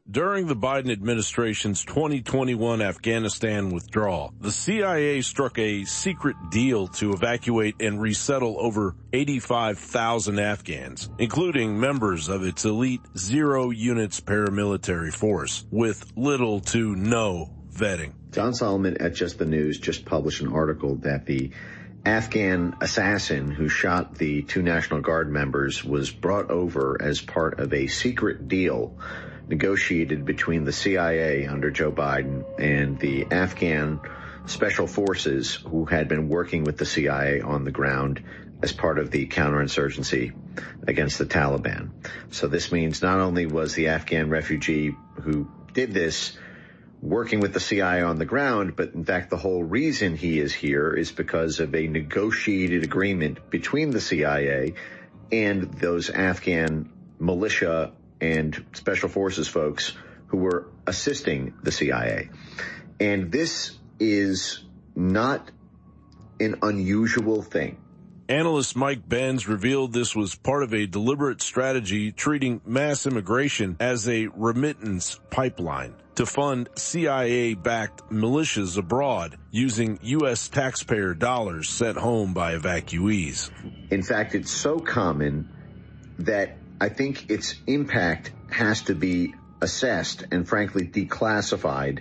During the Biden administration's 2021 Afghanistan withdrawal, the CIA struck a secret deal to evacuate and resettle over 85,000 Afghans, including members of its elite Zero Units paramilitary force, with little to no vetting. John Solomon at Just the News just published an article that the Afghan assassin who shot the 2 National Guard members was brought over as part of a secret deal negotiated between the CIA under Joe Biden and the Afghan special forces who had been working with the CIA on the ground as part of the counterinsurgency against the Taliban. So this means not only was the Afghan refugee who did this working with the CIA on the ground, but in fact the whole reason he is here is because of a negotiated agreement between the CIA and those Afghan militia and special forces folks who were assisting the CIA. And this is not an unusual thing. Analyst Mike Benz revealed this was part of a deliberate strategy treating mass immigration as a remittance pipeline to fund CIA-backed militias abroad using U.S. taxpayer dollars sent home by evacuees. In fact, it's so common that I think its impact has to be assessed and frankly declassified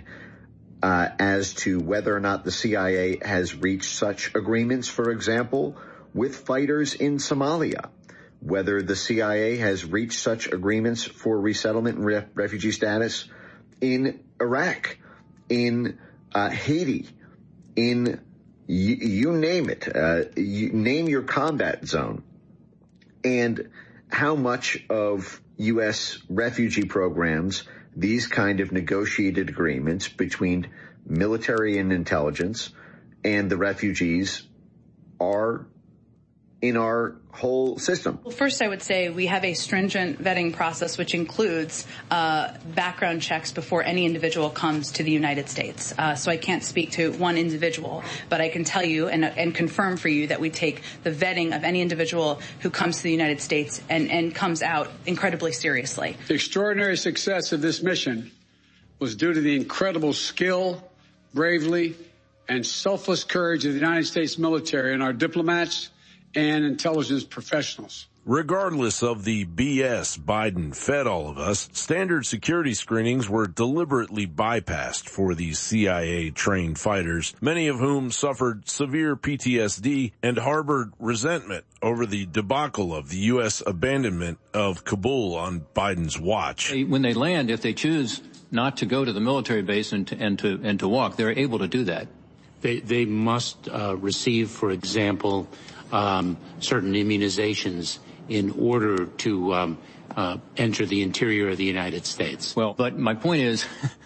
as to whether or not the CIA has reached such agreements, for example, with fighters in Somalia, whether the CIA has reached such agreements for resettlement and refugee status in Iraq, in Haiti, in you name it, you name your combat zone, and how much of U.S. refugee programs, these kind of negotiated agreements between military and intelligence and the refugees are in our whole system? Well, first, I would say we have a stringent vetting process, which includes background checks before any individual comes to the United States. So I can't speak to one individual, but I can tell you and confirm for you that we take the vetting of any individual who comes to the United States and comes out incredibly seriously. The extraordinary success of this mission was due to the incredible skill, bravery, and selfless courage of the United States military and our diplomats and intelligence professionals. Regardless of the BS Biden fed all of us, standard security screenings were deliberately bypassed for these CIA-trained fighters, many of whom suffered severe PTSD and harbored resentment over the debacle of the U.S. abandonment of Kabul on Biden's watch. When they land, if they choose not to go to the military base and to walk, they're able to do that. They must receive, for example, certain immunizations in order to enter the interior of the United States. Well, but my point is,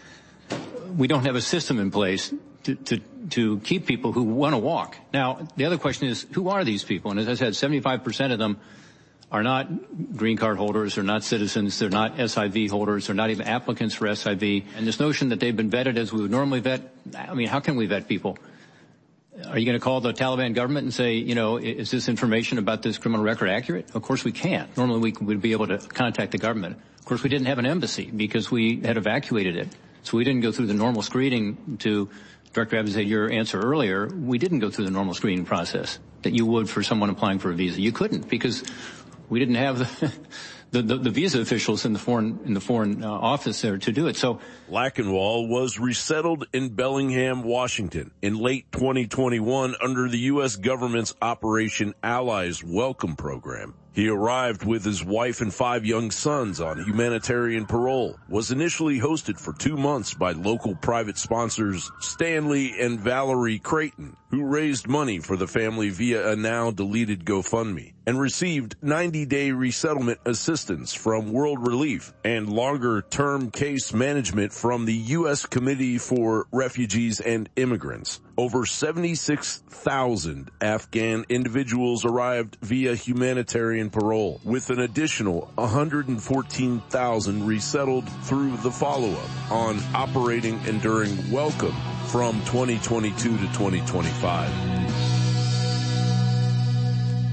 we don't have a system in place to keep people who want to walk. Now, the other question is, who are these people? And as I said, 75% of them are not green card holders, they're not citizens, they're not SIV holders, they're not even applicants for SIV. And this notion that they've been vetted as we would normally vet, I mean, how can we vet people? Are you going to call the Taliban government and say, you know, is this information about this criminal record accurate? Of course we can't. Normally we would be able to contact the government. Of course we didn't have an embassy because we had evacuated it. So we didn't go through the normal screening to, Director Abbott said your answer earlier, we didn't go through the normal screening process that you would for someone applying for a visa. You couldn't because we didn't have the visa officials in the foreign office there to do it. So Lackenwall was resettled in Bellingham, Washington in late 2021 under the U.S. government's Operation Allies Welcome program. He arrived with his wife and 5 young sons on humanitarian parole, was initially hosted for 2 months by local private sponsors Stanley and Valerie Creighton, who raised money for the family via a now-deleted GoFundMe, and received 90-day resettlement assistance from World Relief and longer-term case management from the U.S. Committee for Refugees and Immigrants. Over 76,000 Afghan individuals arrived via humanitarian parole, with an additional 114,000 resettled through the follow-up on Operating Enduring Welcome from 2022 to 2025.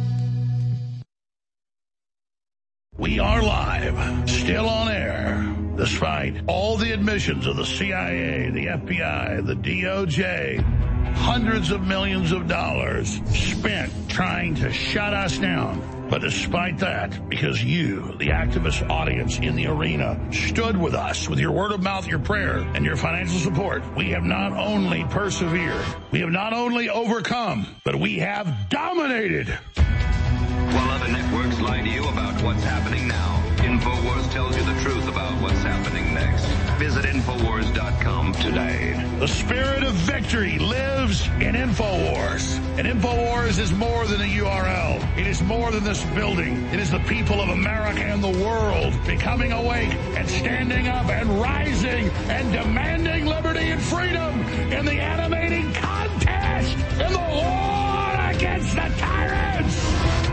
We are live, still on air. Despite all the admissions of the CIA, the FBI, the DOJ, hundreds of millions of dollars spent trying to shut us down. But despite that, because you, the activist audience in the arena, stood with us with your word of mouth, your prayer, and your financial support, we have not only persevered, we have not only overcome, but we have dominated. While other networks lie to you about what's happening now, InfoWars tells you the truth about what's happening next. Visit Infowars.com today. The spirit of victory lives in InfoWars. And InfoWars is more than a URL. It is more than this building. It is the people of America and the world becoming awake and standing up and rising and demanding liberty and freedom in the animating contest in the war against the tyrants.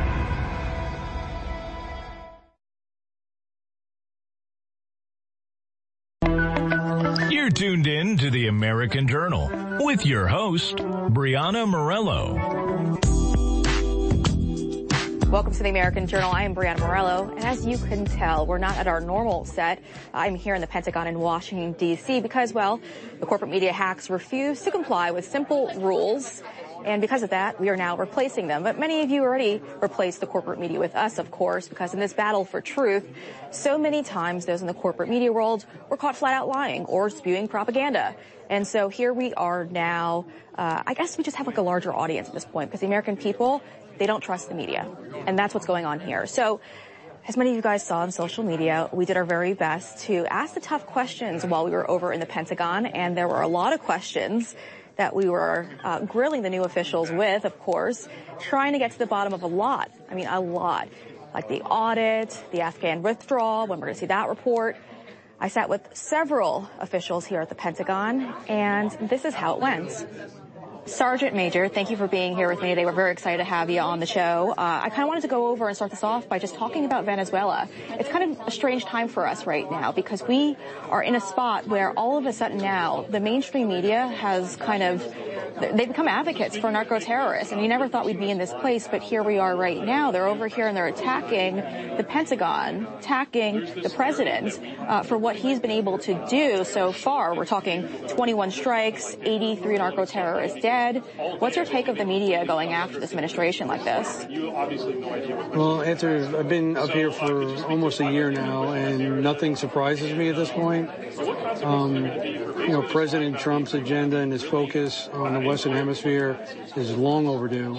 You're tuned in to the American Journal with your host, Brianna Morello. Welcome to the American Journal. I am Brianna Morello, and as you can tell, we're not at our normal set. I'm here in the Pentagon in Washington, D.C. because, well, the corporate media hacks refuse to comply with simple rules. And because of that, we are now replacing them. But many of you already replaced the corporate media with us, of course, because in this battle for truth, so many times those in the corporate media world were caught flat out lying or spewing propaganda. And so here we are now. I guess we just have like a larger audience at this point because the American people, they don't trust the media. And that's what's going on here. So as many of you guys saw on social media, we did our very best to ask the tough questions while we were over in the Pentagon. And there were a lot of questions that we were grilling the new officials with, of course, trying to get to the bottom of a lot. I mean, a lot. Like the audit, the Afghan withdrawal, when we're going to see that report. I sat with several officials here at the Pentagon, and this is how it went. Sergeant Major, thank you for being here with me today. We're very excited to have you on the show. I kind of wanted to go over and start this off by just talking about Venezuela. It's kind of a strange time for us right now because we are in a spot where all of a sudden now the mainstream media has kind of, they've become advocates for narco-terrorists, and you never thought we'd be in this place, but here we are right now. They're over here and they're attacking the Pentagon, attacking the president for what he's been able to do so far. We're talking 21 strikes, 83 narco-terrorists dead. What's your take of the media going after this administration like this? Well, I've been up here for almost a year now, and nothing surprises me at this point. President Trump's agenda and his focus on the Western Hemisphere is long overdue.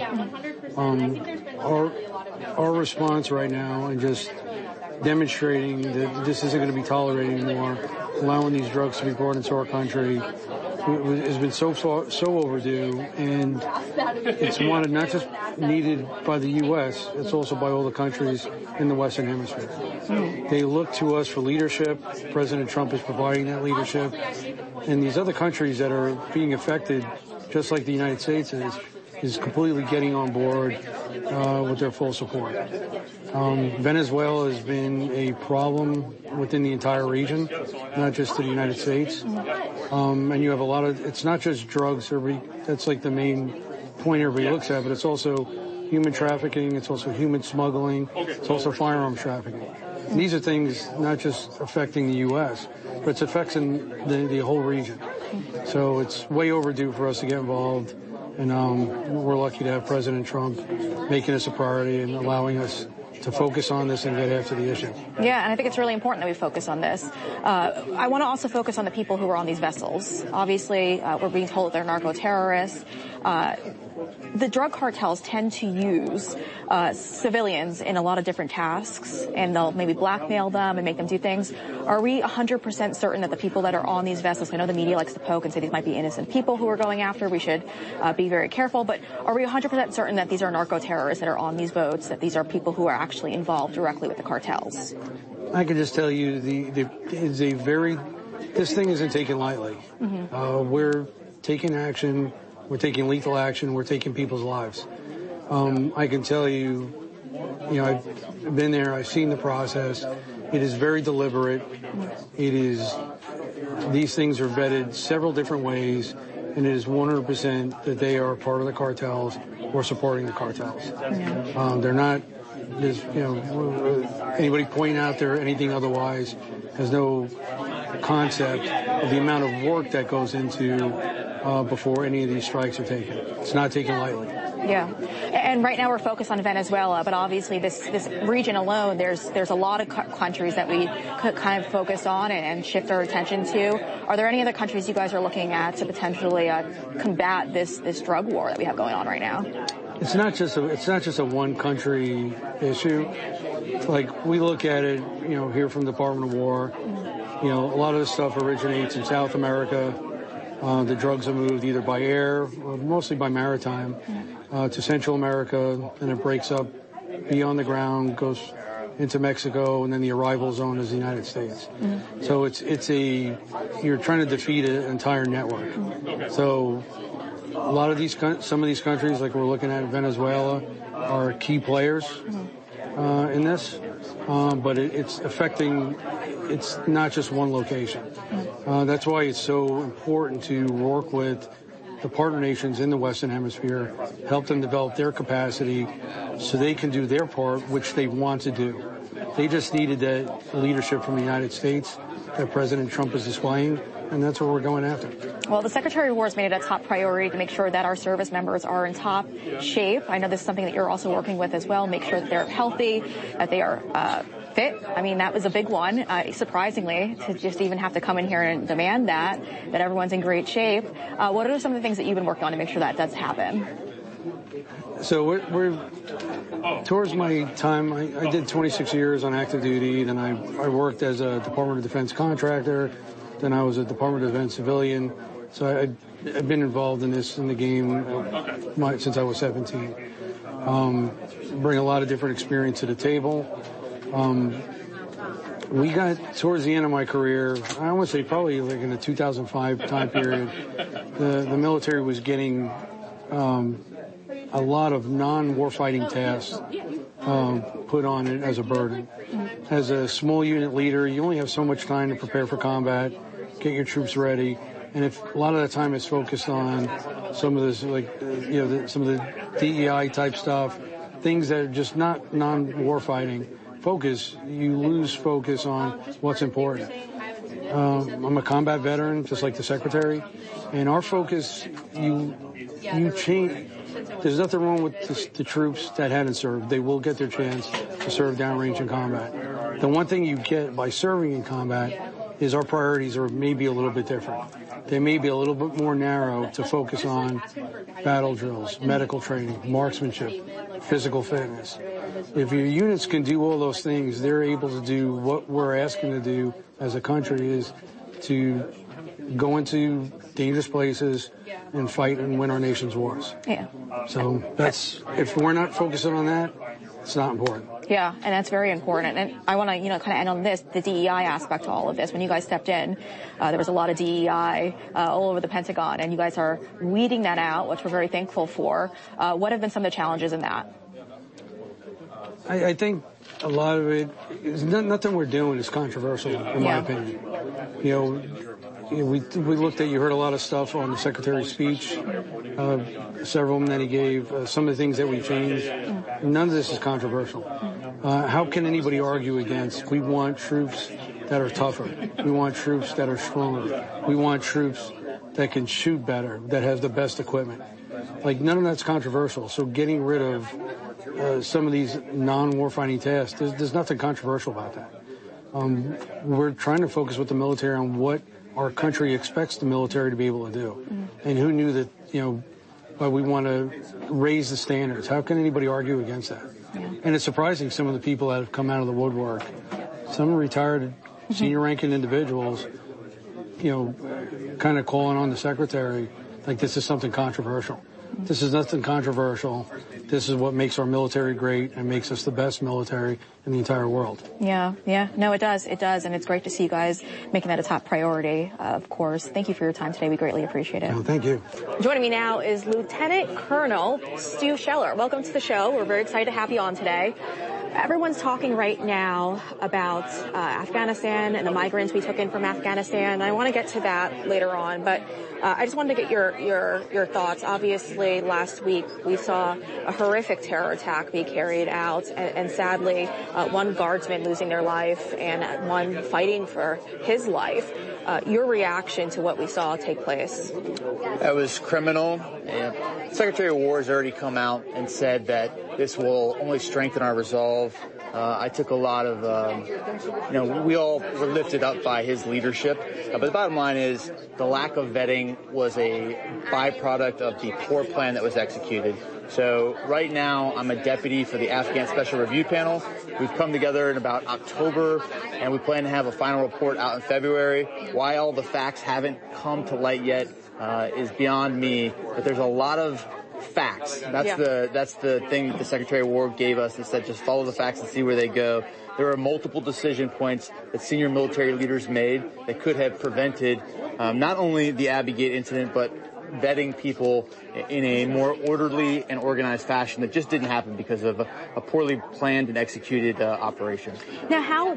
Our response right now and just demonstrating that this isn't going to be tolerated anymore, allowing these drugs to be brought into our country, has been so overdue, and it's wanted not just needed by the U.S., it's also by all the countries in the Western Hemisphere. They look to us for leadership. President Trump is providing that leadership, and these other countries that are being affected, just like the United States is completely getting on board with their full support. Venezuela has been a problem within the entire region, not just to the United States. And you have a lot of, it's not just drugs, that's like the main point everybody looks at, but it's also human trafficking, it's also human smuggling, it's also firearms trafficking. And these are things not just affecting the U.S., but it's affecting the whole region. So it's way overdue for us to get involved. And we're lucky to have President Trump making this a priority and allowing us to focus on this and get after the issue. Yeah, and I think it's really important that we focus on this. I want to also focus on the people who are on these vessels. Obviously, we're being told that they're narco-terrorists. The drug cartels tend to use civilians in a lot of different tasks, and they'll maybe blackmail them and make them do things. Are we 100% certain that the people that are on these vessels, I know the media likes to poke and say these might be innocent people who are going after, we should be very careful, but are we 100% certain that these are narco-terrorists that are on these boats, that these are people who are actually involved directly with the cartels? I can just tell you this thing isn't taken lightly. Mm-hmm. We're taking action. We're taking lethal action. We're taking people's lives. I can tell you, I've been there. I've seen the process. It is very deliberate. These things are vetted several different ways, and it is 100% that they are part of the cartels or supporting the cartels. Yeah. They're not There's, anybody pointing out there anything otherwise has no concept of the amount of work that goes into before any of these strikes are taken. It's not taken lightly. Yeah. And right now we're focused on Venezuela, but obviously this region alone, there's a lot of countries that we could kind of focus on and shift our attention to. Are there any other countries you guys are looking at to potentially combat this drug war that we have going on right now? It's not just a one country issue. Like, we look at it, here from the Department of War, a lot of this stuff originates in South America. The drugs are moved either by air or mostly by maritime to Central America, and it breaks up beyond the ground, goes into Mexico, and then the arrival zone is the United States. Mm-hmm. So you're trying to defeat an entire network. So a lot of some of these countries, like we're looking at Venezuela, are key players in this, but it's affecting. It's not just one location. That's why it's so important to work with the partner nations in the Western Hemisphere, help them develop their capacity so they can do their part, which they want to do. They just needed that leadership from the United States that President Trump is displaying, and that's what we're going after. Well, the Secretary of War has made it a top priority to make sure that our service members are in top shape. I know this is something that you're also working with as well, make sure that they're healthy, that they are fit. I mean, that was a big one, surprisingly, to just even have to come in here and demand that everyone's in great shape. What are some of the things that you've been working on to make sure that does happen? So we're towards my time, I did 26 years on active duty, then I worked as a Department of Defense contractor, then I was a Department of Defense civilian. So I've been involved in the game since I was 17. Bring a lot of different experience to the table. We got towards the end of my career, I want to say probably like in the 2005 time period, the military was getting a lot of non-warfighting tasks put on it as a burden. As a small unit leader, you only have so much time to prepare for combat, get your troops ready, and if a lot of the time is focused on some of this, some of the DEI type stuff, things that are just not non-warfighting focus, you lose focus on what's important. I'm a combat veteran, just like the Secretary, and our focus, you change. There's nothing wrong with the troops that haven't served. They will get their chance to serve downrange in combat. The one thing you get by serving in combat is our priorities are maybe a little bit different. They may be a little bit more narrow to focus on battle drills, medical training, marksmanship, physical fitness. If your units can do all those things, they're able to do what we're asking to do as a country, is to go into dangerous places and fight and win our nation's wars. Yeah. So if we're not focusing on that, it's not important. Yeah, and that's very important. And I want to, kind of end on this, the DEI aspect to all of this. When you guys stepped in, there was a lot of DEI all over the Pentagon, and you guys are weeding that out, which we're very thankful for. What have been some of the challenges in that? I think a lot of it is nothing we're doing is controversial, in my opinion. We looked at, you heard a lot of stuff on the Secretary's speech, several of them that he gave, some of the things that we changed. None of this is controversial. How can anybody argue against? We want troops that are tougher. We want troops that are stronger. We want troops that can shoot better, that have the best equipment. Like, none of that's controversial. So getting rid of some of these non-warfighting tasks, there's nothing controversial about that. We're trying to focus with the military on what our country expects the military to be able to do. And who knew that, we want to raise the standards. How can anybody argue against that? And it's surprising some of the people that have come out of the woodwork. Some retired senior ranking individuals, kind of calling on the Secretary like this is something controversial. This is nothing controversial. This is what makes our military great and makes us the best military in the entire world. Yeah. No, it does. It does. And it's great to see you guys making that a top priority, of course. Thank you for your time today. We greatly appreciate it. Oh, thank you. Joining me now is Lieutenant Colonel Stu Scheller. Welcome to the show. We're very excited to have you on today. Everyone's talking right now about Afghanistan and the migrants we took in from Afghanistan. I want to get to that later on, but I just wanted to get your thoughts. Obviously, last week we saw a horrific terror attack be carried out, and sadly, one guardsman losing their life and one fighting for his life. Your reaction to what we saw take place? That was criminal. Secretary of War has already come out and said that this will only strengthen our resolve. I took a lot of, we all were lifted up by his leadership. But the bottom line is the lack of vetting was a byproduct of the poor plan that was executed. So right now I'm a deputy for the Afghan Special Review Panel. We've come together in about October, and we plan to have a final report out in February. Why all the facts haven't come to light yet is beyond me, but there's a lot of facts. That's the thing that the Secretary of War gave us. It said just follow the facts and see where they go. There are multiple decision points that senior military leaders made that could have prevented not only the Abbey Gate incident, but vetting people in a more orderly and organized fashion that just didn't happen because of a poorly planned and executed operation. Now, how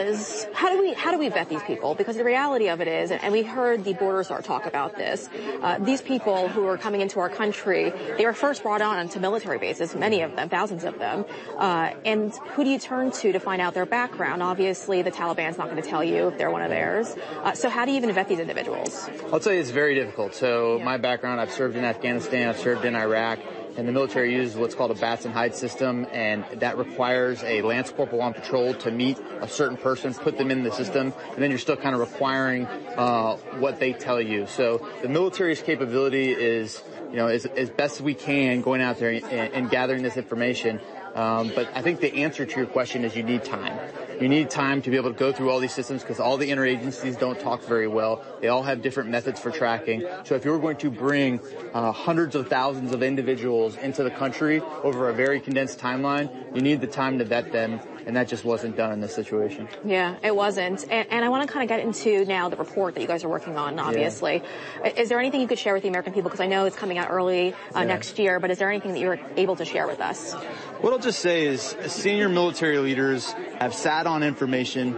do we vet these people? Because the reality of it is, and we heard the Border Czar talk about this, these people who are coming into our country, they were first brought on to military bases, many of them, thousands of them, and who do you turn to find out their background? Obviously, the Taliban's not going to tell you if they're one of theirs. So how do you even vet these individuals? I'll tell you, it's very difficult. So my background, I've served in Afghanistan, I've served in Iraq, and the military uses what's called a bats and hide system, and that requires a lance corporal on patrol to meet a certain person, put them in the system, and then you're still kind of requiring what they tell you. So the military's capability is, as best as we can going out there and gathering this information. But I think the answer to your question is you need time. You need time to be able to go through all these systems because all the interagencies don't talk very well. They all have different methods for tracking. So if you're going to bring hundreds of thousands of individuals into the country over a very condensed timeline, you need the time to vet them, and that just wasn't done in this situation. Yeah, it wasn't. And I want to kind of get into now the report that you guys are working on, obviously. Yeah. Is there anything you could share with the American people? Because I know it's coming out early next year, but is there anything that you're able to share with us? What I'll just say is senior military leaders have sat on information.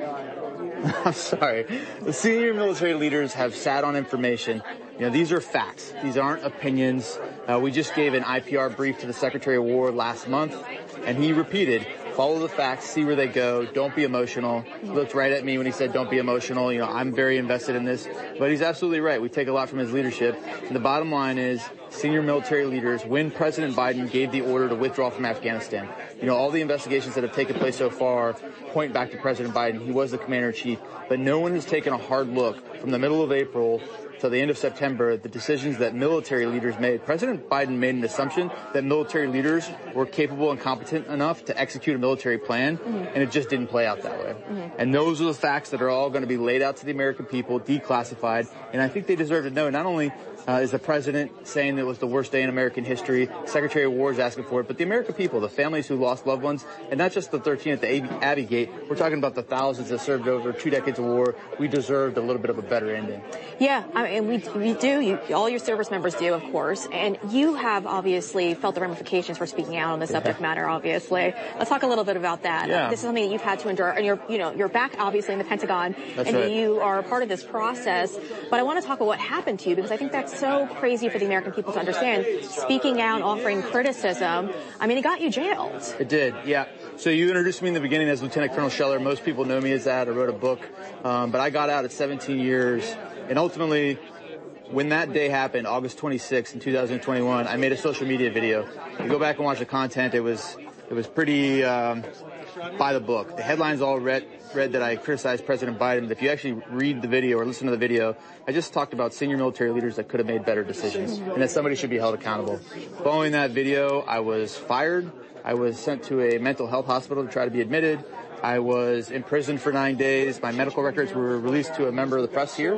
I'm sorry. The senior military leaders have sat on information. These are facts. These aren't opinions. We just gave an IPR brief to the Secretary of War last month, and he repeated, follow the facts, see where they go, don't be emotional. He looked right at me when he said don't be emotional. I'm very invested in this. But he's absolutely right. We take a lot from his leadership. And the bottom line is senior military leaders, when President Biden gave the order to withdraw from Afghanistan, all the investigations that have taken place so far point back to President Biden. He was the commander-in-chief. But no one has taken a hard look from the middle of April to the end of September, the decisions that military leaders made. President Biden made an assumption that military leaders were capable and competent enough to execute a military plan, and it just didn't play out that way. And those are the facts that are all going to be laid out to the American people, declassified, and I think they deserve to know. Not only is the president saying that it was the worst day in American history, Secretary of War is asking for it, but the American people, the families who lost loved ones, and not just the 13 at the Abbey Gate, we're talking about the thousands that served over 2 decades of war. We deserved a little bit of a better ending. Yeah, we do. All your service members do, of course, and you have obviously felt the ramifications for speaking out on the subject matter, obviously. Let's talk a little bit about that. Yeah. This is something that you've had to endure, and you're back, obviously, in the Pentagon, That's and right. you are a part of this process, but I want to talk about what happened to you, because I think that's so crazy for the American people to understand. Speaking out, offering criticism, it got you jailed. It did, yeah. So you introduced me in the beginning as Lieutenant Colonel Scheller. Most people know me as that. I wrote a book, but I got out at 17 years, and ultimately, when that day happened, August 26th in 2021, I made a social media video. You go back and watch the content, it was pretty by the book. The headlines all read that I criticized President Biden. If you actually read the video or listen to the video, I just talked about senior military leaders that could have made better decisions and that somebody should be held accountable. Following that video, I was fired. I was sent to a mental health hospital to try to be admitted. I was imprisoned for 9 days. My medical records were released to a member of the press here,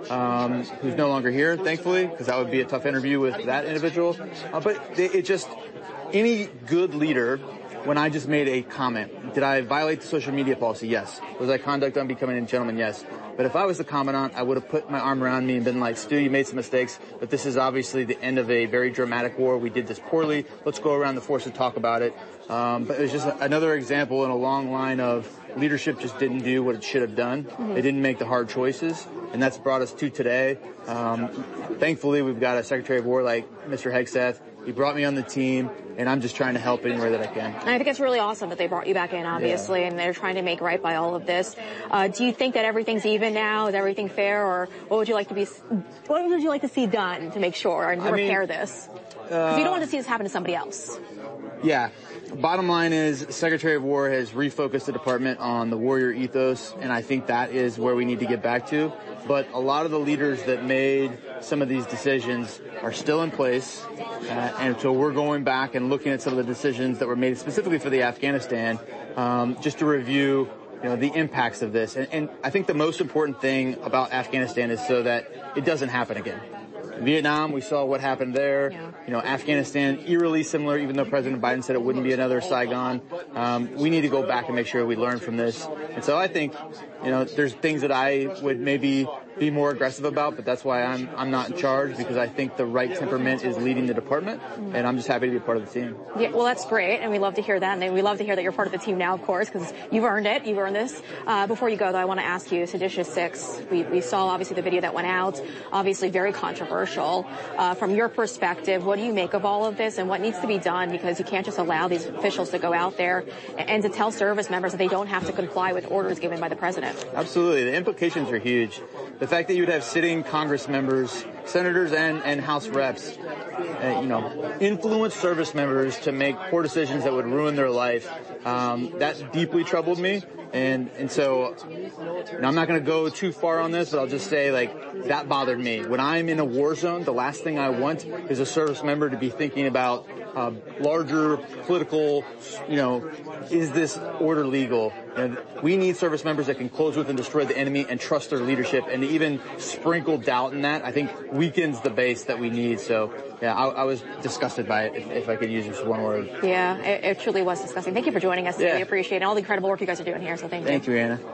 who's no longer here, thankfully, because that would be a tough interview with that individual. But it just, any good leader when I just made a comment. Did I violate the social media policy? Yes. Was I conduct unbecoming a gentleman? Yes. But if I was the commandant, I would have put my arm around me and been like, Stu, you made some mistakes, but this is obviously the end of a very dramatic war. We did this poorly. Let's go around the force and talk about it. But it was just another example in a long line of leadership just didn't do what it should have done. They didn't make the hard choices, and that's brought us to today. Thankfully, we've got a Secretary of War like Mr. Hegseth. He brought me on the team, and I'm just trying to help anywhere that I can. And I think it's really awesome that they brought you back in, obviously, and they're trying to make right by all of this. Do you think that everything's even now? Is everything fair, or what would you like to see done to make sure and repair this? Because you don't want to see this happen to somebody else. Yeah. Bottom line is Secretary of War has refocused the department on the warrior ethos, and I think that is where we need to get back to. But a lot of the leaders that made some of these decisions are still in place, and so we're going back and looking at some of the decisions that were made specifically for the Afghanistan, just to review, the impacts of this. And I think the most important thing about Afghanistan is so that it doesn't happen again. Vietnam, we saw what happened there. Afghanistan, eerily similar, even though President Biden said it wouldn't be another Saigon. We need to go back and make sure we learn from this. And so I think, there's things that I would maybe be more aggressive about, but that's why I'm not in charge, because I think the right temperament is leading the department, and I'm just happy to be part of the team. Yeah, well, that's great, and we love to hear that, and we love to hear that you're part of the team now, of course, because you've earned it. You've earned this. Before you go, though, I want to ask you, Seditious 6, we saw, obviously, the video that went out, obviously very controversial. From your perspective, what do you make of all of this, and what needs to be done? Because you can't just allow these officials to go out there and to tell service members that they don't have to comply with orders given by the president. Absolutely. The implications are huge. The fact that you would have sitting Congress members, senators and House reps, influence service members to make poor decisions that would ruin their life, that deeply troubled me. And so I'm not going to go too far on this, but I'll just say, that bothered me. When I'm in a war zone, the last thing I want is a service member to be thinking about larger political, is this order legal? And we need service members that can close with and destroy the enemy and trust their leadership, and to even sprinkle doubt in that, I think, weakens the base that we need. So, I was disgusted by it, if I could use just one word. Yeah, it truly was disgusting. Thank you for joining us today. We appreciate it. All the incredible work you guys are doing here, so thank you. Thank you, Anna.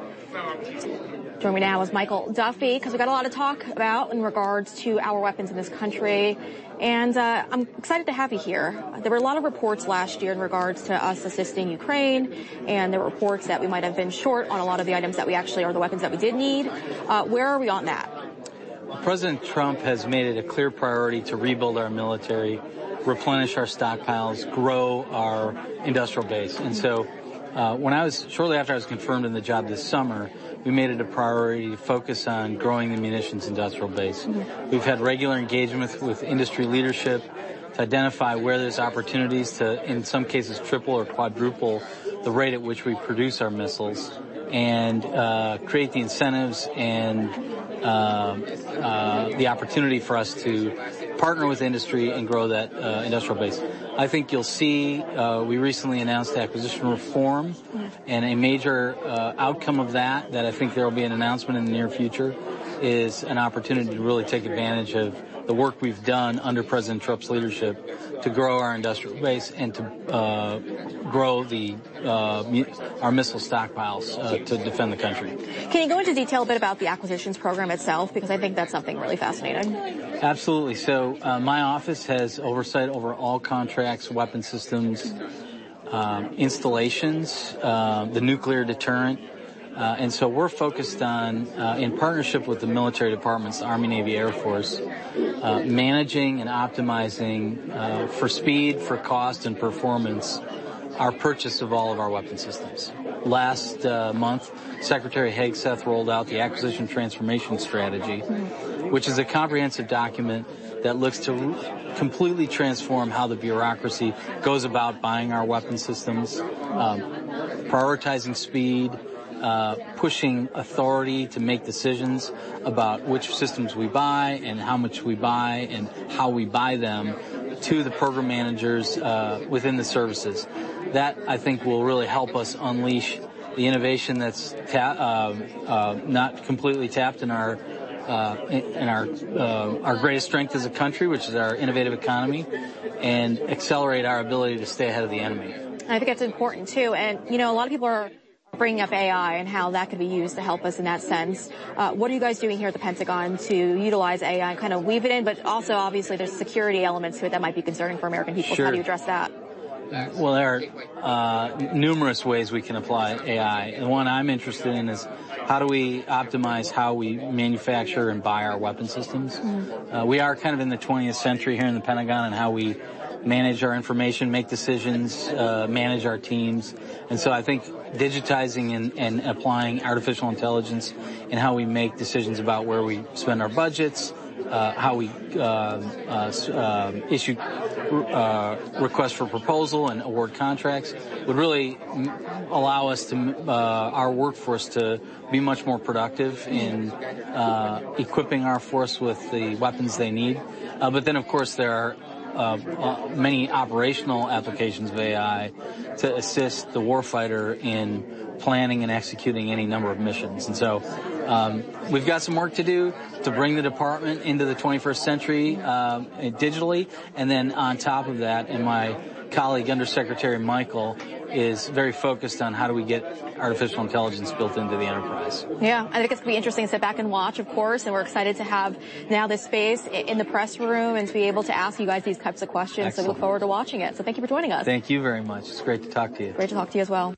Joining me now is Michael Duffy, because we've got a lot to talk about in regards to our weapons in this country. And I'm excited to have you here. There were a lot of reports last year in regards to us assisting Ukraine, and there were reports that we might have been short on a lot of the items that we actually are the weapons that we did need. Where are we on that? President Trump has made it a clear priority to rebuild our military, replenish our stockpiles, grow our industrial base. And so shortly after I was confirmed in the job this summer, we made it a priority to focus on growing the munitions industrial base. We've had regular engagement with industry leadership to identify where there's opportunities to, in some cases, triple or quadruple the rate at which we produce our missiles, and create the incentives and the opportunity for us to partner with industry and grow that industrial base. I think you'll see we recently announced acquisition reform, and a major outcome of that I think there will be an announcement in the near future is an opportunity to really take advantage of the work we've done under President Trump's leadership to grow our industrial base and to grow our missile stockpiles to defend the country. Can you go into detail a bit about the acquisitions program itself? Because I think that's something really fascinating. Absolutely. So my office has oversight over all contracts, weapon systems, installations, the nuclear deterrent. And so we're focused on, in partnership with the military departments, Army, Navy, Air Force, managing and optimizing for speed, for cost, and performance our purchase of all of our weapon systems. Last month, Secretary Hegseth rolled out the Acquisition Transformation Strategy, which is a comprehensive document that looks to completely transform how the bureaucracy goes about buying our weapon systems, prioritizing speed, pushing authority to make decisions about which systems we buy and how much we buy and how we buy them to the program managers within the services. That, I think, will really help us unleash the innovation that's not completely tapped in our greatest strength as a country, which is our innovative economy, and accelerate our ability to stay ahead of the enemy. And I think that's important too. And, a lot of people are bringing up AI and how that could be used to help us in that sense. What are you guys doing here at the Pentagon to utilize AI and kind of weave it in? But also, obviously, there's security elements to it that might be concerning for American people. Sure. How do you address that? Well, there are numerous ways we can apply AI. And one I'm interested in is how do we optimize how we manufacture and buy our weapon systems? Mm-hmm. We are kind of in the 20th century here in the Pentagon and how we manage our information, make decisions, manage our teams. And so I think digitizing and applying artificial intelligence in how we make decisions about where we spend our budgets, how we issue requests for proposal and award contracts would really allow us to our workforce to be much more productive in equipping our force with the weapons they need. But then, of course, there are many operational applications of AI to assist the warfighter in planning and executing any number of missions. And so we've got some work to do to bring the department into the 21st century digitally. And then on top of that, and my colleague, Undersecretary Michael, is very focused on how do we get artificial intelligence built into the enterprise. Yeah, I think it's going to be interesting to sit back and watch, of course, and we're excited to have now this space in the press room and to be able to ask you guys these types of questions. Excellent. So we look forward to watching it. So thank you for joining us. Thank you very much. It's great to talk to you. Great to talk to you as well.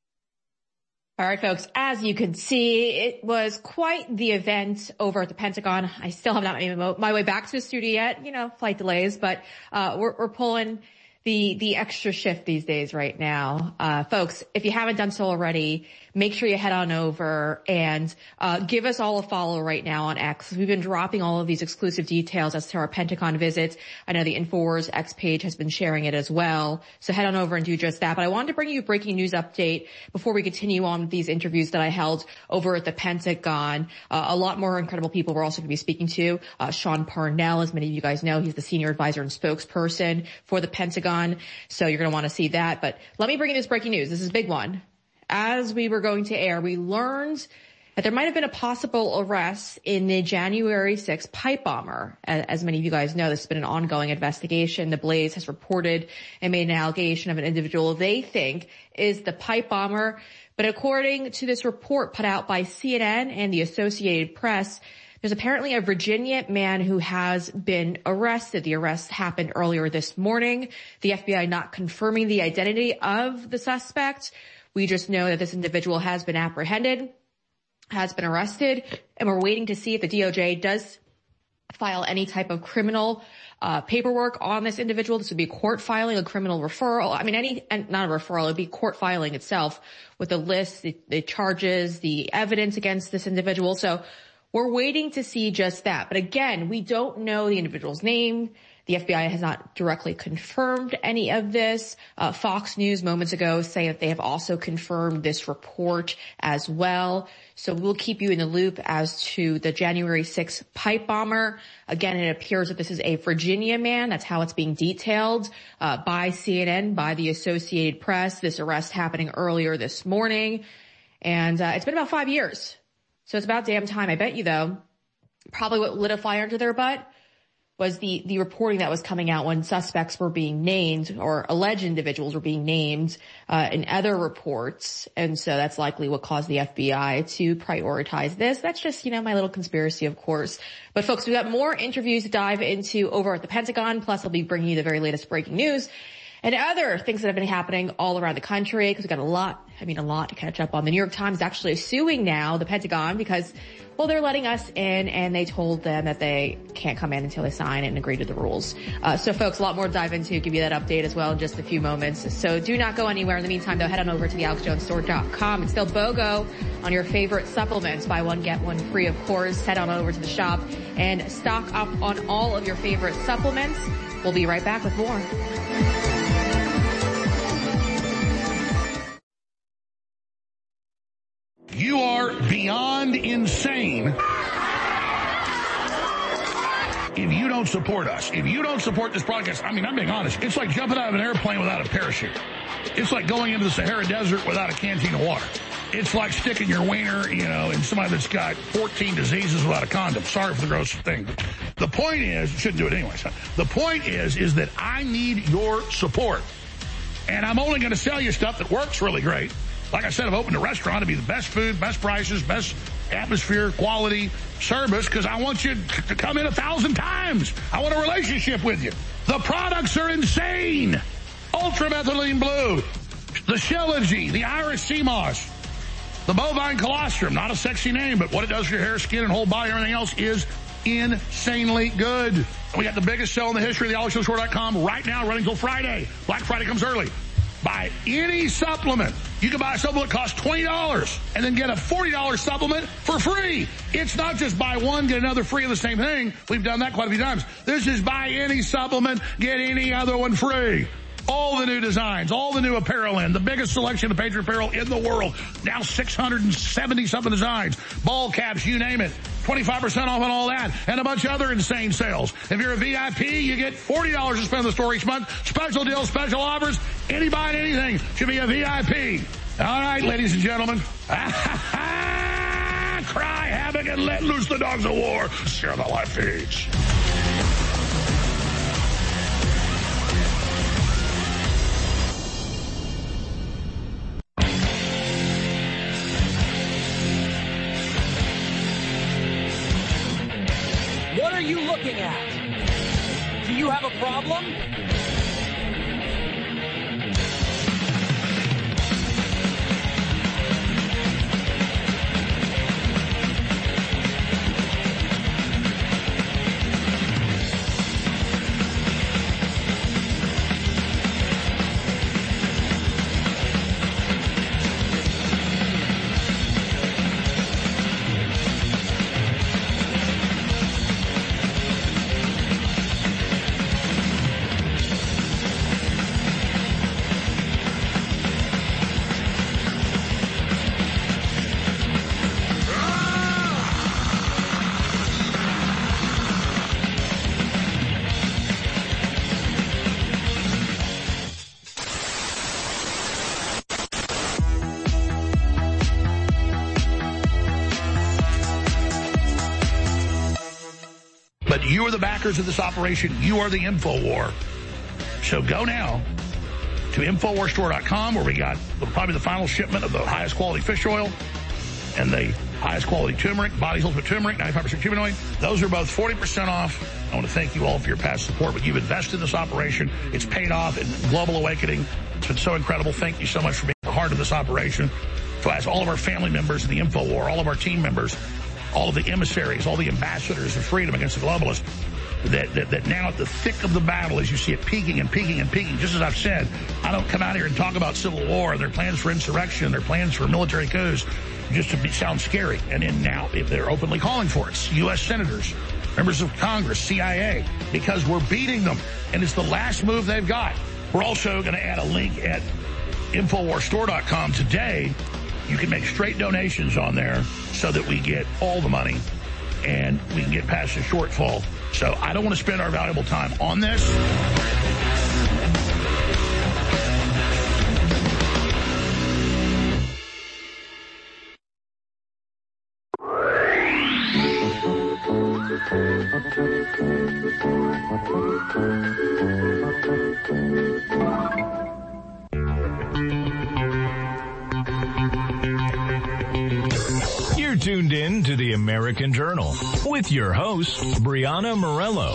All right, folks, as you can see, it was quite the event over at the Pentagon. I still have not made my way back to the studio yet, flight delays, but we're pulling the extra shift these days right now. Folks, if you haven't done so already, make sure you head on over and give us all a follow right now on X. We've been dropping all of these exclusive details as to our Pentagon visits. I know the InfoWars X page has been sharing it as well. So head on over and do just that. But I wanted to bring you a breaking news update before we continue on with these interviews that I held over at the Pentagon. A lot more incredible people we're also going to be speaking to. Sean Parnell, as many of you guys know, he's the senior advisor and spokesperson for the Pentagon. So you're going to want to see that. But let me bring you this breaking news. This is a big one. As we were going to air, we learned that there might have been a possible arrest in the January 6th pipe bomber. As many of you guys know, this has been an ongoing investigation. The Blaze has reported and made an allegation of an individual they think is the pipe bomber. But according to this report put out by CNN and the Associated Press, there's apparently a Virginia man who has been arrested. The arrest happened earlier this morning. The FBI not confirming the identity of the suspect. We just know that this individual has been apprehended, has been arrested, and we're waiting to see if the DOJ does file any type of criminal paperwork on this individual. This would be court filing, a criminal referral. I mean, not a referral, it would be court filing itself with a list, the charges, the evidence against this individual. So we're waiting to see just that. But again, we don't know the individual's name. The FBI has not directly confirmed any of this. Fox News moments ago saying that they have also confirmed this report as well. So we'll keep you in the loop as to the January 6th pipe bomber. Again, it appears that this is a Virginia man. That's how it's being detailed by CNN, by the Associated Press. This arrest happening earlier this morning. And it's been about 5 years. So it's about damn time. I bet you, though, probably what lit a fire into their butt was the reporting that was coming out when suspects were being named or alleged individuals were being named in other reports. And so that's likely what caused the FBI to prioritize this. That's just, my little conspiracy, of course. But folks, we've got more interviews to dive into over at the Pentagon. Plus, I'll be bringing you the very latest breaking news and other things that have been happening all around the country because we've got a lot to catch up on. The New York Times is actually suing now the Pentagon because, well, they're letting us in and they told them that they can't come in until they sign and agree to the rules. So folks, a lot more to dive into, give you that update as well in just a few moments. So do not go anywhere. In the meantime, though, head on over to the AlexJonesStore.com. It's still BOGO on your favorite supplements. Buy one, get one free, of course. Head on over to the shop and stock up on all of your favorite supplements. We'll be right back with more. You are beyond insane if you don't support us. If you don't support this broadcast, I'm being honest. It's like jumping out of an airplane without a parachute. It's like going into the Sahara Desert without a canteen of water. It's like sticking your wiener, in somebody that's got 14 diseases without a condom. Sorry for the gross thing. But the point is, you shouldn't do it anyway. So the point is that I need your support. And I'm only going to sell you stuff that works really great. Like I said, I've opened a restaurant to be the best food, best prices, best atmosphere, quality, service, because I want you to come in 1,000 times. I want a relationship with you. The products are insane. Ultramethylene Blue, the Shilajit, the Irish Sea Moss, the Bovine Colostrum, not a sexy name, but what it does for your hair, skin, and whole body and everything else is insanely good. We got the biggest sale in the history of the OllieShowStore.com right now, running till Friday. Black Friday comes early. Buy any supplement. You can buy a supplement that costs $20 and then get a $40 supplement for free. It's not just buy one, get another free of the same thing. We've done that quite a few times. This is buy any supplement, get any other one free. All the new designs, all the new apparel in, the biggest selection of Patriot apparel in the world. Now 670-something designs, ball caps, you name it. 25% off on all that, and a bunch of other insane sales. If you're a VIP, you get $40 to spend in the store each month. Special deals, special offers. Anybody, anything should be a VIP. All right, ladies and gentlemen. Cry havoc and let loose the dogs of war. Share the live feeds. What are you looking at? Do you have a problem? But you are the backers of this operation. You are the InfoWar. So go now to InfoWarsStore.com, where we got probably the final shipment of the highest quality fish oil and the highest quality turmeric, Body's Ultimate Turmeric, 95% cuminoid. Those are both 40% off. I want to thank you all for your past support, but you've invested in this operation. It's paid off in Global Awakening. It's been so incredible. Thank you so much for being the heart of this operation. So as all of our family members in the InfoWar, all of our team members, all of the emissaries, all the ambassadors of freedom against the globalists, that now at the thick of the battle, as you see it peaking and peaking and peaking, just as I've said, I don't come out here and talk about civil war, their plans for insurrection, their plans for military coups, just to sound scary. And then now, if they're openly calling for it, U.S. senators, members of Congress, CIA, because we're beating them, and it's the last move they've got. We're also going to add a link at InfoWarsStore.com today. You can make straight donations on there so that we get all the money and we can get past the shortfall. So I don't want to spend our valuable time on this. You're tuned in to the American Journal with your host, Brianna Morello.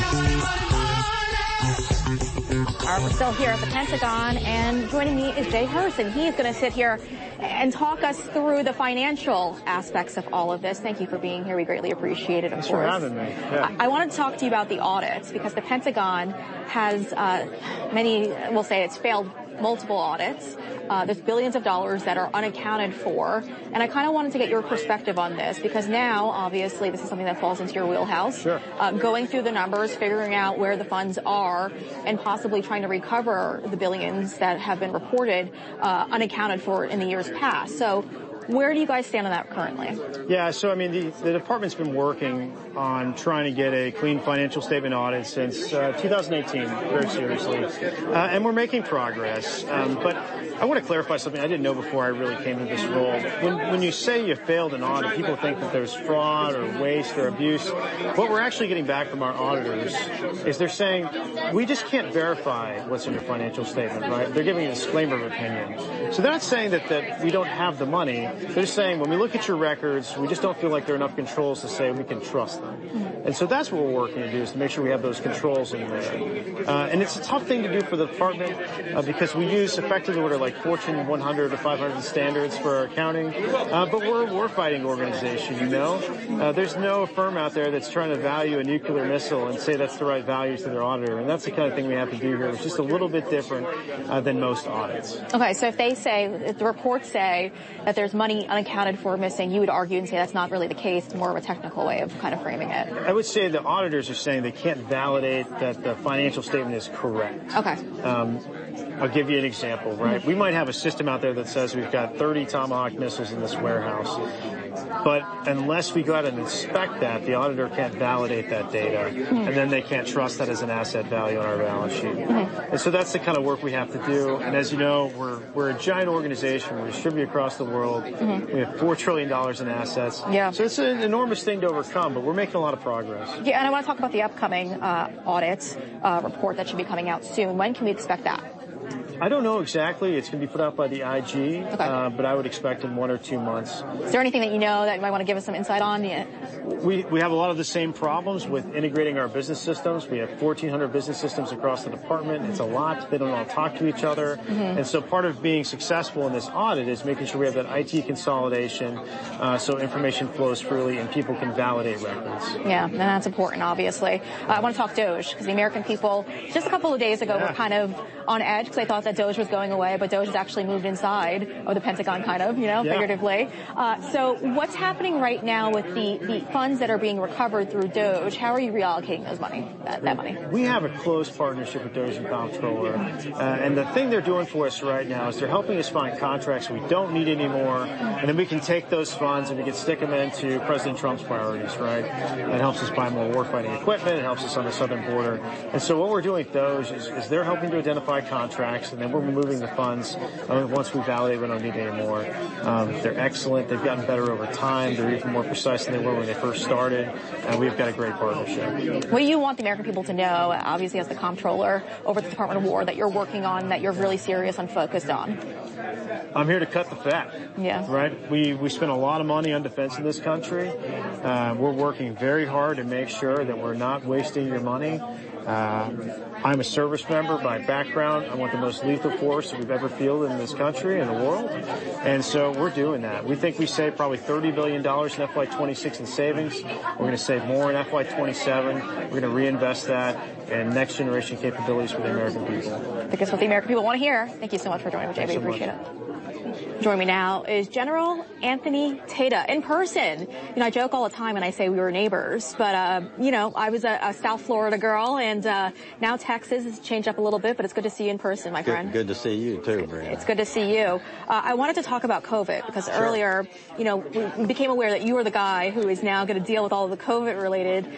We're still here at the Pentagon, and joining me is Jay Harrison. He is going to sit here and talk us through the financial aspects of all of this. Thank you for being here. We greatly appreciate it, of course. Thanks for having me. Yeah. I want to talk to you about the audits, because the Pentagon has we'll say it's failed multiple audits. There's billions of dollars that are unaccounted for. And I kind of wanted to get your perspective on this, because now, obviously, this is something that falls into your wheelhouse. Sure. Going through the numbers, figuring out where the funds are, and possibly trying to recover the billions that have been reported unaccounted for in the years past. So where do you guys stand on that currently? Yeah, so I mean, the department's been working on trying to get a clean financial statement audit since 2018, very seriously. And we're making progress. But I want to clarify something I didn't know before I really came into this role. When you say you failed an audit, people think that there's fraud or waste or abuse. What we're actually getting back from our auditors is they're saying, we just can't verify what's in your financial statement, right? They're giving a disclaimer of opinion. So they're not saying that we don't have the money. They're just saying, when we look at your records, we just don't feel like there are enough controls to say we can trust them. And so that's what we're working to do, is to make sure we have those controls in there. And it's a tough thing to do for the department because we use effectively what are like Fortune 100 or 500 standards for our accounting. But we're a war-fighting organization, you know. There's no firm out there that's trying to value a nuclear missile and say that's the right value to their auditor. And that's the kind of thing we have to do here. It's just a little bit different than most audits. Okay, so if the reports say that there's money unaccounted for missing, you would argue and say that's not really the case. It's more of a technical way of kind of framing it. I would say the auditors are saying they can't validate that the financial statement is correct. Okay. I'll give you an example, right? We might have a system out there that says we've got 30 Tomahawk missiles in this warehouse. But unless we go out and inspect that, the auditor can't validate that data. And then they can't trust that as an asset value on our balance sheet. And so that's the kind of work we have to do. And as you know, we're a giant organization. We distribute across the world. We have $4 trillion in assets. Yeah. So it's an enormous thing to overcome, but we're making a lot of progress. Yeah, and I want to talk about the upcoming audit report that should be coming out soon. When can we expect that? I don't know exactly. It's going to be put out by the IG, but I would expect in 1 or 2 months. Is there anything that you know that you might want to give us some insight on? We have a lot of the same problems with integrating our business systems. We have 1,400 business systems across the department. It's a lot. They don't all talk to each other. And so part of being successful in this audit is making sure we have that IT consolidation so information flows freely and people can validate records. Yeah, and that's important, obviously. I want to talk DOGE, because the American people just a couple of days ago were kind of on edge because they thought that DOGE was going away, but DOGE has actually moved inside of the Pentagon, kind of, figuratively. So what's happening right now with the funds that are being recovered through DOGE? How are you reallocating those that money? We have a close partnership with DOGE and Comptroller, and the thing they're doing for us right now is they're helping us find contracts we don't need anymore, and then we can take those funds and we can stick them into President Trump's priorities, right? That helps us buy more warfighting equipment. It helps us on the southern border. And so what we're doing with DOGE is they're helping to identify contracts, and then we're moving the funds once we validate we don't need any more. They're excellent. They've gotten better over time. They're even more precise than they were when they first started, and we've got a great partnership. What do you want the American people to know, obviously as the comptroller over at the Department of War, that you're working on, that you're really serious and focused on? I'm here to cut the fat. Yeah. Right? We spend a lot of money on defense in this country. We're working very hard to make sure that we're not wasting your money. I'm a service member by background. I want the most lethal force that we've ever fielded in this country and the world. And so we're doing that. We think we saved probably $30 billion in FY26 in savings. We're going to save more in FY27. We're going to reinvest that in next generation capabilities for the American people. I think that's what the American people want to hear. Thank you so much for joining me, Jay. We appreciate it. Joining me now is General Anthony Tata in person. I joke all the time when I say we were neighbors, but, I was a South Florida girl, and now Texas has changed up a little bit, but it's good to see you in person, my friend. Good to see you, too, Brianna. It's good to see you. I wanted to talk about COVID, because earlier, we became aware that you were the guy who is now going to deal with all of the COVID-related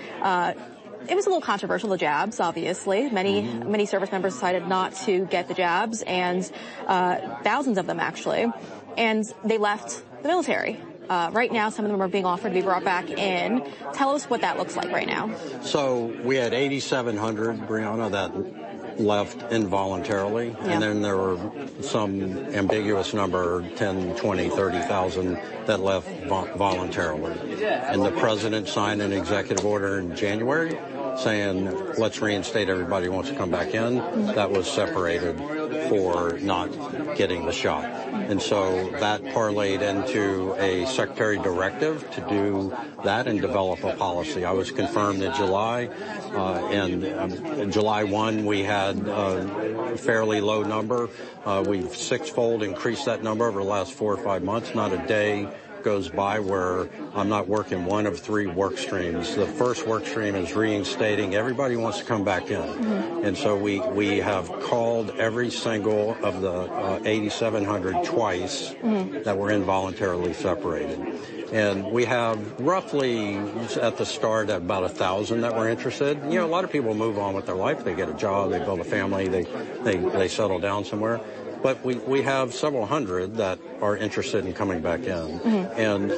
it was a little controversial, the jabs, obviously. Many service members decided not to get the jabs, and thousands of them, actually. And they left the military. Right now, some of them are being offered to be brought back in. Tell us what that looks like right now. So we had 8,700, Brianna, that left involuntarily. Yeah. And then there were some ambiguous number, 10, 20, 30,000 that left voluntarily. And the president signed an executive order in January saying, let's reinstate everybody who wants to come back in. That was separated for not getting the shot. And so that parlayed into a secretary directive to do that and develop a policy. I was confirmed in July, and July 1 we had a fairly low number. We've sixfold increased that number over the last 4 or 5 months. Not a day goes by where I'm not working one of 3 work streams. The first work stream is reinstating everybody who wants to come back in. And so we have called every single of the 8,700 twice that were involuntarily separated. And we have roughly at the start about 1,000 that were interested. A lot of people move on with their life. They get a job, they build a family, they settle down somewhere. But we have several hundred that are interested in coming back in. And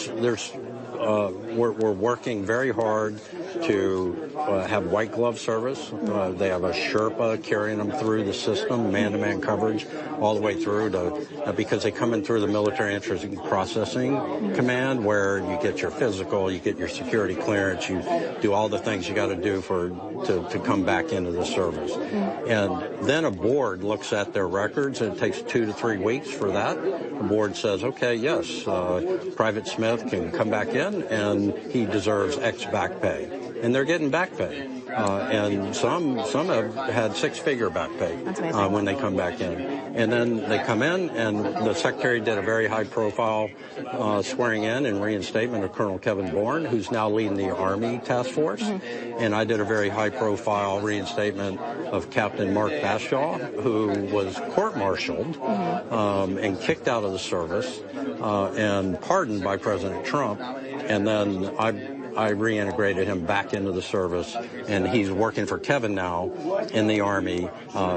we're working very hard to have white glove service. They have a Sherpa carrying them through the system, man-to-man coverage, all the way through to because they come in through the Military Entry Processing Command, where you get your physical, you get your security clearance, you do all the things you got to do to come back into the service. And then a board looks at their records, and it takes 2 to 3 weeks for that. The board says, okay, yes, Private Smith can come back in, and he deserves X back pay. And they're getting back pay. And some have had 6-figure back pay when they come back in. And then they come in, and the Secretary did a very high-profile swearing in and reinstatement of Colonel Kevin Bourne, who's now leading the Army Task Force. And I did a very high-profile reinstatement of Captain Mark Bashaw, who was court-martialed and kicked out of the service and pardoned by President Trump. And then I reintegrated him back into the service, and he's working for Kevin now in the Army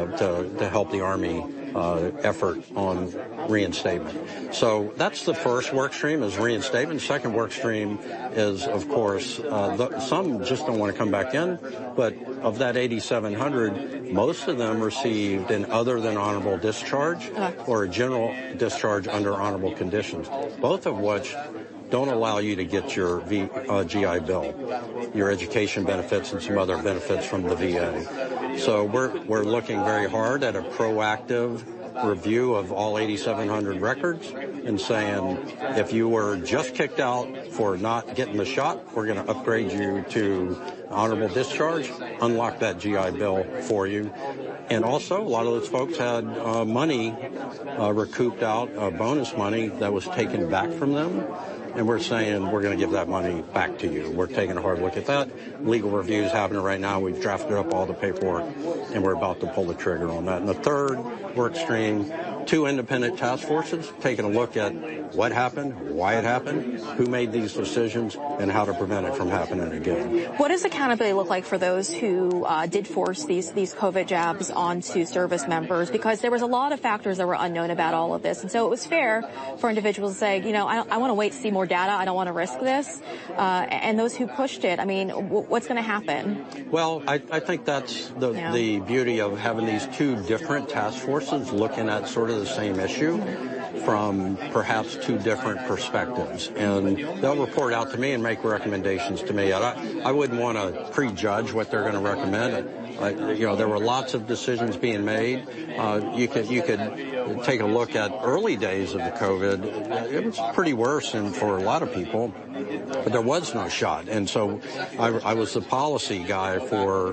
to help the Army effort on reinstatement. So that's the first work stream, is reinstatement. Second work stream is, of course, some just don't want to come back in, but of that 8,700, most of them received an other than honorable discharge or a general discharge under honorable conditions, both of which don't allow you to get your GI Bill, your education benefits and some other benefits from the VA. So we're looking very hard at a proactive review of all 8,700 records and saying, if you were just kicked out for not getting the shot, we're going to upgrade you to honorable discharge, unlock that GI Bill for you. And also, a lot of those folks had money recouped out, bonus money that was taken back from them. And we're saying we're going to give that money back to you. We're taking a hard look at that. Legal review is happening right now. We've drafted up all the paperwork, and we're about to pull the trigger on that. And the third work stream, 2 independent task forces taking a look at what happened, why it happened, who made these decisions, and how to prevent it from happening again. What does accountability look like for those who did force these COVID jabs onto service members? Because there was a lot of factors that were unknown about all of this. And so it was fair for individuals to say, I want to wait to see more data. I don't want to risk this. And those who pushed it, I mean, what's going to happen? Well, I think that's the beauty of having these 2 different task forces looking at sort of the same issue from perhaps 2 different perspectives. And they'll report out to me and make recommendations to me. I wouldn't want to prejudge what they're going to recommend. There were lots of decisions being made. You could take a look at early days of the COVID. It was pretty worse and for a lot of people, but there was no shot. And so I was the policy guy for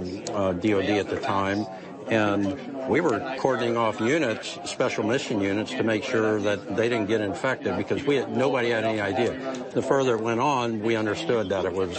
DOD at the time. And we were cordoning off units, special mission units, to make sure that they didn't get infected, because nobody had any idea. The further it went on, we understood that it was,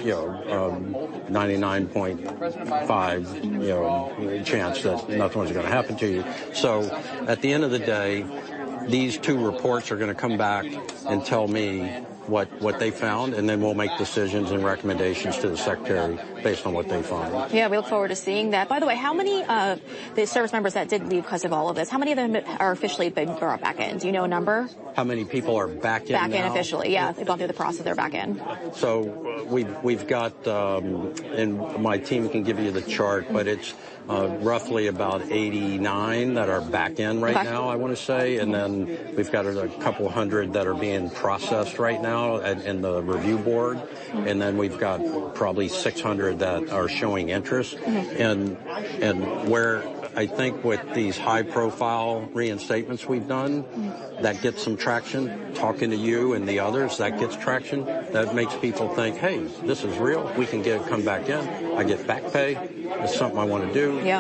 99.5, chance that nothing was going to happen to you. So at the end of the day, these 2 reports are going to come back and tell me what they found, and then we'll make decisions and recommendations to the Secretary based on what they find. Yeah, we look forward to seeing that. By the way, how many of the service members that did leave because of all of this, how many of them are officially been brought back in? Do you know a number? How many people are back in now? Back in officially, yeah. They've gone through the process, they're back in. So we've got, and my team can give you the chart, but it's roughly about 89 that are back in right now, I want to say. And then we've got a couple hundred that are being processed right now in the review board. And then we've got probably 600 that are showing interest. And where I think with these high-profile reinstatements we've done, that gets some traction. Talking to you and the others, that gets traction. That makes people think, hey, this is real. We can come back in. I get back pay. It's something I want to do. Yeah.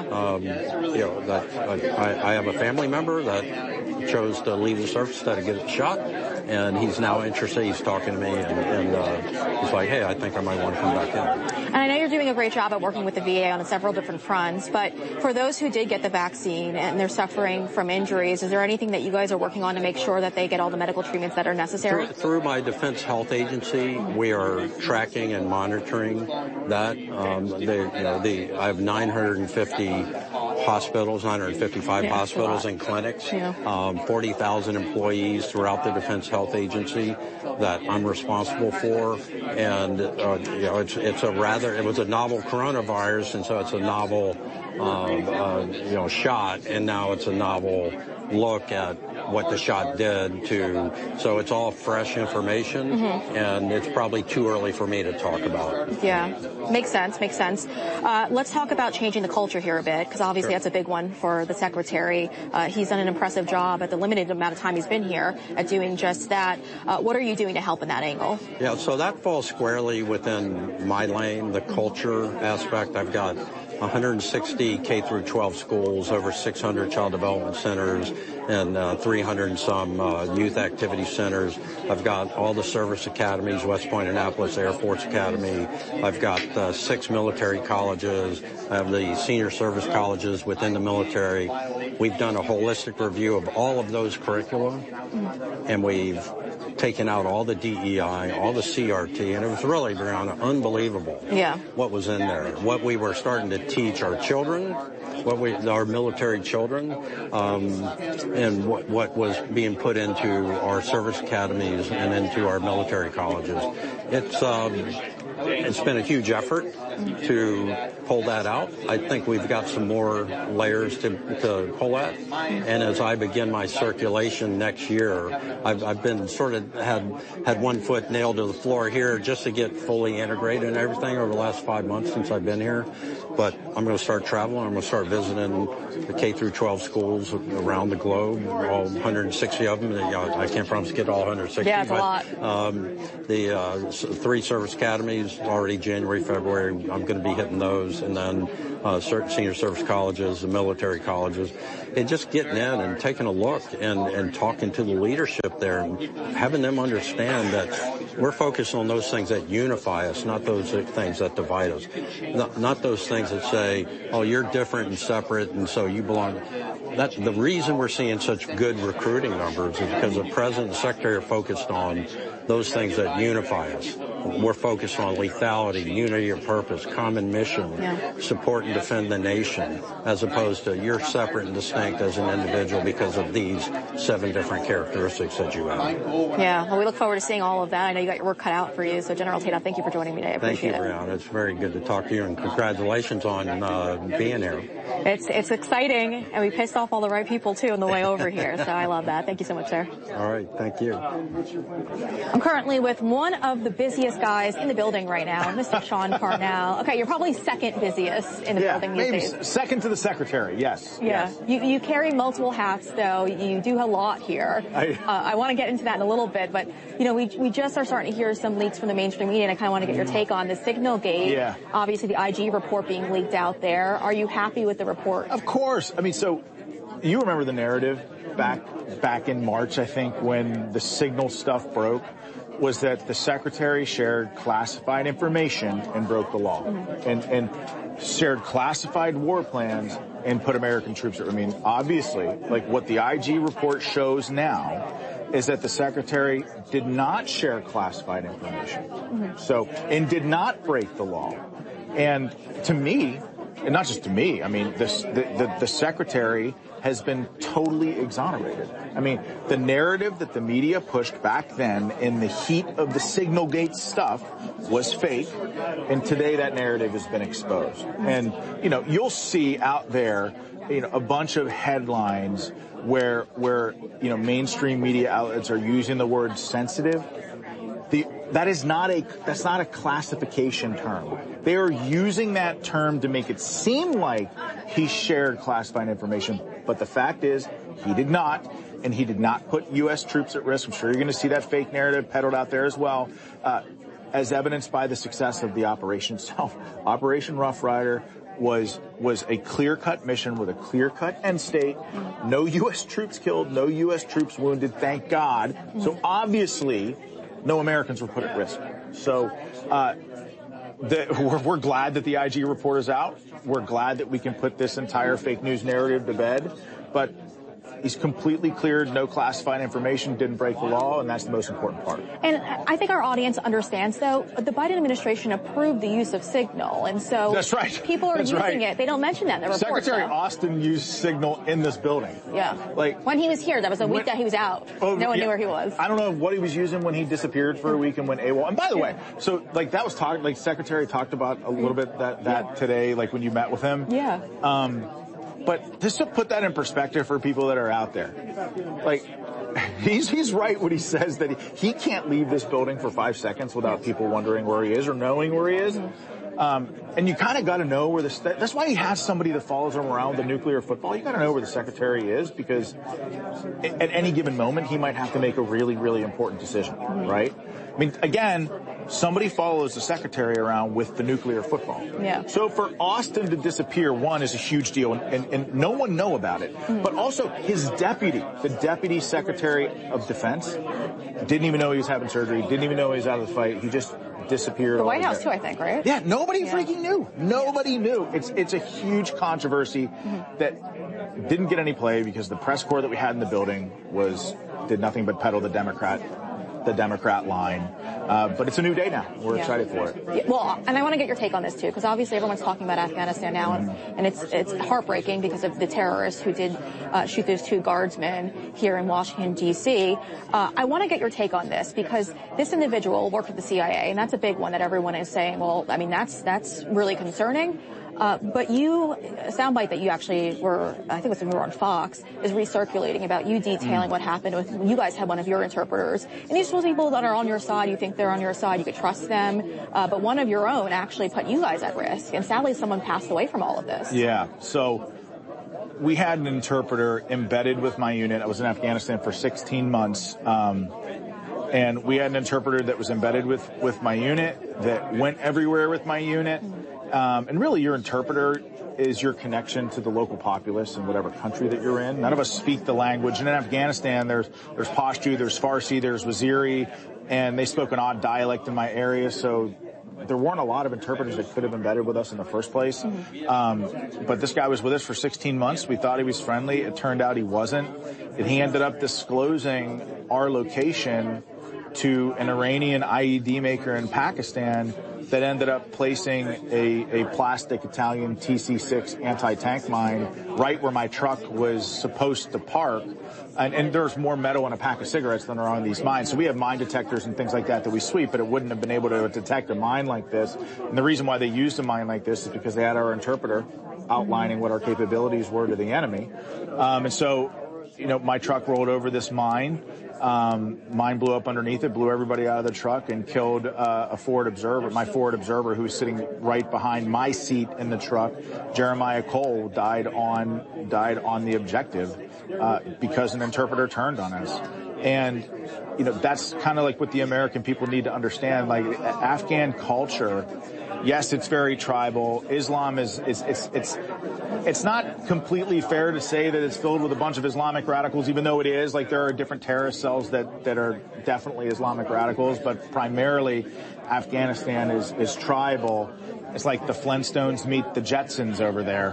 I have a family member that chose to leave the service instead of get a shot, and he's now interested. He's talking to me, and he's like, hey, I think I might want to come back in. And I know you're doing a great job at working with the VA on several different fronts, but for those who did get the vaccine and they're suffering from injuries, is there anything that you guys are working on to make sure that they get all the medical treatments that are necessary? Through my Defense Health Agency, we are tracking and monitoring that. I have 950 hospitals, 955 hospitals and clinics, 40,000 employees throughout the Defense Health Agency that I'm responsible for. And, it was a novel coronavirus, and so it's a novel, shot, and now it's a novel look at what the shot did so it's all fresh information, and it's probably too early for me to talk about. Yeah, makes sense. Let's talk about changing the culture here a bit, because obviously that's a big one for the Secretary. He's done an impressive job at the limited amount of time he's been here at doing just that. What are you doing to help in that angle? Yeah, so that falls squarely within my lane, the culture aspect. I've got 160 K through 12 schools, over 600 child development centers, and 300 and some youth activity centers. I've got all the service academies, West Point, Annapolis Air Force Academy. I've got 6 military colleges. I have the senior service colleges within the military. We've done a holistic review of all of those curricula, and we've taken out all the DEI, all the CRT, and it was really, Brianna, unbelievable what was in there, what we were starting to teach our children, our military children, and what was being put into our service academies and into our military colleges. It's been a huge effort to pull that out. I think we've got some more layers to pull at. And as I begin my circulation next year, I've been sort of had one foot nailed to the floor here just to get fully integrated and everything over the last 5 months since I've been here. But I'm going to start traveling. I'm going to start visiting the K through 12 schools around the globe, all 160 of them. I can't promise to get all 160. Yeah, it's a lot. The 3 service academies already January, February. I'm going to be hitting those, and then senior service colleges, the military colleges, and just getting in and taking a look and talking to the leadership there and having them understand that we're focused on those things that unify us, not those things that divide us, not those things that say, oh, you're different and separate, and so you belong. That's the reason we're seeing such good recruiting numbers is because the President and the Secretary are focused on those things that unify us. We're focused on lethality, unity of purpose, common mission, support and defend the nation, as opposed to you're separate and distinct as an individual because of these 7 different characteristics that you have. Yeah, well, we look forward to seeing all of that. I know you got your work cut out for you. So, General Tate, thank you for joining me today. I appreciate it. Thank you, Brianna. It's very good to talk to you, and congratulations on being here. It's exciting, and we pissed off all the right people, too, on the way over here. So I love that. Thank you so much, sir. All right, thank you. I'm currently with one of the busiest guys in the building right now, Mr. Sean Parnell. Okay, you're probably second busiest in the building these days. Maybe second to the Secretary, yes. Yeah, yes. You carry multiple hats, though. You do a lot here. I want to get into that in a little bit, but, you know, we just are starting to hear some leaks from the mainstream media, and I kind of want to get your take on the Signalgate. Yeah. Obviously, the IG report being leaked out there. Are you happy with the report? Of course. I mean, so you remember the narrative back in March, I think, when the Signal stuff broke, was that the Secretary shared classified information and broke the law, and shared classified war plans and put American troops at. I mean, obviously, like what the IG report shows now is that the Secretary did not share classified information, and did not break the law. And to me, and not just to me, I mean, the Secretary has been totally exonerated. I mean, the narrative that the media pushed back then in the heat of the Signalgate stuff was fake, and today that narrative has been exposed. And, you know, you'll see out there, you know, a bunch of headlines where you know, mainstream media outlets are using the word sensitive. That's not a classification term. They are using that term to make it seem like he shared classified information, but the fact is he did not, and he did not put U.S. troops at risk. I'm sure you're going to see that fake narrative peddled out there as well, as evidenced by the success of the operation itself. Operation Rough Rider was a clear-cut mission with a clear-cut end state. No U.S. troops killed, no U.S. troops wounded, thank God. So obviously, no Americans were put at risk. So we're glad that the IG report is out. We're glad that we can put this entire fake news narrative to bed. But He's completely cleared, no classified information, didn't break the law, and that's the most important part. And I think our audience understands, though, the Biden administration approved the use of Signal, and so that's right. People are using it. They don't mention that in the report. Secretary Austin used Signal in this building. Yeah. Like when he was here, that was a week that he was out. No one knew where he was. I don't know what he was using when he disappeared for a week and went AWOL. And by the way, so like that was talked, like Secretary talked about a little bit that today, like when you met with him. Yeah. But just to put that in perspective for people that are out there, like he's right when he says that he can't leave this building for 5 seconds without people wondering where he is or knowing where he is. And you kind of got to know where that's why he has somebody that follows him around with the nuclear football. You got to know where the secretary is, because at any given moment he might have to make a really, really important decision, right? I mean, again, somebody follows the secretary around with the nuclear football. Yeah. So for Austin to disappear, one, is a huge deal, and no one know about it. But also his deputy, the deputy secretary of defense, didn't even know he was having surgery, didn't even know he was out of the fight. He just disappeared. The White House too, I think, right? Yeah, nobody freaking knew. Nobody knew. It's a huge controversy that didn't get any play because the press corps that we had in the building did nothing but peddle the Democrat line. But it's a new day now. We're excited for it. Yeah, well, and I want to get your take on this too, because obviously everyone's talking about Afghanistan now, and it's heartbreaking because of the terrorists who did shoot those 2 guardsmen here in Washington, D.C. I want to get your take on this, because this individual worked with the CIA, and that's a big one that everyone is saying, well, I mean, that's really concerning. But a soundbite that you actually I think it was on Fox, is recirculating about you detailing what happened with, you guys had one of your interpreters. And these are people that are on your side, you think they're on your side, you could trust them. But one of your own actually put you guys at risk. And sadly, someone passed away from all of this. Yeah. So we had an interpreter embedded with my unit. I was in Afghanistan for 16 months. And we had an interpreter that was embedded with my unit, that went everywhere with my unit. And really, your interpreter is your connection to the local populace in whatever country that you're in. None of us speak the language. And in Afghanistan, there's Pashto, there's Farsi, there's Waziri, and they spoke an odd dialect in my area, so there weren't a lot of interpreters that could have embedded with us in the first place. But this guy was with us for 16 months. We thought he was friendly. It turned out he wasn't. And he ended up disclosing our location to an Iranian IED maker in Pakistan that ended up placing a plastic Italian TC-6 anti-tank mine right where my truck was supposed to park. And there's more metal in a pack of cigarettes than are on these mines. So we have mine detectors and things like that we sweep, but it wouldn't have been able to detect a mine like this. And the reason why they used a mine like this is because they had our interpreter outlining what our capabilities were to the enemy. And so, my truck rolled over this mine. Mine blew up underneath it, blew everybody out of the truck, and killed my Ford Observer, who was sitting right behind my seat in the truck. Jeremiah Cole died on the objective because an interpreter turned on us. And that's kind of like what the American people need to understand. Like, Afghan culture, yes, it's very tribal. Islam it's not completely fair to say that it's filled with a bunch of Islamic radicals, even though it is. Like, there are different terrorist cells that are definitely Islamic radicals, but primarily Afghanistan is tribal. It's like the Flintstones meet the Jetsons over there,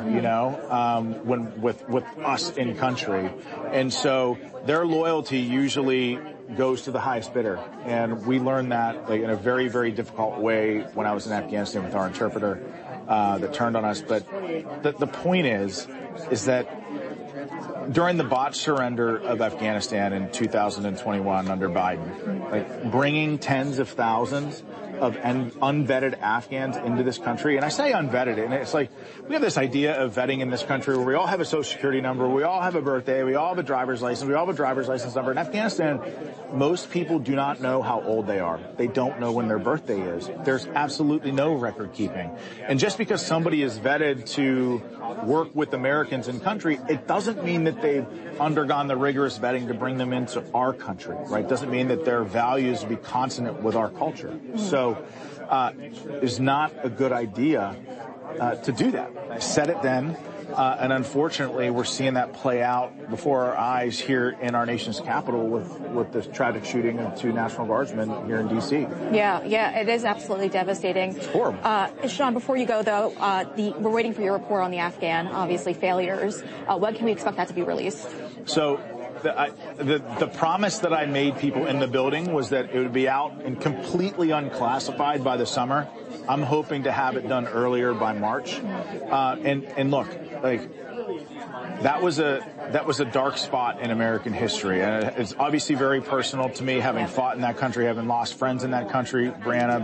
when with us in country. And so their loyalty usually goes to the highest bidder. And we learned that in a very, very difficult way when I was in Afghanistan with our interpreter that turned on us. But the point is that during the botched surrender of Afghanistan in 2021 under Biden, bringing tens of thousands of unvetted Afghans into this country. And I say unvetted, and it's like we have this idea of vetting in this country where we all have a social security number, we all have a birthday, we all have a driver's license, we all have a driver's license number. In Afghanistan, most people do not know how old they are. They don't know when their birthday is. There's absolutely no record keeping. And just because somebody is vetted to work with Americans in country, it doesn't mean that they've undergone the rigorous vetting to bring them into our country, right? It doesn't mean that their values be consonant with our culture. So it's not a good idea to do that. I said it then, And unfortunately, we're seeing that play out before our eyes here in our nation's capital with the tragic shooting of 2 National Guardsmen here in D.C. Yeah, it is absolutely devastating. It's horrible. Sean, before you go, though, we're waiting for your report on the Afghan, obviously, failures. When can we expect that to be released? So the promise that I made people in the building was that it would be out and completely unclassified by the summer. I'm hoping to have it done earlier by March. And look, like, that was a dark spot in American history. And it's obviously very personal to me, having fought in that country, having lost friends in that country, Brianna,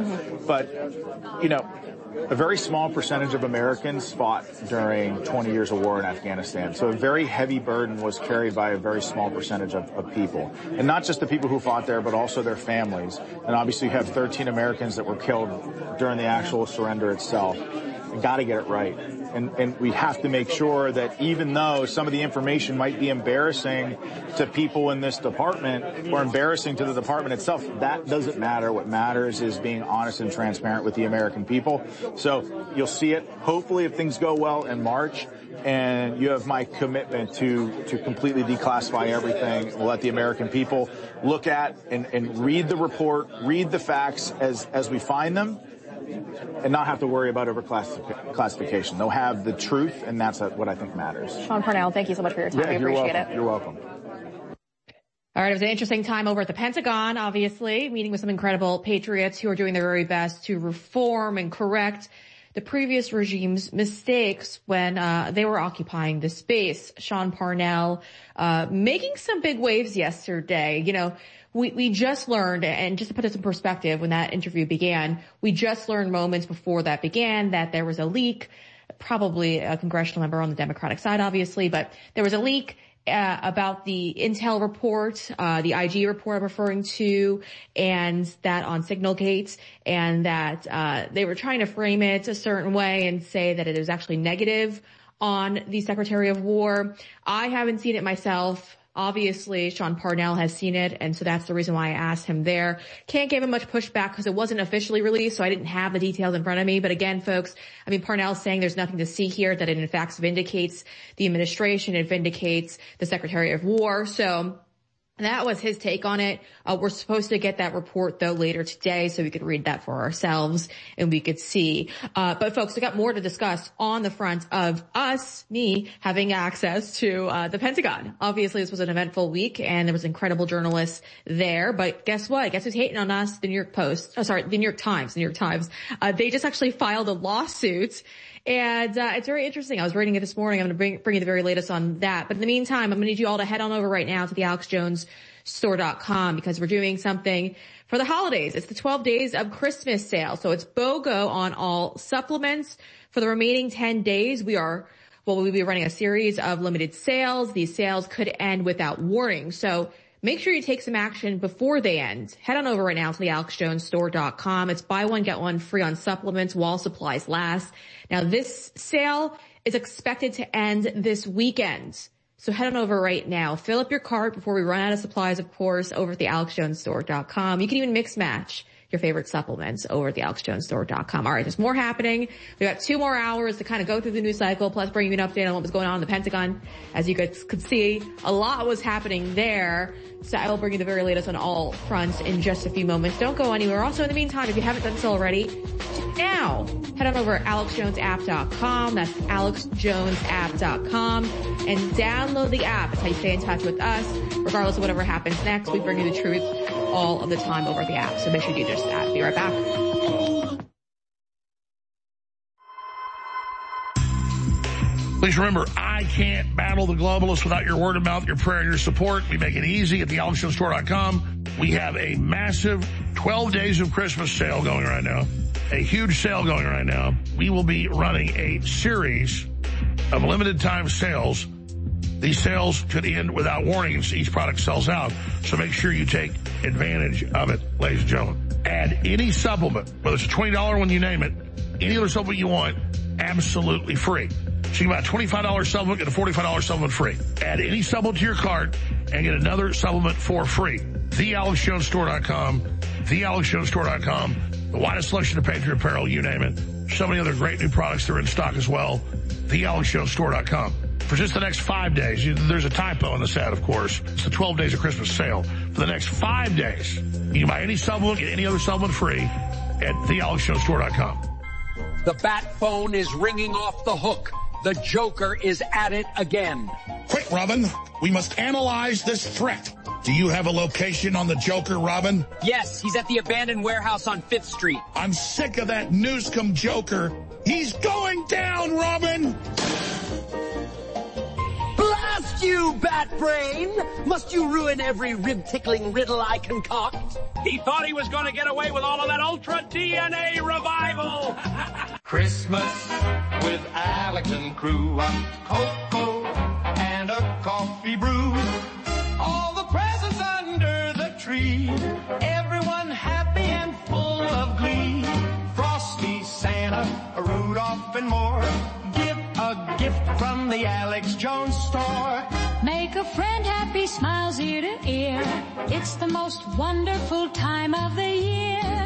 but you know, a very small percentage of Americans fought during 20 years of war in Afghanistan. So a very heavy burden was carried by a very small percentage of people. And not just the people who fought there, but also their families. And obviously you have 13 Americans that were killed during the actual surrender itself. We got to get it right. And we have to make sure that even though some of the information might be embarrassing to people in this department or embarrassing to the department itself, that doesn't matter. What matters is being honest and transparent with the American people. So you'll see it, hopefully, if things go well, in March. And you have my commitment to completely declassify everything. We'll let the American people look at and read the report, read the facts as we find them, and not have to worry about overclassification. They'll have the truth, and that's what I think matters. Sean Parnell, thank you so much for your time. We appreciate it. You're welcome. All right, it was an interesting time over at the Pentagon, obviously, meeting with some incredible patriots who are doing their very best to reform and correct the previous regime's mistakes when they were occupying the space. Sean Parnell making some big waves yesterday. You know, we just learned, and just to put this in perspective, when that interview began, we just learned moments before that began that there was a leak, probably a congressional member on the Democratic side, obviously, but there was a leak about the Intel report, the IG report I'm referring to, and that on Signalgate, and that they were trying to frame it a certain way and say that it is actually negative on the Secretary of War. I haven't seen it myself. Obviously, Sean Parnell has seen it, and so that's the reason why I asked him there. Can't give him much pushback because it wasn't officially released, so I didn't have the details in front of me. But again, folks, I mean, Parnell's saying there's nothing to see here, that it in fact vindicates the administration, it vindicates the Secretary of War. So that was his take on it. We're supposed to get that report, though, later today, so we could read that for ourselves and we could see. But folks, we got more to discuss on the front of me having access to the Pentagon. Obviously, this was an eventful week, and there was incredible journalists there. But guess what? Guess who's hating on us? The New York Post. Oh, sorry, the New York Times. They just actually filed a lawsuit. And it's very interesting. I was reading it this morning. I'm going to bring you the very latest on that. But in the meantime, I'm going to need you all to head on over right now to the AlexJonesStore.com because we're doing something for the holidays. It's the 12 days of Christmas sale. So it's BOGO on all supplements. For the remaining 10 days, we'll be running a series of limited sales. These sales could end without warning. So make sure you take some action before they end. Head on over right now to the AlexJonesStore.com. It's buy one, get one free on supplements while supplies last. Now, this sale is expected to end this weekend. So head on over right now. Fill up your cart before we run out of supplies, of course, over at the AlexJonesStore.com. You can even mix match your favorite supplements over at the AlexJonesStore.com. All right, there's more happening. We got 2 more hours to kind of go through the news cycle, plus bring you an update on what was going on in the Pentagon. As you guys could see, a lot was happening there. So I will bring you the very latest on all fronts in just a few moments. Don't go anywhere. Also, in the meantime, if you haven't done so already, now head on over to AlexJonesApp.com. That's AlexJonesApp.com and download the app. That's how you stay in touch with us. Regardless of whatever happens next, we bring you the truth all of the time over the app. So make sure you do just that. Be right back. Please remember, I can't battle the globalists without your word of mouth, your prayer, and your support. We make it easy at the AlexJonesStore.com. We have a massive 12 days of Christmas sale going right now. A huge sale going right now. We will be running a series of limited time sales. These sales could end without warning as each product sells out. So make sure you take advantage of it, ladies and gentlemen. Add any supplement, whether it's a $20 one, you name it, any other supplement you want, absolutely free. So you can buy a $25 supplement, get a $45 supplement free. Add any supplement to your cart and get another supplement for free. TheAlexJonesStore.com, TheAlexJonesStore.com. The widest selection of Patriot apparel, you name it. So many other great new products that are in stock as well. thealexshowstore.com. For just the next 5 days, there's a typo in this ad, of course. It's the 12 Days of Christmas sale. For the next 5 days, you can buy any supplement, get any other supplement free at thealexshowstore.com. The bat phone is ringing off the hook. The Joker is at it again. Quick, Robin. We must analyze this threat. Do you have a location on the Joker, Robin? Yes, he's at the abandoned warehouse on 5th Street. I'm sick of that Newscomb Joker. He's going down, Robin! Blast you, Batbrain! Must you ruin every rib-tickling riddle I concoct? He thought he was going to get away with all of that Ultra DNA revival! Christmas with Alex and crew, a cocoa and a coffee brew. All the presents under the tree, everyone happy and full of glee. Frosty, Santa, Rudolph and more. Give a gift from the Alex Jones store. Make a friend happy, smiles ear to ear. It's the most wonderful time of the year.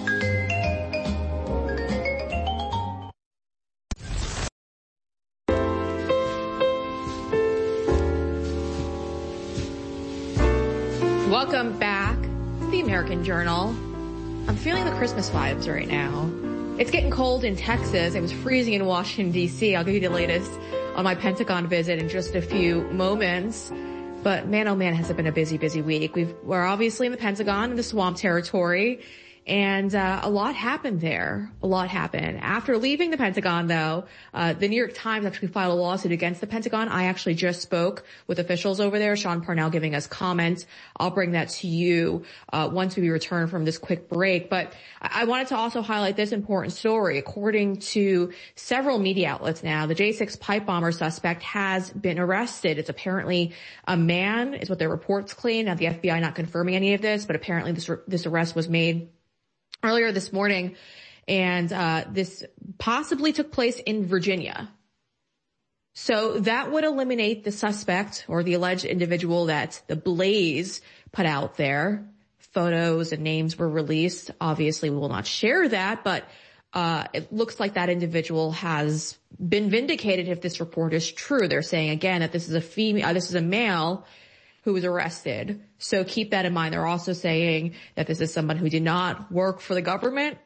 Welcome back to the American Journal. I'm feeling the Christmas vibes right now. It's getting cold in Texas. It was freezing in Washington, D.C. I'll give you the latest on my Pentagon visit in just a few moments. But man, oh man, has it been a busy, busy week. We're obviously in the Pentagon, in the swamp territory. And a lot happened there. A lot happened. After leaving the Pentagon, though, the New York Times actually filed a lawsuit against the Pentagon. I actually just spoke with officials over there, Sean Parnell giving us comments. I'll bring that to you once we return from this quick break. But I wanted to also highlight this important story. According to several media outlets now, the J6 pipe bomber suspect has been arrested. It's apparently a man, is what their reports claim. Now, the FBI not confirming any of this, but apparently this arrest was made earlier this morning, and this possibly took place in Virginia. So that would eliminate the suspect or the alleged individual that the Blaze put out there. Photos and names were released. Obviously, we will not share that, but it looks like that individual has been vindicated if this report is true. They're saying again that this is a male who was arrested. So keep that in mind. They're also saying that this is someone who did not work for the government.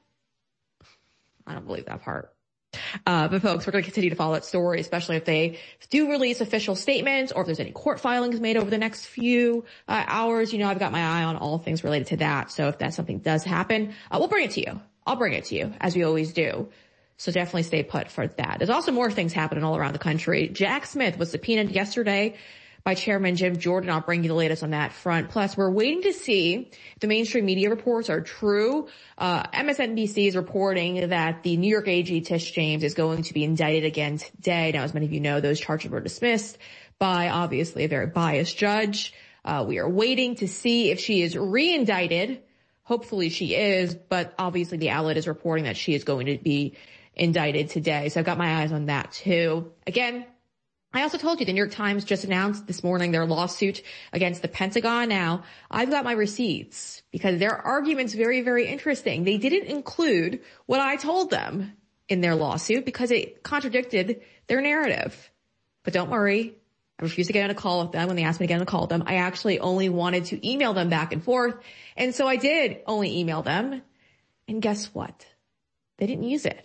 I don't believe that part. But folks, we're going to continue to follow that story, especially if they do release official statements or if there's any court filings made over the next few hours. You know, I've got my eye on all things related to that. So if that something does happen, we'll bring it to you. I'll bring it to you, as we always do. So definitely stay put for that. There's also more things happening all around the country. Jack Smith was subpoenaed yesterday by Chairman Jim Jordan. I'll bring you the latest on that front. Plus, we're waiting to see if the mainstream media reports are true. MSNBC is reporting that the New York AG Tish James is going to be indicted again today. Now, as many of you know, those charges were dismissed by obviously a very biased judge. We are waiting to see if she is re-indicted. Hopefully she is, but obviously the outlet is reporting that she is going to be indicted today. So I've got my eyes on that too. Again, I also told you the New York Times just announced this morning their lawsuit against the Pentagon. Now, I've got my receipts because their argument's very, very interesting. They didn't include what I told them in their lawsuit because it contradicted their narrative. But don't worry. I refused to get on a call with them when they asked me to get on a call with them. I actually only wanted to email them back and forth. And so I did only email them. And guess what? They didn't use it.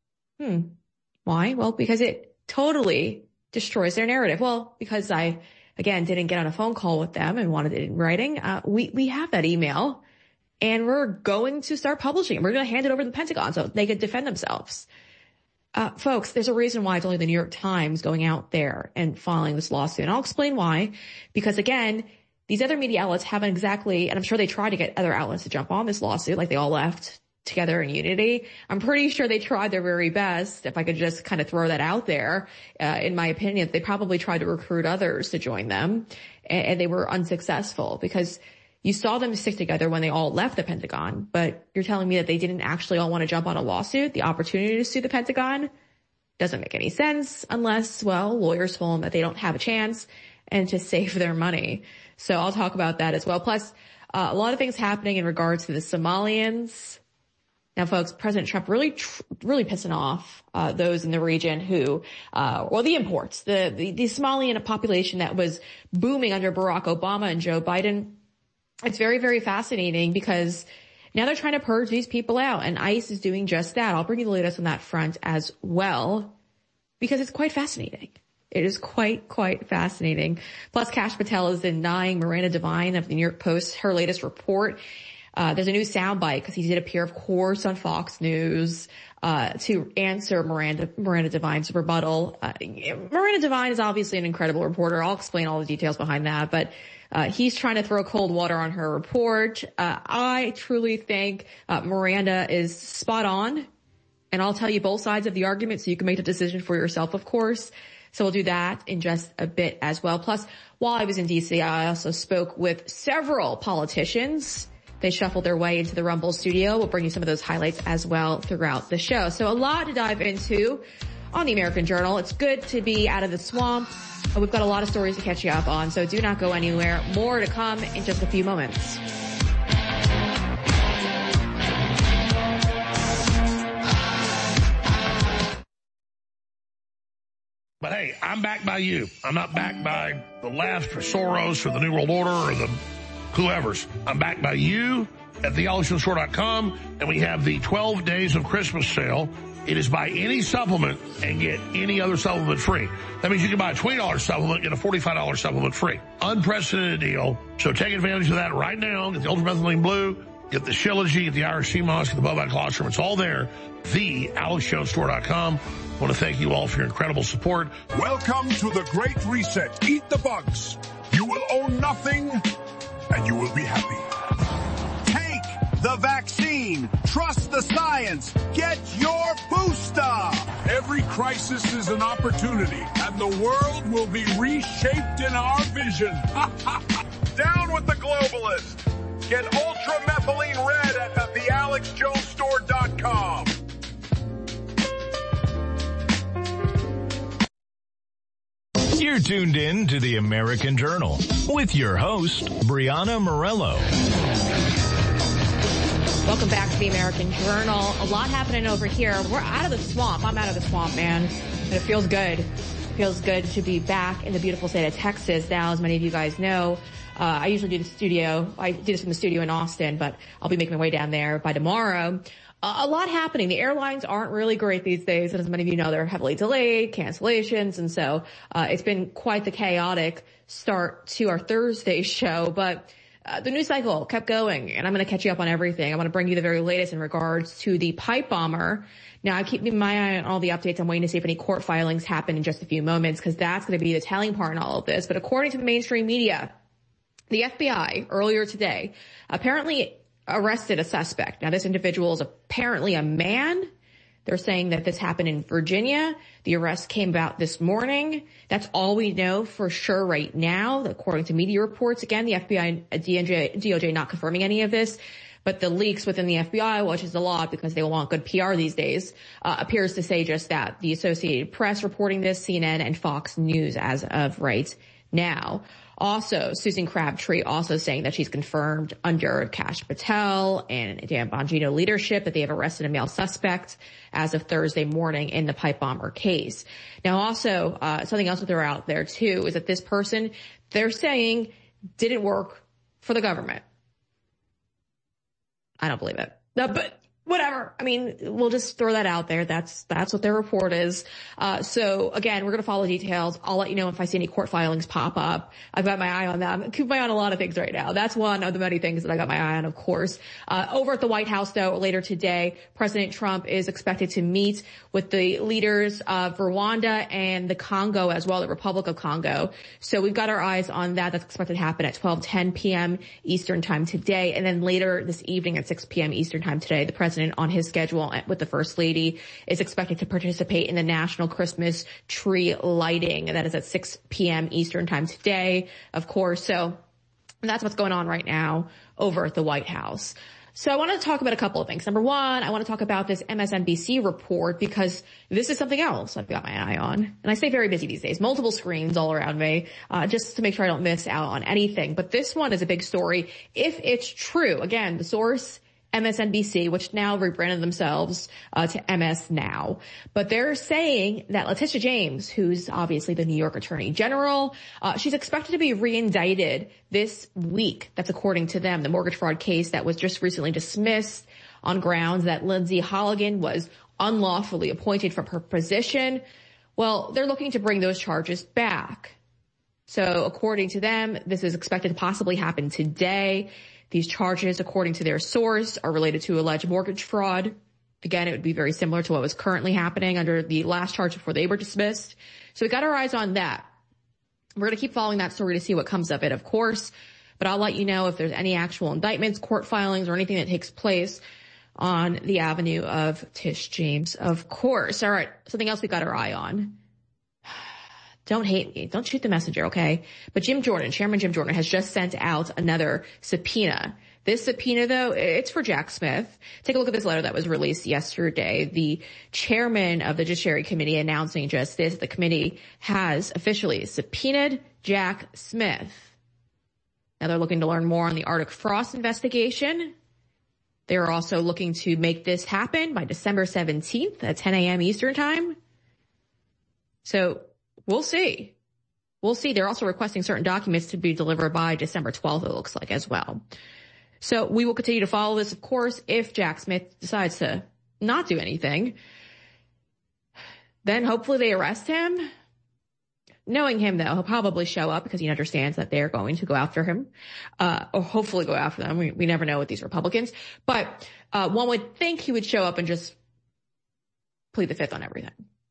Why? Well, because it totally destroys their narrative. Well, because I, again, didn't get on a phone call with them and wanted it in writing. We have that email and we're going to start publishing it. We're going to hand it over to the Pentagon so they could defend themselves. Folks, there's a reason why it's only the New York Times going out there and filing this lawsuit. And I'll explain why. Because again, these other media outlets haven't exactly, and I'm sure they tried to get other outlets to jump on this lawsuit, like they all left together in unity. I'm pretty sure they tried their very best. If I could just kind of throw that out there, in my opinion, they probably tried to recruit others to join them and they were unsuccessful because you saw them stick together when they all left the Pentagon, but you're telling me that they didn't actually all want to jump on a lawsuit. The opportunity to sue the Pentagon doesn't make any sense unless, well, lawyers told them that they don't have a chance and to save their money. So I'll talk about that as well. Plus, a lot of things happening in regards to the Somalians. Now, folks, President Trump really pissing off those in the region who, the imports, the Somali population that was booming under Barack Obama and Joe Biden. It's very, very fascinating because now they're trying to purge these people out, and ICE is doing just that. I'll bring you the latest on that front as well, because it's quite fascinating. It is quite fascinating. Plus, Kash Patel is denying Miranda Devine of the New York Post her latest report. There's a new soundbite because he did appear, of course, on Fox News to answer Miranda Devine's rebuttal. Miranda Devine is obviously an incredible reporter. I'll explain all the details behind that, but he's trying to throw cold water on her report. I truly think Miranda is spot on, and I'll tell you both sides of the argument so you can make the decision for yourself, of course. So we'll do that in just a bit as well. Plus, while I was in D.C., I also spoke with several politicians. They shuffled their way into the Rumble studio. We'll bring you some of those highlights as well throughout the show. So a lot to dive into on the American Journal. It's good to be out of the swamp. We've got a lot of stories to catch you up on, so do not go anywhere. More to come in just a few moments. But hey, I'm backed by you. I'm not backed by the left or Soros or the New World Order or the whoever's. I'm backed by you at thealexjonestore.com, and we have the 12 Days of Christmas sale. It is buy any supplement and get any other supplement free. That means you can buy a $20 supplement, get a $45 supplement free. Unprecedented deal. So take advantage of that right now. Get the Ultramethylene Blue, get the Shilajit, get the Irish Sea Moss, get the bovine colostrum. It's all there. thealexjonestore.com. I want to thank you all for your incredible support. Welcome to the Great Reset. Eat the bugs. You will own nothing, and you will be happy. Take the vaccine. Trust the science. Get your booster. Every crisis is an opportunity, and the world will be reshaped in our vision. Down with the globalists. Get Ultramethylene Red at thealexjonestore.com. You're tuned in to the American Journal with your host, Brianna Morello. Welcome back to the American Journal. A lot happening over here. We're out of the swamp. I'm out of the swamp, man. And it feels good. It feels good to be back in the beautiful state of Texas. Now, as many of you guys know, I usually do the studio. I do this from the studio in Austin, but I'll be making my way down there by tomorrow. A lot happening. The airlines aren't really great these days, and as many of you know, they're heavily delayed, cancellations, and so it's been quite the chaotic start to our Thursday show. But the news cycle kept going, and I'm going to catch you up on everything. I want to bring you the very latest in regards to the pipe bomber. Now, I keep my eye on all the updates. I'm waiting to see if any court filings happen in just a few moments, because that's going to be the telling part in all of this. But according to the mainstream media, the FBI earlier today apparently arrested a suspect. Now, this individual is apparently a man. They're saying that this happened in Virginia. The arrest came about this morning. That's all we know for sure right now, according to media reports. Again, the FBI and DOJ not confirming any of this, but the leaks within the FBI, which is a lot because they want good PR these days, appears to say just that. The Associated Press reporting this, CNN and Fox News as of right now. Also, Susan Crabtree also saying that she's confirmed under Kash Patel and Dan Bongino leadership that they have arrested a male suspect as of Thursday morning in the pipe bomber case. Now, also, something else that they're out there too is that this person, they're saying, didn't work for the government. I don't believe it. No, but whatever. I mean, we'll just throw that out there. That's what their report is. So again, we're going to follow details. I'll let you know if I see any court filings pop up. I've got my eye on them. Keep my eye on a lot of things right now. That's one of the many things that I got my eye on, of course. Over at the White House, though, later today, President Trump is expected to meet with the leaders of Rwanda and the Congo as well, the Republic of Congo. So we've got our eyes on that. That's expected to happen at 12:10 p.m. Eastern time today. And then later this evening at 6 p.m. Eastern time today, the president on his schedule with the First Lady is expected to participate in the National Christmas Tree Lighting. That is at 6 p.m. Eastern time today, of course. So that's what's going on right now over at the White House. So I want to talk about a couple of things. Number one, I want to talk about this MSNBC report because this is something else I've got my eye on. And I stay very busy these days, multiple screens all around me, just to make sure I don't miss out on anything. But this one is a big story. If it's true, again, the source, MSNBC, which now rebranded themselves to MS Now. But they're saying that Letitia James, who's obviously the New York Attorney General, she's expected to be reindicted this week. That's according to them. The mortgage fraud case that was just recently dismissed on grounds that Lindsay Halligan was unlawfully appointed from her position. Well, they're looking to bring those charges back. So according to them, this is expected to possibly happen today. These charges, according to their source, are related to alleged mortgage fraud. Again, it would be very similar to what was currently happening under the last charge before they were dismissed. So we got our eyes on that. We're going to keep following that story to see what comes of it, of course. But I'll let you know if there's any actual indictments, court filings, or anything that takes place on the avenue of Tish James, of course. All right, something else we got our eye on. Don't hate me. Don't shoot the messenger, okay? But Jim Jordan, Chairman Jim Jordan, has just sent out another subpoena. This subpoena, though, it's for Jack Smith. Take a look at this letter that was released yesterday. The chairman of the Judiciary Committee announcing just this. The committee has officially subpoenaed Jack Smith. Now they're looking to learn more on the Arctic Frost investigation. They're also looking to make this happen by December 17th at 10 a.m. Eastern time. So we'll see. We'll see. They're also requesting certain documents to be delivered by December 12th, it looks like, as well. So we will continue to follow this, of course. If Jack Smith decides to not do anything, then hopefully they arrest him. Knowing him, though, he'll probably show up because he understands that they're going to go after him, or hopefully go after them. We never know with these Republicans. But one would think he would show up and just plead the fifth on everything.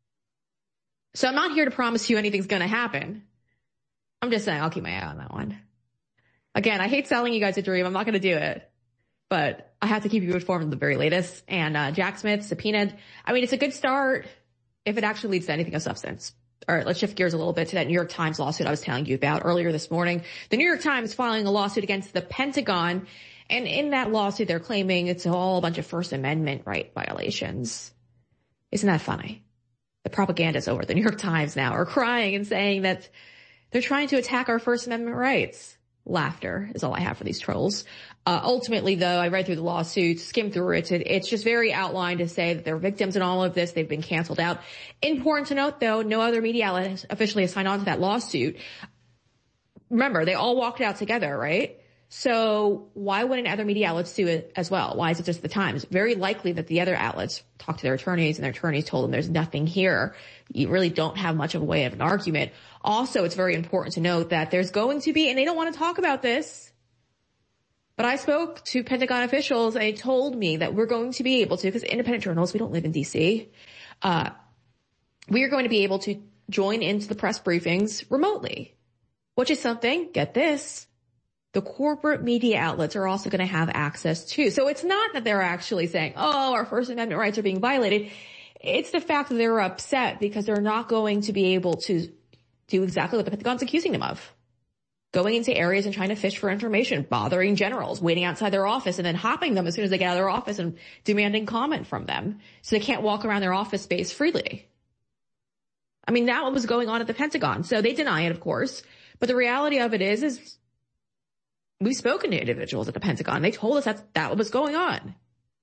So I'm not here to promise you anything's going to happen. I'm just saying I'll keep my eye on that one. Again, I hate selling you guys a dream. I'm not going to do it. But I have to keep you informed of the very latest. And Jack Smith subpoenaed. I mean, it's a good start if it actually leads to anything of substance. All right, let's shift gears a little bit to that New York Times lawsuit I was telling you about earlier this morning. The New York Times filing a lawsuit against the Pentagon. And in that lawsuit, they're claiming it's all a bunch of First Amendment right violations. Isn't that funny? The propagandists over at the New York Times now are crying and saying that they're trying to attack our First Amendment rights. Laughter is all I have for these trolls. Ultimately, though, I read through the lawsuit, skimmed through it. It's just very outlined to say that they're victims in all of this. They've been canceled out. Important to note, though, no other media outlet officially has signed on to that lawsuit. Remember, they all walked out together, right? So why wouldn't other media outlets do it as well? Why is it just the Times? Very likely that the other outlets talked to their attorneys and their attorneys told them there's nothing here. You really don't have much of a way of an argument. Also, it's very important to note that there's going to be, and they don't want to talk about this, but I spoke to Pentagon officials and they told me that we're going to be able to, because independent journalists, we don't live in D.C., we are going to be able to join into the press briefings remotely, which is something, get this, the corporate media outlets are also going to have access to. So it's not that they're actually saying, oh, our First Amendment rights are being violated. It's the fact that they're upset because they're not going to be able to do exactly what the Pentagon's accusing them of. Going into areas and trying to fish for information, bothering generals, waiting outside their office and then hopping them as soon as they get out of their office and demanding comment from them. So they can't walk around their office space freely. I mean, that was going on at the Pentagon. So they deny it, of course. But the reality of it is we've spoken to individuals at the Pentagon. They told us that was going on.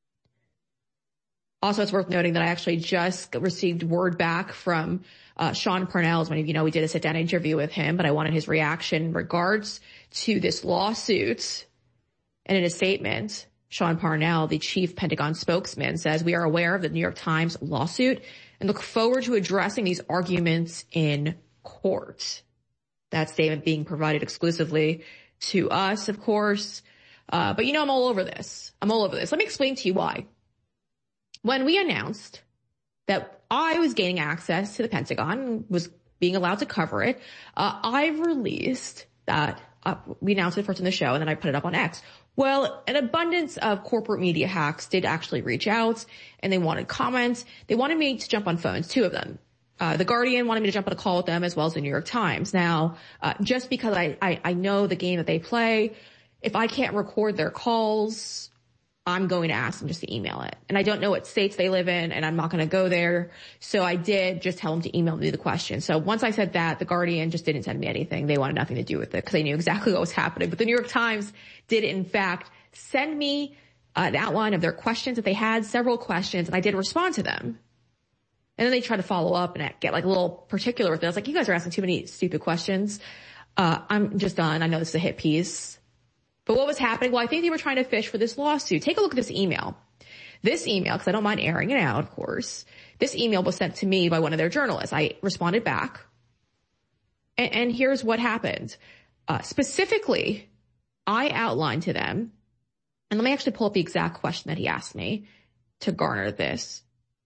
Also, it's worth noting that I actually just received word back from Sean Parnell. As many of you know, we did a sit-down interview with him, but I wanted his reaction in regards to this lawsuit. And in a statement, Sean Parnell, the chief Pentagon spokesman, says, we are aware of the New York Times lawsuit and look forward to addressing these arguments in court. That statement being provided exclusively to us, of course. But you know, I'm all over this. Let me explain to you why. When we announced that I was gaining access to the Pentagon, was being allowed to cover it, I released that. We announced it first in the show, and then I put it up on X. Well, an abundance of corporate media hacks did actually reach out, and they wanted comments. They wanted me to jump on phones, two of them. The Guardian wanted me to jump on a call with them, as well as the New York Times. Now, just because I know the game that they play, if I can't record their calls, I'm going to ask them just to email it. And I don't know what states they live in, and I'm not going to go there. So I did just tell them to email me the question. So once I said that, the Guardian just didn't send me anything. They wanted nothing to do with it because they knew exactly what was happening. But the New York Times did, in fact, send me an outline of their questions that they had, several questions, and I did respond to them. And then they tried to follow up and get like a little particular with it. I was like, you guys are asking too many stupid questions. I'm just done. I know this is a hit piece. But what was happening? Well, I think they were trying to fish for this lawsuit. Take a look at this email. This email, because I don't mind airing it out, of course. This email was sent to me by one of their journalists. I responded back. And here's what happened. Specifically, I outlined to them, and let me actually pull up the exact question that he asked me to garner this.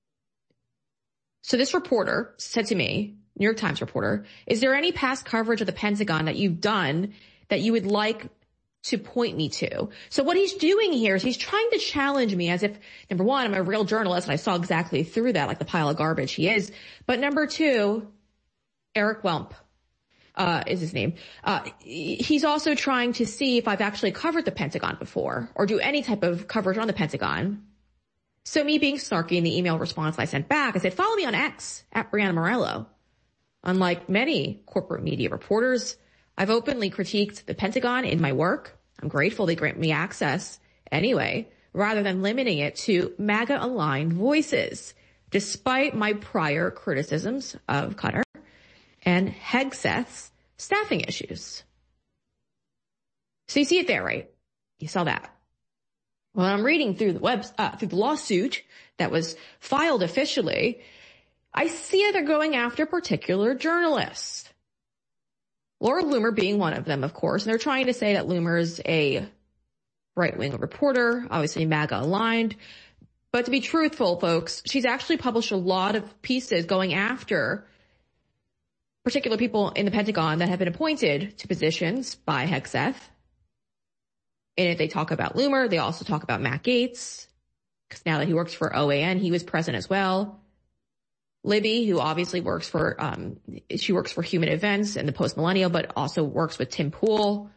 So this reporter said to me, New York Times reporter, is there any past coverage of the Pentagon that you've done that you would like to point me to? So what he's doing here is he's trying to challenge me as if, number one, I'm a real journalist and I saw exactly through that, like the pile of garbage he is. But number two, Eric Welp is his name. He's also trying to see if I've actually covered the Pentagon before or do any type of coverage on the Pentagon. So me being snarky in the email response I sent back, I said, follow me on X at Brianna Morello. Unlike many corporate media reporters, I've openly critiqued the Pentagon in my work. I'm grateful they grant me access anyway, rather than limiting it to MAGA-aligned voices, despite my prior criticisms of Qatar and Hegseth's staffing issues. So you see it there, right? You saw that. Well, I'm reading through the lawsuit that was filed officially. I see that they're going after particular journalists. Laura Loomer being one of them, of course. And they're trying to say that Loomer is a right-wing reporter, obviously MAGA aligned. But to be truthful, folks, she's actually published a lot of pieces going after particular people in the Pentagon that have been appointed to positions by Hegseth. And if they talk about Loomer, they also talk about Matt Gaetz, because now that he works for OAN, he was present as well. Libby, who obviously works for, she works for Human Events and the Post-Millennial, but also works with Tim Pool.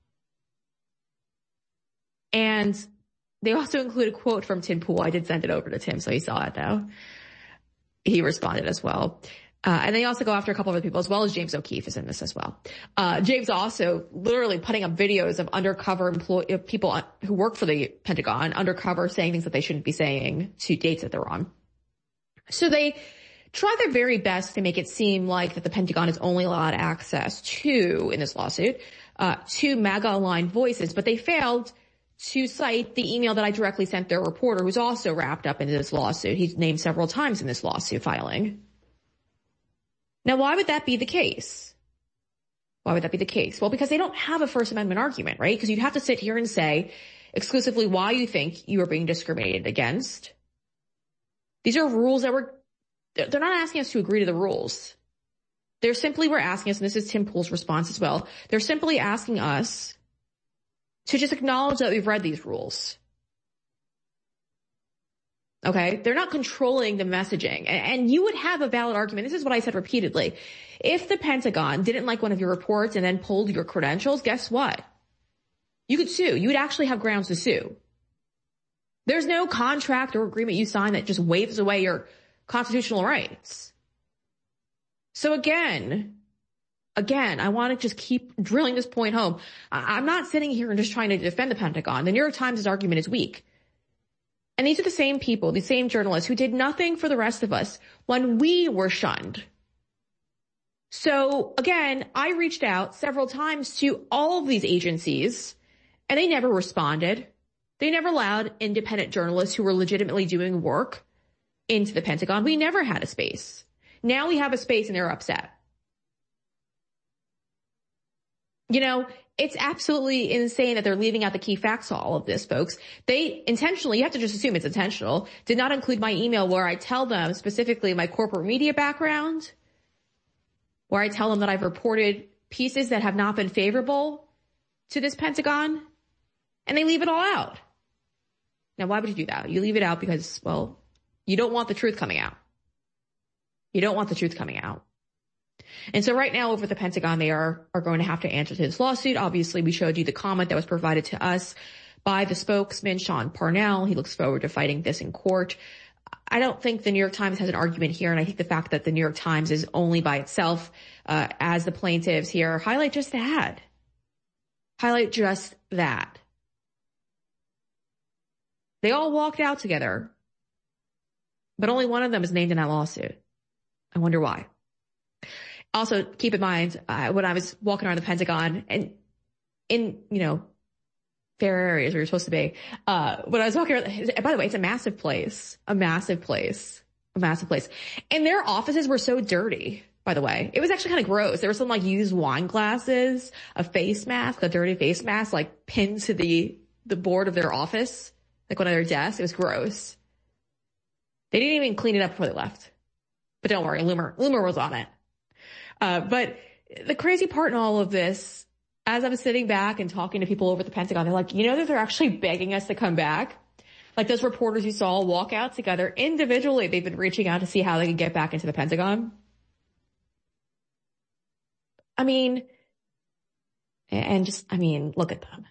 And they also include a quote from Tim Pool. I did send it over to Tim, so he saw it though. He responded as well. And they also go after a couple of other people, as well as James O'Keefe is in this as well. James also literally putting up videos of undercover people who work for the Pentagon, undercover, saying things that they shouldn't be saying to dates that they're on. So they try their very best to make it seem like that the Pentagon is only allowed access to, in this lawsuit, to MAGA-aligned voices, but they failed to cite the email that I directly sent their reporter, who's also wrapped up into this lawsuit. He's named several times in this lawsuit filing. Now, why would that be the case? Why would that be the case? Well, because they don't have a First Amendment argument, right? Because you'd have to sit here and say exclusively why you think you are being discriminated against. These are rules that they're not asking us to agree to the rules. They're simply, we're asking us, and this is Tim Pool's response as well, they're simply asking us to just acknowledge that we've read these rules. Okay? They're not controlling the messaging. And you would have a valid argument. This is what I said repeatedly. If the Pentagon didn't like one of your reports and then pulled your credentials, guess what? You could sue. You would actually have grounds to sue. There's no contract or agreement you sign that just waves away your constitutional rights. So again, I want to just keep drilling this point home. I'm not sitting here and just trying to defend the Pentagon. The New York Times' argument is weak. And these are the same people, the same journalists who did nothing for the rest of us when we were shunned. So again, I reached out several times to all of these agencies and they never responded. They never allowed independent journalists who were legitimately doing work into the Pentagon. We never had a space. Now we have a space and they're upset. You know, it's absolutely insane that they're leaving out the key facts of all of this, folks. They intentionally, you have to just assume it's intentional, did not include my email where I tell them specifically my corporate media background, where I tell them that I've reported pieces that have not been favorable to this Pentagon, and they leave it all out. Now, why would you do that? You leave it out because, well, you don't want the truth coming out. You don't want the truth coming out. And so right now over at the Pentagon, they are going to have to answer to this lawsuit. Obviously, we showed you the comment that was provided to us by the spokesman, Sean Parnell. He looks forward to fighting this in court. I don't think the New York Times has an argument here. And I think the fact that the New York Times is only by itself, as the plaintiffs here, highlight just that. Highlight just that. They all walked out together, but only one of them is named in that lawsuit. I wonder why. Also, keep in mind, when I was walking around the Pentagon and in, fair areas where you're supposed to be, when I was walking around, by the way, it's a massive place. And their offices were so dirty, by the way. It was actually kind of gross. There were some used wine glasses, a face mask, a dirty face mask, pinned to the board of their office, one of their desks. It was gross. They didn't even clean it up before they left. But don't worry, Loomer was on it. But the crazy part in all of this, as I was sitting back and talking to people over at the Pentagon, they're like, that they're actually begging us to come back? Those reporters you saw walk out together individually, they've been reaching out to see how they can get back into the Pentagon. Look at them.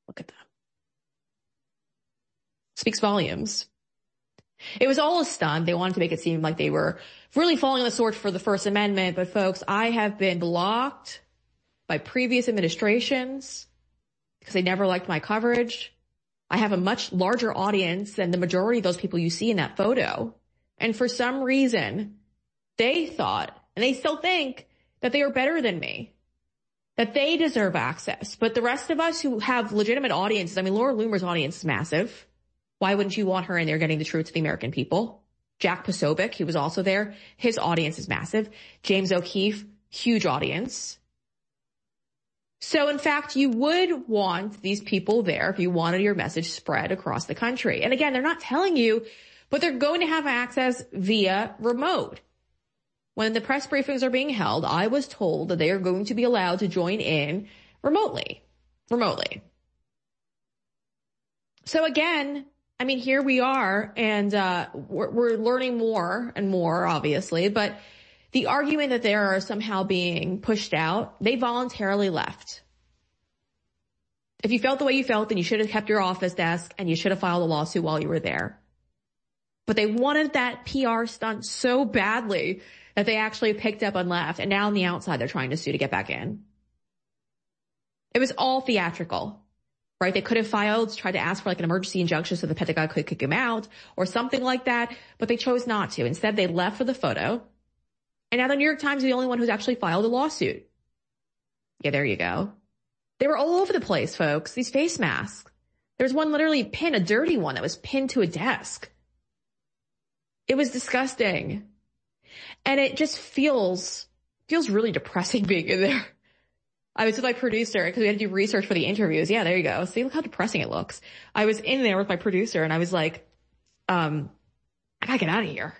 Speaks volumes. It was all a stunt. They wanted to make it seem like they were really falling on the sword for the First Amendment. But folks, I have been blocked by previous administrations because they never liked my coverage. I have a much larger audience than the majority of those people you see in that photo. And for some reason, they thought, and they still think, that they are better than me, that they deserve access. But the rest of us who have legitimate audiences, Laura Loomer's audience is massive. Why wouldn't you want her in there getting the truth to the American people? Jack Posobiec, he was also there. His audience is massive. James O'Keefe, huge audience. So in fact, you would want these people there if you wanted your message spread across the country. And again, they're not telling you, but they're going to have access via remote. When the press briefings are being held, I was told that they are going to be allowed to join in remotely. So again, here we are, and we're learning more and more, obviously, but the argument that they are somehow being pushed out, they voluntarily left. If you felt the way you felt, then you should have kept your office desk and you should have filed a lawsuit while you were there. But they wanted that PR stunt so badly that they actually picked up and left, and now on the outside they're trying to sue to get back in. It was all theatrical. Right? They could have tried to ask for an emergency injunction so the Pentagon could kick him out or something like that, but they chose not to. Instead, they left for the photo. And now the New York Times is the only one who's actually filed a lawsuit. Yeah, there you go. They were all over the place, folks. These face masks. There's one literally pinned, a dirty one that was pinned to a desk. It was disgusting. And it just feels really depressing being in there. I was with my producer because we had to do research for the interviews. Yeah, there you go. See, look how depressing it looks. I was in there with my producer and I was like, I gotta get out of here.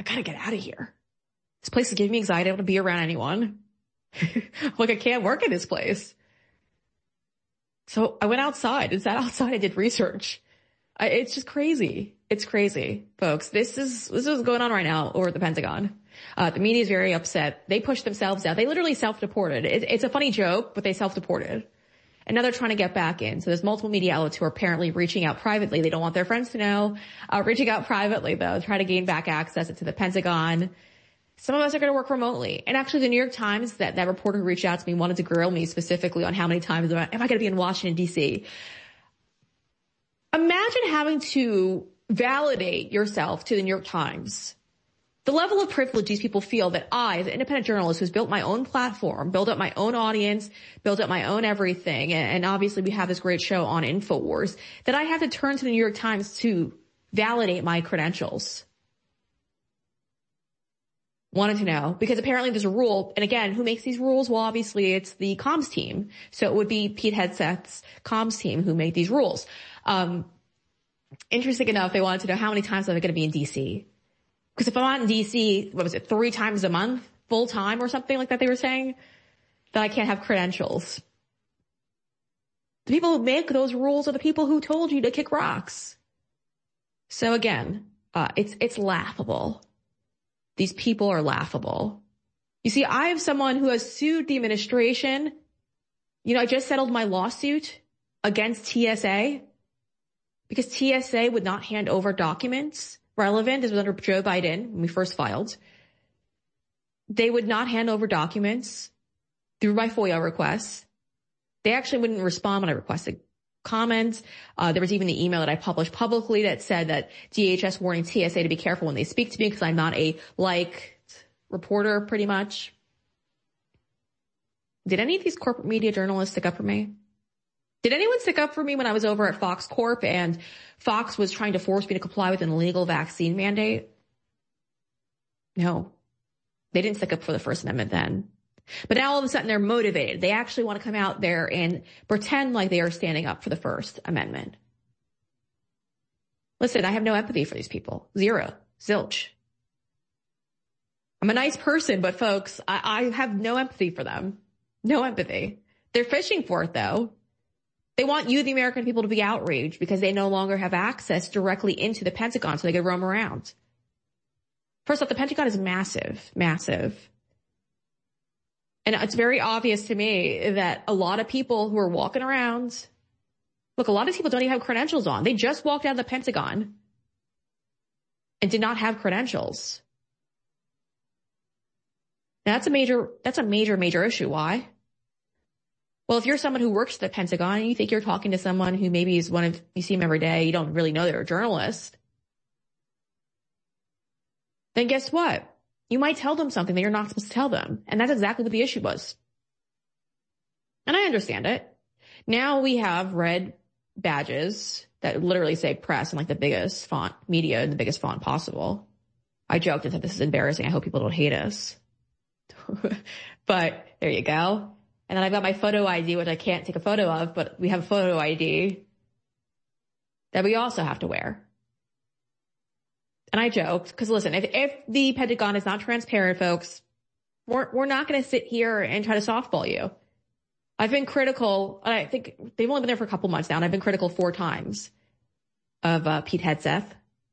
This place is giving me anxiety. I don't want to be around anyone. I can't work in this place. So I went outside and sat outside and did research. It's just crazy. It's crazy, folks. This is what's going on right now over at the Pentagon. The media is very upset. They pushed themselves out. They literally self-deported. It's a funny joke, but they self-deported. And now they're trying to get back in. So there's multiple media outlets who are apparently reaching out privately. They don't want their friends to know. Reaching out privately, though, try to gain back access to the Pentagon. Some of us are going to work remotely. And actually, the New York Times, that reporter who reached out to me wanted to grill me specifically on how many times am I going to be in Washington, D.C. Imagine having to validate yourself to the New York Times. The level of privilege these people feel that I, as an independent journalist who's built my own platform, built up my own audience, built up my own everything, and obviously we have this great show on InfoWars, that I have to turn to the New York Times to validate my credentials. Wanted to know, because apparently there's a rule, and again, who makes these rules? Well, obviously it's the comms team. So it would be Pete Hegseth's comms team who made these rules. Interesting enough, they wanted to know how many times am I going to be in D.C.? Because if I'm not in D.C., 3 times a month, full time or something like that they were saying, that I can't have credentials. The people who make those rules are the people who told you to kick rocks. So again, it's laughable. These people are laughable. You see, I am someone who has sued the administration. I just settled my lawsuit against TSA because TSA would not hand over documents relevant. This was under Joe Biden when we first filed. They would not hand over documents through my FOIA requests. They actually wouldn't respond when I requested comment. There was even the email that I published publicly that said that DHS warning TSA to be careful when they speak to me because I'm not a liked reporter, pretty much. Did any of these corporate media journalists stick up for me? Did anyone stick up for me when I was over at Fox Corp and Fox was trying to force me to comply with an illegal vaccine mandate? No. They didn't stick up for the First Amendment then. But now all of a sudden they're motivated. They actually want to come out there and pretend like they are standing up for the First Amendment. Listen, I have no empathy for these people. Zero. Zilch. I'm a nice person, but folks, I have no empathy for them. No empathy. They're fishing for it, though. They want you, the American people, to be outraged because they no longer have access directly into the Pentagon so they can roam around. First off, the Pentagon is massive, massive. And it's very obvious to me that a lot of people who are walking around, look, a lot of people don't even have credentials on. They just walked out of the Pentagon and did not have credentials. Now, that's a major issue. Why? Well, if you're someone who works at the Pentagon and you think you're talking to someone who maybe is you see them every day, you don't really know they're a journalist, then guess what? You might tell them something that you're not supposed to tell them. And that's exactly what the issue was. And I understand it. Now we have red badges that literally say press in like the biggest font, media in the biggest font possible. I joked and said this is embarrassing. I hope people don't hate us. But there you go. And then I've got my photo ID, which I can't take a photo of, but we have a photo ID that we also have to wear. And I joked, because listen, if the Pentagon is not transparent, folks, we're not going to sit here and try to softball you. I've been critical, and I think they've only been there for a couple months now, and I've been critical 4 times of Pete Hegseth.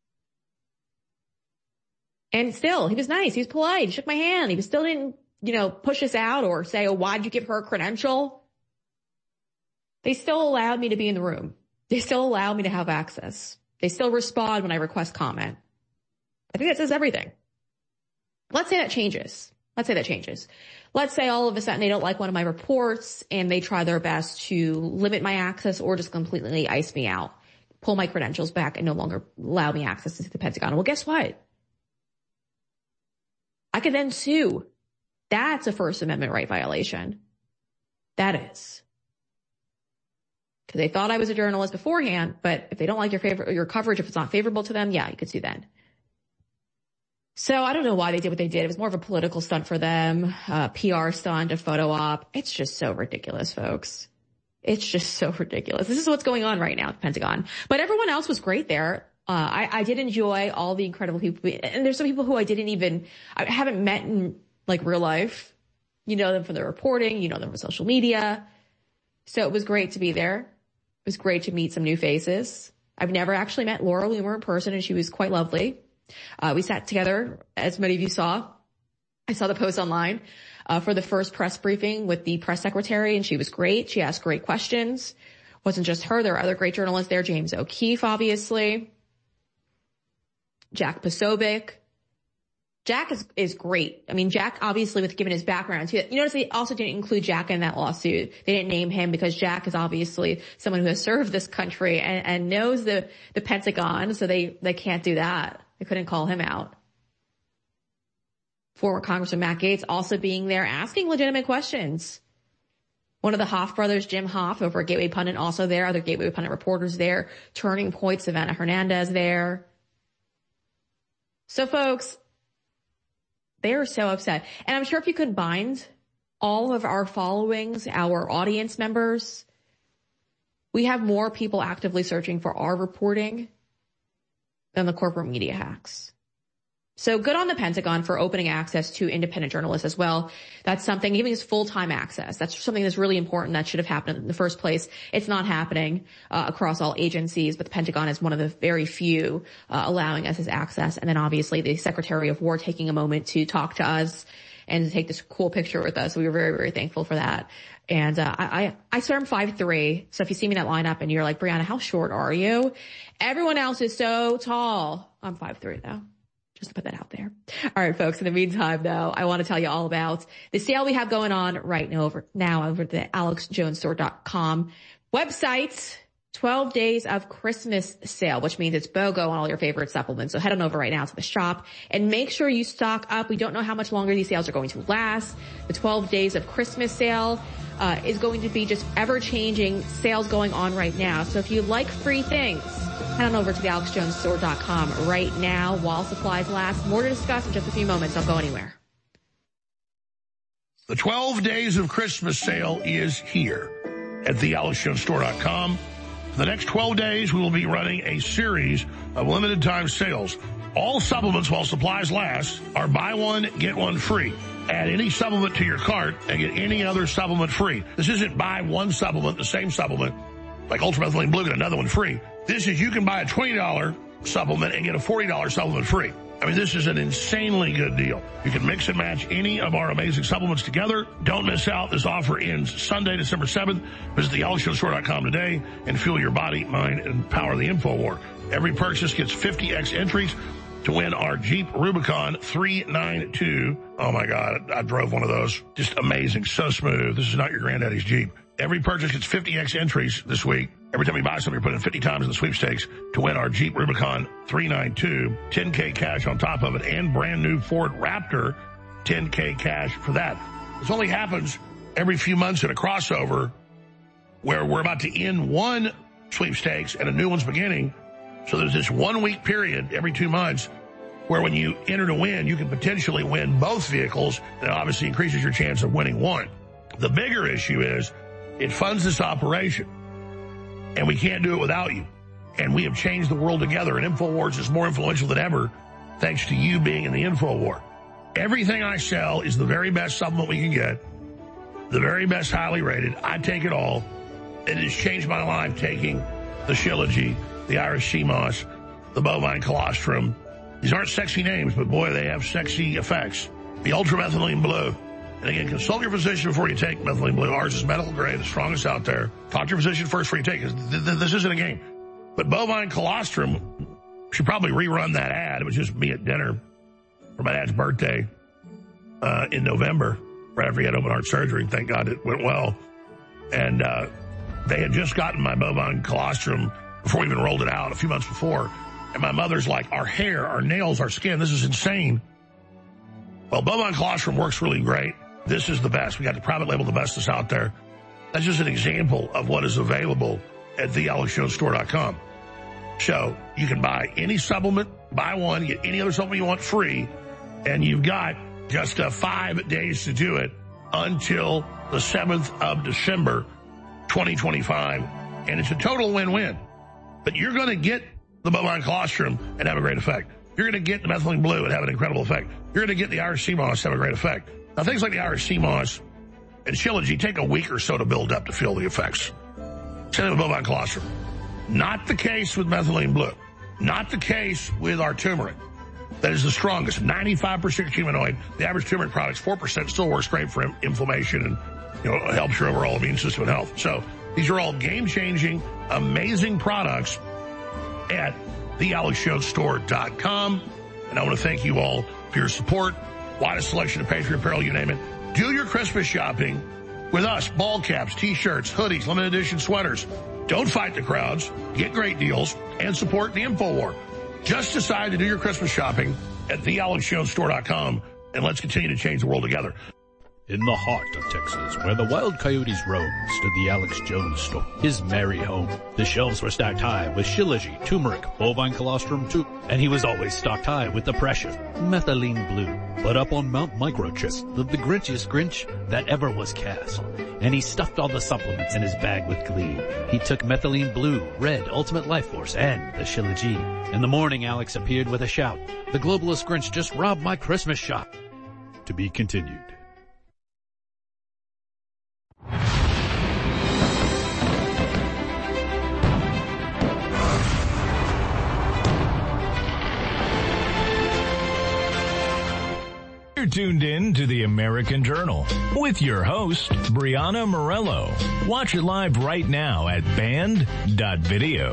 And still, he was nice. He was polite. He shook my hand. He still didn't, push us out or say, oh, why'd you give her a credential? They still allowed me to be in the room. They still allow me to have access. They still respond when I request comment. I think that says everything. Let's say that changes. Let's say all of a sudden they don't like one of my reports and they try their best to limit my access or just completely ice me out, pull my credentials back and no longer allow me access to the Pentagon. Well, guess what? I could then sue. That's a First Amendment right violation. That is. Because they thought I was a journalist beforehand, but if they don't like your coverage, if it's not favorable to them, yeah, you could sue then. So I don't know why they did what they did. It was more of a political stunt for them, PR stunt, a photo op. It's just so ridiculous, folks. It's just so ridiculous. This is what's going on right now at the Pentagon. But everyone else was great there. I did enjoy all the incredible people. And there's some people who I haven't met in like real life. You know them from their reporting. You know them from social media. So it was great to be there. It was great to meet some new faces. I've never actually met Laura Loomer in person, and she was quite lovely. We sat together, as many of you saw. I saw the post online for the first press briefing with the press secretary, and she was great. She asked great questions. Wasn't just her. There were other great journalists there. James O'Keefe, obviously. Jack Posobiec. Jack is great. I mean, Jack, obviously, given his background, you notice they also didn't include Jack in that lawsuit. They didn't name him because Jack is obviously someone who has served this country and knows the Pentagon, so they can't do that. They couldn't call him out. Former Congressman Matt Gaetz also being there asking legitimate questions. One of the Hoff brothers, Jim Hoff, over at Gateway Pundit, also there. Other Gateway Pundit reporters there. Turning Point, Savannah Hernandez there. So, folks, they are so upset. And I'm sure if you combined all of our followings, our audience members, we have more people actively searching for our reporting than the corporate media hacks. So good on the Pentagon for opening access to independent journalists as well. That's something, giving us full-time access. That's something that's really important that should have happened in the first place. It's not happening across all agencies, but the Pentagon is one of the very few allowing us this access. And then obviously the Secretary of War taking a moment to talk to us and to take this cool picture with us. We were very, very thankful for that. And I swear I'm 5'3". So if you see me in that lineup and you're like, Brianna, how short are you? Everyone else is so tall. I'm 5'3" though. Just to put that out there. All right, folks. In the meantime, though, I want to tell you all about the sale we have going on right now over the AlexJonesStore.com website. 12 days of Christmas sale, which means it's BOGO on all your favorite supplements. So head on over right now to the shop and make sure you stock up. We don't know how much longer these sales are going to last. The 12 days of Christmas sale is going to be just ever-changing sales going on right now. So if you like free things, head on over to the AlexJonesStore.com right now while supplies last. More to discuss in just a few moments. Don't go anywhere. The 12 Days of Christmas sale is here at thealexjonesstore.com. For the next 12 days, we will be running a series of limited time sales. All supplements while supplies last are buy one, get one free. Add any supplement to your cart and get any other supplement free. This isn't buy one supplement, the same supplement, like Ultramethylene Blue, get another one free. This is you can buy a $20 supplement and get a $40 supplement free. I mean, this is an insanely good deal. You can mix and match any of our amazing supplements together. Don't miss out. This offer ends Sunday, December 7th. Visit thealexjonesstore.com today and fuel your body, mind, and power the InfoWar. Every purchase gets 50x entries to win our Jeep Rubicon 392. Oh, my God. I drove one of those. Just amazing. So smooth. This is not your granddaddy's Jeep. Every purchase gets 50x entries this week. Every time you buy something, you're putting 50 times in the sweepstakes to win our Jeep Rubicon 392, 10K cash on top of it, and brand new Ford Raptor, 10K cash for that. This only happens every few months in a crossover where we're about to end one sweepstakes and a new one's beginning. So there's this 1 week period every 2 months where when you enter to win, you can potentially win both vehicles, and it obviously increases your chance of winning one. The bigger issue is it funds this operation, and we can't do it without you. And we have changed the world together, and InfoWars is more influential than ever thanks to you being in the InfoWar. Everything I sell is the very best supplement we can get, the very best highly rated. I take it all. It has changed my life taking the Shilajit, the Irish sea moss, the bovine colostrum. These aren't sexy names, but boy, they have sexy effects. The Ultramethylene Blue. And again, consult your physician before you take methylene blue. Ours is medical grade, the strongest out there. Talk to your physician first before you take it. This isn't a game. But bovine colostrum, should probably rerun that ad. It was just me at dinner for my dad's birthday in November, right after he had open heart surgery. Thank God it went well. And they had just gotten my bovine colostrum before we even rolled it out a few months before. And my mother's like, our hair, our nails, our skin, this is insane. Well, bovine colostrum works really great. This is the best. We got the private label, the best that's out there. That's just an example of what is available at thealexjonesstore.com. So you can buy any supplement, buy one, get any other supplement you want free, and you've got just 5 days to do it until the 7th of December, 2025. And it's a total win-win. But you're going to get the bovine colostrum and have a great effect. You're going to get the methylene blue and have an incredible effect. You're going to get the Irish sea moss and have a great effect. Now, things like the Irish sea moss and Shilajit take a week or so to build up to feel the effects. Same with bovine colostrum. Not the case with methylene blue. Not the case with our turmeric. That is the strongest. 95% curcuminoid. The average turmeric product's 4%. Still works great for inflammation and helps your overall immune system and health. So these are all game-changing, amazing products at thealexjonesstore.com. And I want to thank you all for your support. Widest selection of Patriot apparel, you name it. Do your Christmas shopping with us. Ball caps, T-shirts, hoodies, limited edition sweaters. Don't fight the crowds. Get great deals and support the InfoWar. Just decide to do your Christmas shopping at thealexjonesstore.com, and let's continue to change the world together. In the heart of Texas, where the wild coyotes roam, stood the Alex Jones Store, his merry home. The shelves were stacked high with Shilajit, turmeric, bovine colostrum too, and he was always stocked high with the precious methylene blue. But up on Mount Microchip lived the grinchiest Grinch that ever was cast, and he stuffed all the supplements in his bag with glee. He took methylene blue, red, ultimate life force, and the Shilajit. In the morning, Alex appeared with a shout. The globalist Grinch just robbed my Christmas shop. To be continued. You're tuned in to the American Journal with your host, Brianna Morello. Watch it live right now at band.video. All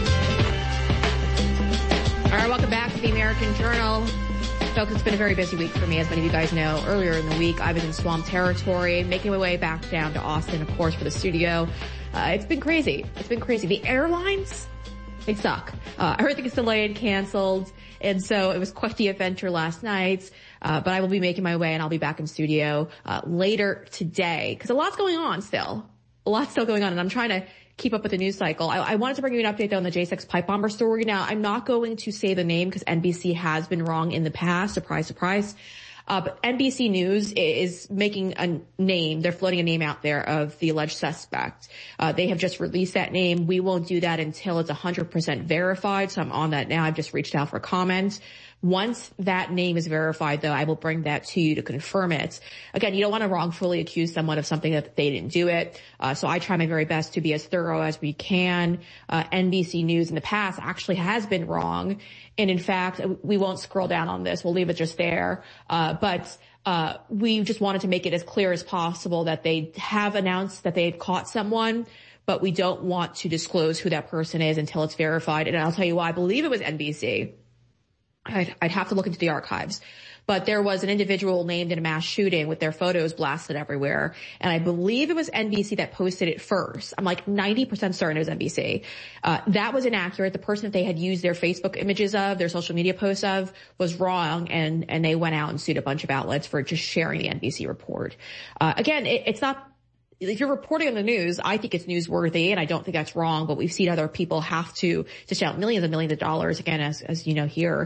right, welcome back to the American Journal. Folks, it's been a very busy week for me, as many of you guys know. Earlier in the week, I was in swamp territory, making my way back down to Austin, of course, for the studio. It's been crazy. The airlines, they suck. Everything is delayed, canceled. And so it was quite the adventure last night. But I will be making my way and I'll be back in studio, later today. Cause a lot's going on still. A lot's still going on and I'm trying to keep up with the news cycle. I wanted to bring you an update though on the J6 pipe bomber story. Now, I'm not going to say the name because NBC has been wrong in the past. Surprise, surprise. But NBC News is making a name. They're floating a name out there of the alleged suspect. They have just released that name. We won't do that until it's 100% verified. So I'm on that now. I've just reached out for comment. Once that name is verified, though, I will bring that to you to confirm it. Again, you don't want to wrongfully accuse someone of something that they didn't do it. So I try my very best to be as thorough as we can. NBC News in the past actually has been wrong. And in fact, we won't scroll down on this. We'll leave it just there. But we just wanted to make it as clear as possible that they have announced that they've caught someone, but we don't want to disclose who that person is until it's verified. And I'll tell you why. I believe it was NBC. I'd have to look into the archives. But there was an individual named in a mass shooting with their photos blasted everywhere. And I believe it was NBC that posted it first. I'm like 90% certain it was NBC. That was inaccurate. The person that they had used their Facebook images of, their social media posts of, was wrong. And they went out and sued a bunch of outlets for just sharing the NBC report. Again, it's not, if you're reporting on the news, I think it's newsworthy and I don't think that's wrong, but we've seen other people have to dish out millions and millions of dollars, again, as you know here.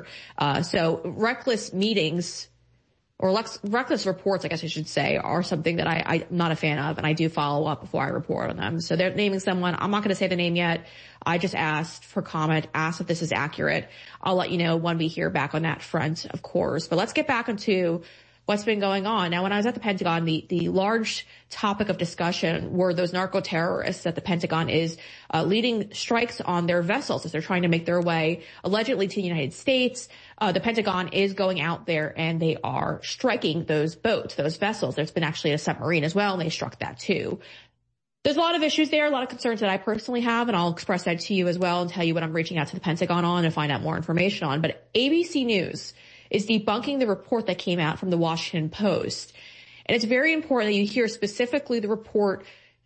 So reckless meetings or reckless reports, I guess I should say, are something that I'm not a fan of and I do follow up before I report on them. So they're naming someone. I'm not going to say the name yet. I just asked for comment, asked if this is accurate. I'll let you know when we hear back on that front, of course. But let's get back into what's been going on. Now, when I was at the Pentagon, the large topic of discussion were those narco-terrorists that the Pentagon is leading strikes on their vessels as they're trying to make their way allegedly to the United States. The Pentagon is going out there and they are striking those boats, those vessels. There's been actually a submarine as well, and they struck that too. There's a lot of issues there, a lot of concerns that I personally have, and I'll express that to you as well and tell you what I'm reaching out to the Pentagon on to find out more information on. But ABC News is debunking the report that came out from the Washington Post. And it's very important that you hear specifically the report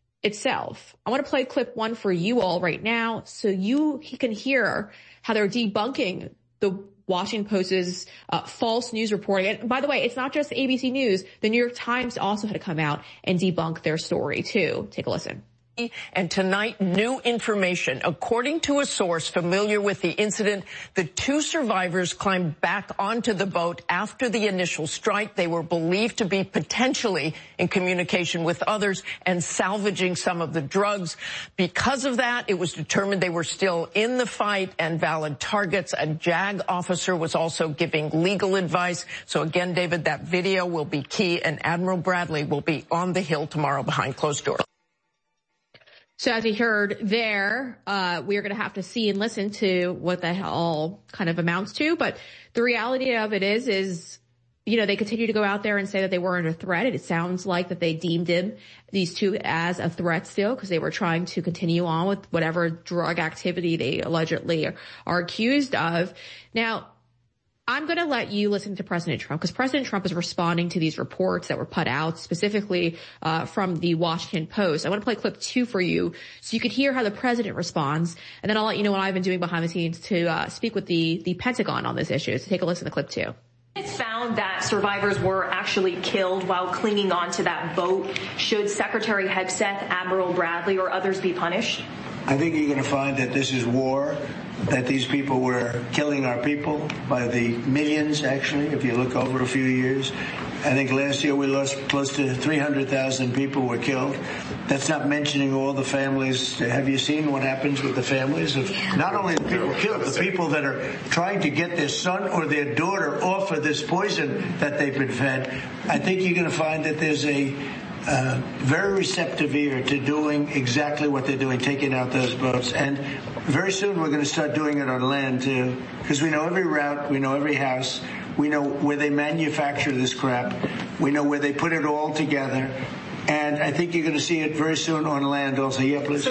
itself. I want to play clip 1 for you all right now so you can hear how they're debunking the Washington Post's false news reporting. And by the way, it's not just ABC News. The New York Times also had to come out and debunk their story too. Take a listen. And tonight, new information. According to a source familiar with the incident, the 2 survivors climbed back onto the boat after the initial strike. They were believed to be potentially in communication with others and salvaging some of the drugs. Because of that, it was determined they were still in the fight and valid targets. A JAG officer was also giving legal advice. So again, David, that video will be key, and Admiral Bradley will be on the Hill tomorrow behind closed doors. So as you heard there, we are going to have to see and listen to what that all kind of amounts to. But the reality of it is, you know, they continue to go out there and say that they weren't a threat. It sounds like that they deemed these 2 as a threat still because they were trying to continue on with whatever drug activity they allegedly are accused of. Now, I'm going to let you listen to President Trump because President Trump is responding to these reports that were put out specifically from the Washington Post. I want to play clip 2 for you so you could hear how the president responds, and then I'll let you know what I've been doing behind the scenes to speak with the Pentagon on this issue. So take a listen to clip 2. It's found that survivors were actually killed while clinging onto that boat. Should Secretary Hegseth, Admiral Bradley, or others be punished? I think you're going to find that this is war, that these people were killing our people by the millions, actually, if you look over a few years. I think last year we lost close to 300,000 people were killed. That's not mentioning all the families. Have you seen what happens with the families of not only the people killed, the people that are trying to get their son or their daughter off of this poison that they've been fed? I think you're going to find that there's a very receptive ear to doing exactly what they're doing, taking out those boats. And very soon we're going to start doing it on land too, because we know every route, we know every house, we know where they manufacture this crap, we know where they put it all together, and I think you're going to see it very soon on land also. Yeah, please.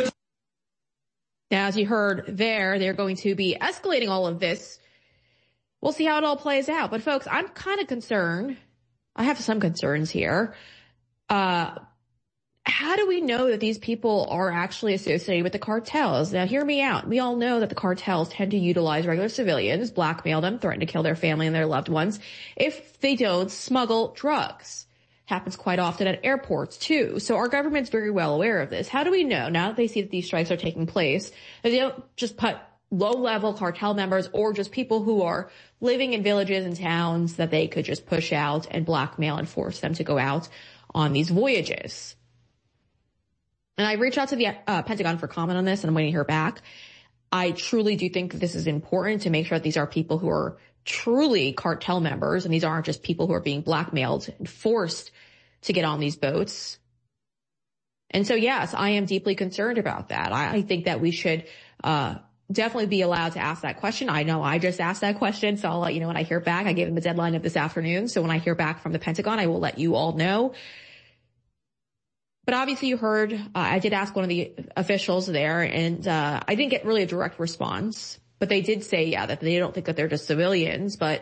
Now, as you heard there, they're going to be escalating all of this. We'll see how it all plays out. But folks, I'm kind of concerned. I have some concerns here. how do we know that these people are actually associated with the cartels? Now, hear me out. We all know that the cartels tend to utilize regular civilians, blackmail them, threaten to kill their family and their loved ones if they don't smuggle drugs. Happens quite often at airports, too. So our government's very well aware of this. How do we know, now that they see that these strikes are taking place, that they don't just put low-level cartel members or just people who are living in villages and towns that they could just push out and blackmail and force them to go out on these voyages? And I reached out to the Pentagon for comment on this, and I'm waiting to hear back. I truly do think that this is important to make sure that these are people who are truly cartel members, and these aren't just people who are being blackmailed and forced to get on these boats. And so, yes, I am deeply concerned about that. I think that we should definitely be allowed to ask that question. I know I just asked that question, so I'll let you know when I hear back. I gave them a deadline of this afternoon, so when I hear back from the Pentagon, I will let you all know. But obviously you heard, I did ask one of the officials there, and I didn't get really a direct response. But they did say, yeah, that they don't think that they're just civilians. But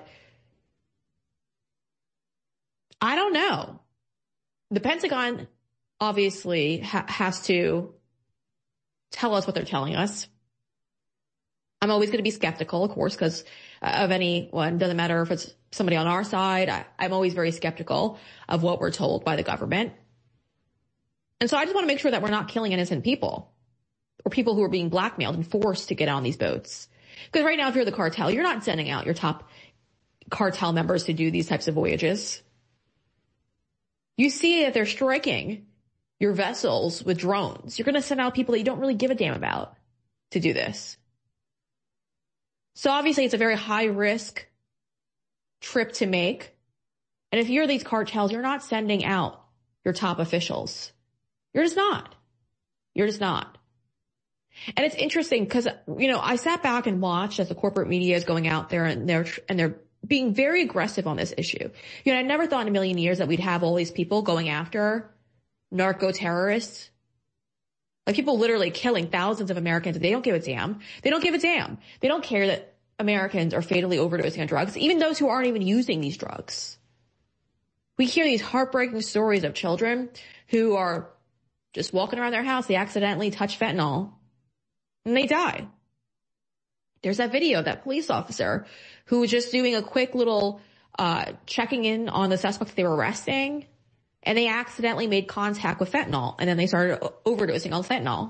I don't know. The Pentagon obviously has to tell us what they're telling us. I'm always going to be skeptical, of course, because of anyone. Doesn't matter if it's somebody on our side. I'm always very skeptical of what we're told by the government. And so I just want to make sure that we're not killing innocent people or people who are being blackmailed and forced to get on these boats. Because right now, if you're the cartel, you're not sending out your top cartel members to do these types of voyages. You see that they're striking your vessels with drones. You're going to send out people that you don't really give a damn about to do this. So obviously, it's a very high-risk trip to make. And if you're these cartels, you're not sending out your top officials. You're just not. You're just not. And it's interesting because, you know, I sat back and watched as the corporate media is going out there and they're being very aggressive on this issue. You know, I never thought in a million years that we'd have all these people going after narco terrorists. Like people literally killing thousands of Americans and they don't give a damn. They don't give a damn. They don't care that Americans are fatally overdosing on drugs, even those who aren't even using these drugs. We hear these heartbreaking stories of children who are just walking around their house. They accidentally touch fentanyl and they die. There's that video of that police officer who was just doing a quick little checking in on the suspect they were arresting, and they accidentally made contact with fentanyl, and then they started overdosing on fentanyl.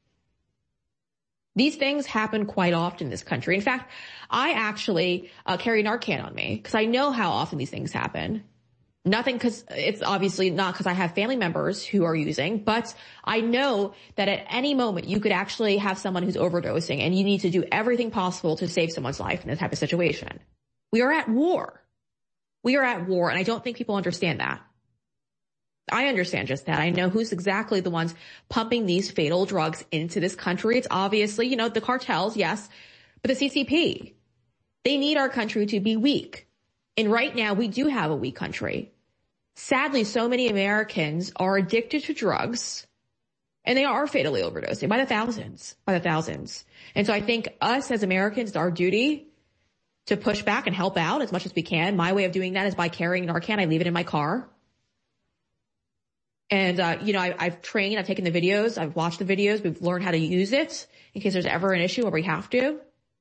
These things happen quite often in this country. In fact, I actually carry Narcan on me because I know how often these things happen. Nothing because it's obviously not because I have family members who are using, but I know that at any moment you could actually have someone who's overdosing and you need to do everything possible to save someone's life in this type of situation. We are at war. We are at war, and I don't think people understand that. I understand just that. I know who's exactly the ones pumping these fatal drugs into this country. It's obviously, you know, the cartels, yes, but the CCP. They need our country to be weak. And right now, we do have a weak country. Sadly, so many Americans are addicted to drugs, and they are fatally overdosing by the thousands. And so I think us as Americans, it's our duty to push back and help out as much as we can. My way of doing that is by carrying Narcan. I leave it in my car. And, you know, I've trained, I've taken the videos, I've watched the videos, we've learned how to use it in case there's ever an issue where we have to.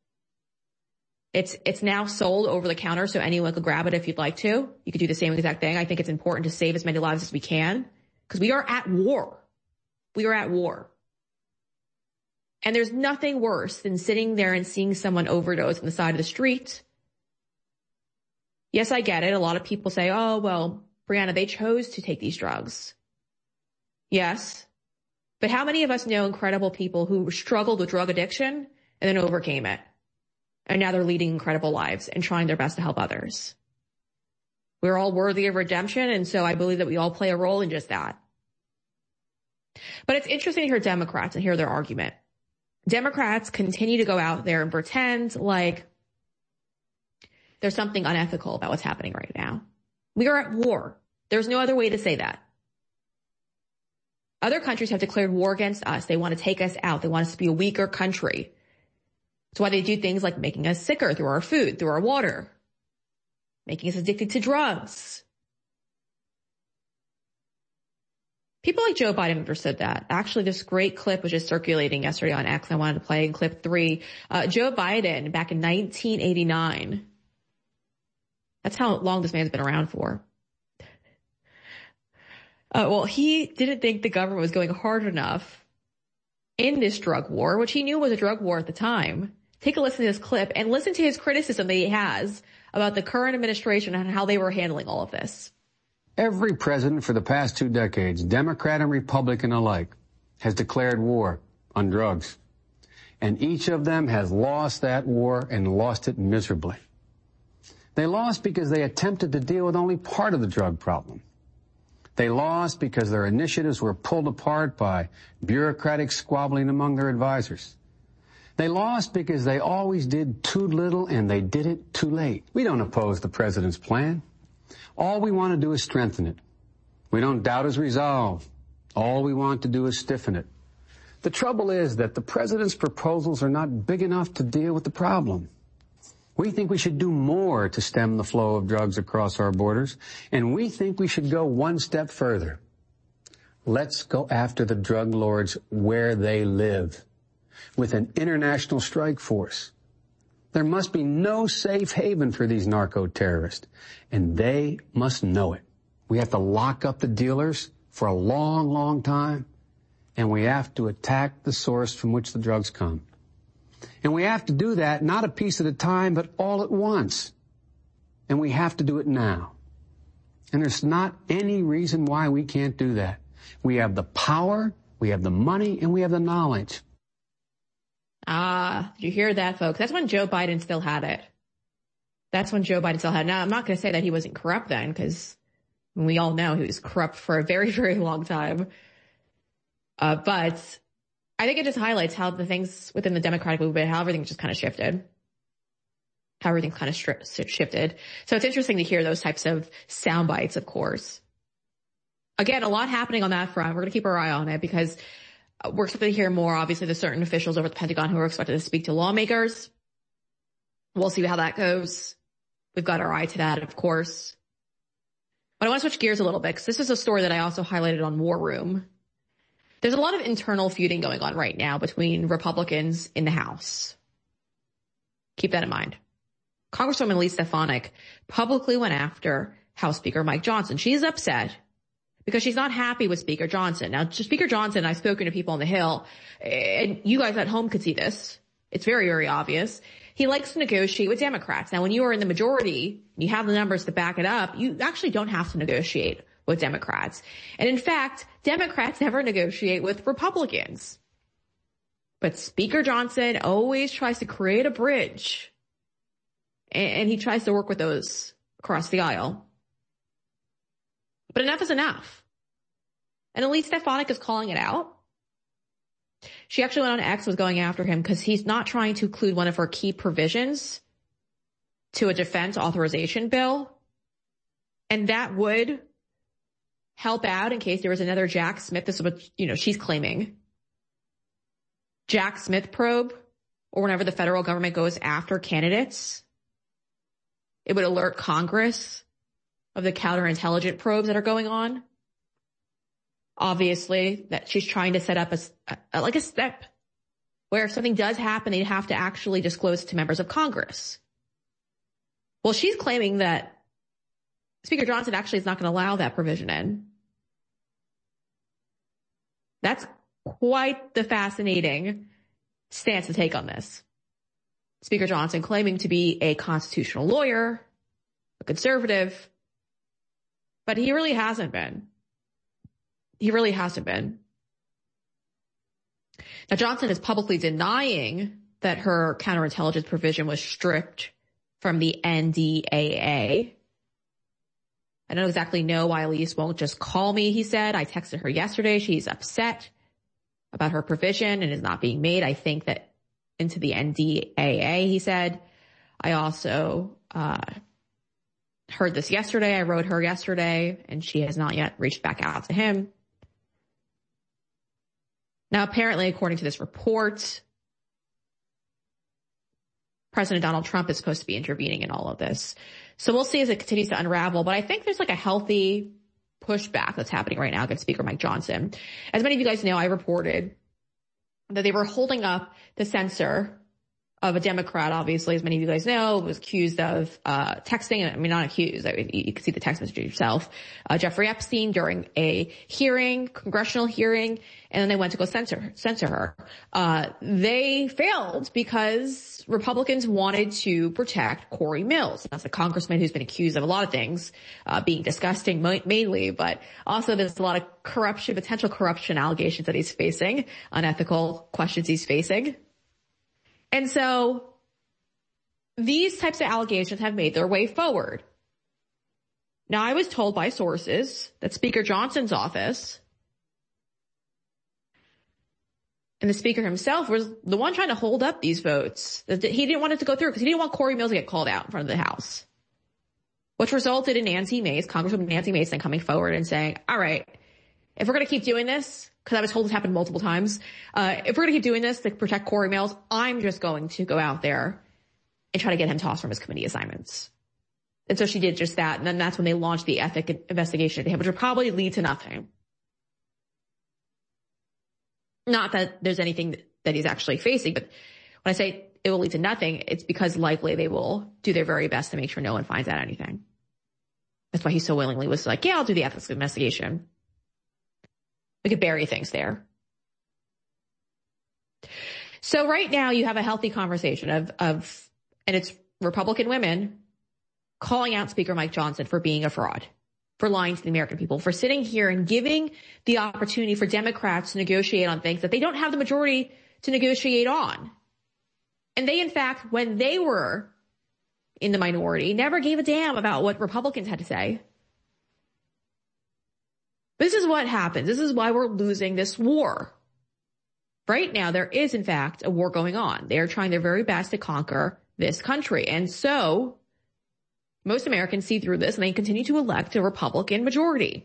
It's now sold over the counter, so anyone could grab it if you'd like to. You could do the same exact thing. I think it's important to save as many lives as we can because we are at war. We are at war. And there's nothing worse than sitting there and seeing someone overdose on the side of the street. Yes, I get it. A lot of people say, oh, well, Brianna, they chose to take these drugs. Yes. But how many of us know incredible people who struggled with drug addiction and then overcame it? And now they're leading incredible lives and trying their best to help others. We're all worthy of redemption, and so I believe that we all play a role in just that. But it's interesting to hear Democrats and hear their argument. Democrats continue to go out there and pretend like there's something unethical about what's happening right now. We are at war. There's no other way to say that. Other countries have declared war against us. They want to take us out. They want us to be a weaker country. That's why they do things like making us sicker through our food, through our water, making us addicted to drugs. People like Joe Biden understood that. Actually, this great clip was just circulating yesterday on X. I wanted to play in clip 3. Joe Biden back in 1989. That's how long this man's been around for. Well, he didn't think the government was going hard enough in this drug war, which he knew was a drug war at the time. Take a listen to this clip and listen to his criticism that he has about the current administration and how they were handling all of this. Every president for the past 2 decades, Democrat and Republican alike, has declared war on drugs. And each of them has lost that war and lost it miserably. They lost because they attempted to deal with only part of the drug problem. They lost because their initiatives were pulled apart by bureaucratic squabbling among their advisors. They lost because they always did too little and they did it too late. We don't oppose the president's plan. All we want to do is strengthen it. We don't doubt his resolve. All we want to do is stiffen it. The trouble is that the president's proposals are not big enough to deal with the problem. We think we should do more to stem the flow of drugs across our borders, and we think we should go one step further. Let's go after the drug lords where they live, with an international strike force. There must be no safe haven for these narco-terrorists, and they must know it. We have to lock up the dealers for a long, long time, and we have to attack the source from which the drugs come. And we have to do that not a piece at a time, but all at once. And we have to do it now. And there's not any reason why we can't do that. We have the power, we have the money, and we have the knowledge. Did you hear that, folks? That's when Joe Biden still had it. That's when Joe Biden still had it. Now, I'm not going to say that he wasn't corrupt then, because we all know he was corrupt for a very, very long time. But I think it just highlights how the things within the Democratic movement, how everything just kind of shifted. How everything kind of shifted. So it's interesting to hear those types of sound bites, of course. Again, a lot happening on that front. We're going to keep our eye on it because we're expected to hear more. Obviously, there's certain officials over at the Pentagon who are expected to speak to lawmakers. We'll see how that goes. We've got our eye to that, of course. But I want to switch gears a little bit because this is a story that I also highlighted on War Room. There's a lot of internal feuding going on right now between Republicans in the House. Keep that in mind. Congresswoman Elise Stefanik publicly went after House Speaker Mike Johnson. She's upset because she's not happy with Speaker Johnson. Now, Speaker Johnson, I've spoken to people on the Hill, and you guys at home could see this. It's very, very obvious. He likes to negotiate with Democrats. Now, when you are in the majority, you have the numbers to back it up, you actually don't have to negotiate with Democrats. And in fact, Democrats never negotiate with Republicans. But Speaker Johnson always tries to create a bridge. And he tries to work with those across the aisle. But enough is enough. And Elise Stefanik is calling it out. She actually went on X, was going after him because he's not trying to include one of her key provisions to a defense authorization bill. And that would help out in case there was another Jack Smith. This is what, she's claiming. Jack Smith probe, or whenever the federal government goes after candidates, it would alert Congress of the counterintelligence probes that are going on. Obviously, that she's trying to set up a step where if something does happen, they'd have to actually disclose it to members of Congress. Well, she's claiming that Speaker Johnson actually is not going to allow that provision in. That's quite the fascinating stance to take on this. Speaker Johnson claiming to be a constitutional lawyer, a conservative, but he really hasn't been. He really hasn't been. Now, Johnson is publicly denying that her counterintelligence provision was stripped from the NDAA. I don't exactly know why Elise won't just call me, he said. I texted her yesterday. She's upset about her provision and is not being made, I think, that into the NDAA, he said. I also heard this yesterday. I wrote her yesterday, and she has not yet reached back out to him. Now, apparently, according to this report, President Donald Trump is supposed to be intervening in all of this. So we'll see as it continues to unravel. But I think there's like a healthy pushback that's happening right now against Speaker Mike Johnson. As many of you guys know, I reported that they were holding up the censor of a Democrat, obviously, as many of you guys know, was accused of texting. I mean, not accused. I mean, you can see the text message yourself. Jeffrey Epstein during a hearing, congressional hearing, and then they went to go censor her. They failed because Republicans wanted to protect Corey Mills. That's a congressman who's been accused of a lot of things, being disgusting mainly, but also there's a lot of corruption, potential corruption allegations that he's facing, unethical questions he's facing. And so these types of allegations have made their way forward. Now, I was told by sources that Speaker Johnson's office and the speaker himself was the one trying to hold up these votes. That he didn't want it to go through because he didn't want Corey Mills to get called out in front of the House, which resulted in Congresswoman Nancy Mace, coming forward and saying, all right, if we're going to keep doing this, because I was told this happened multiple times, if we're going to keep doing this to protect Corey Mills, I'm just going to go out there and try to get him tossed from his committee assignments. And so she did just that. And then that's when they launched the ethic investigation into him, which would probably lead to nothing. Not that there's anything that he's actually facing, but when I say it will lead to nothing, it's because likely they will do their very best to make sure no one finds out anything. That's why he so willingly was like, yeah, I'll do the ethics investigation. We could bury things there. So right now you have a healthy conversation and it's Republican women calling out Speaker Mike Johnson for being a fraud, for lying to the American people, for sitting here and giving the opportunity for Democrats to negotiate on things that they don't have the majority to negotiate on. And they, in fact, when they were in the minority, never gave a damn about what Republicans had to say. This is what happens. This is why we're losing this war. Right now, there is, in fact, a war going on. They are trying their very best to conquer this country. And so most Americans see through this and they continue to elect a Republican majority.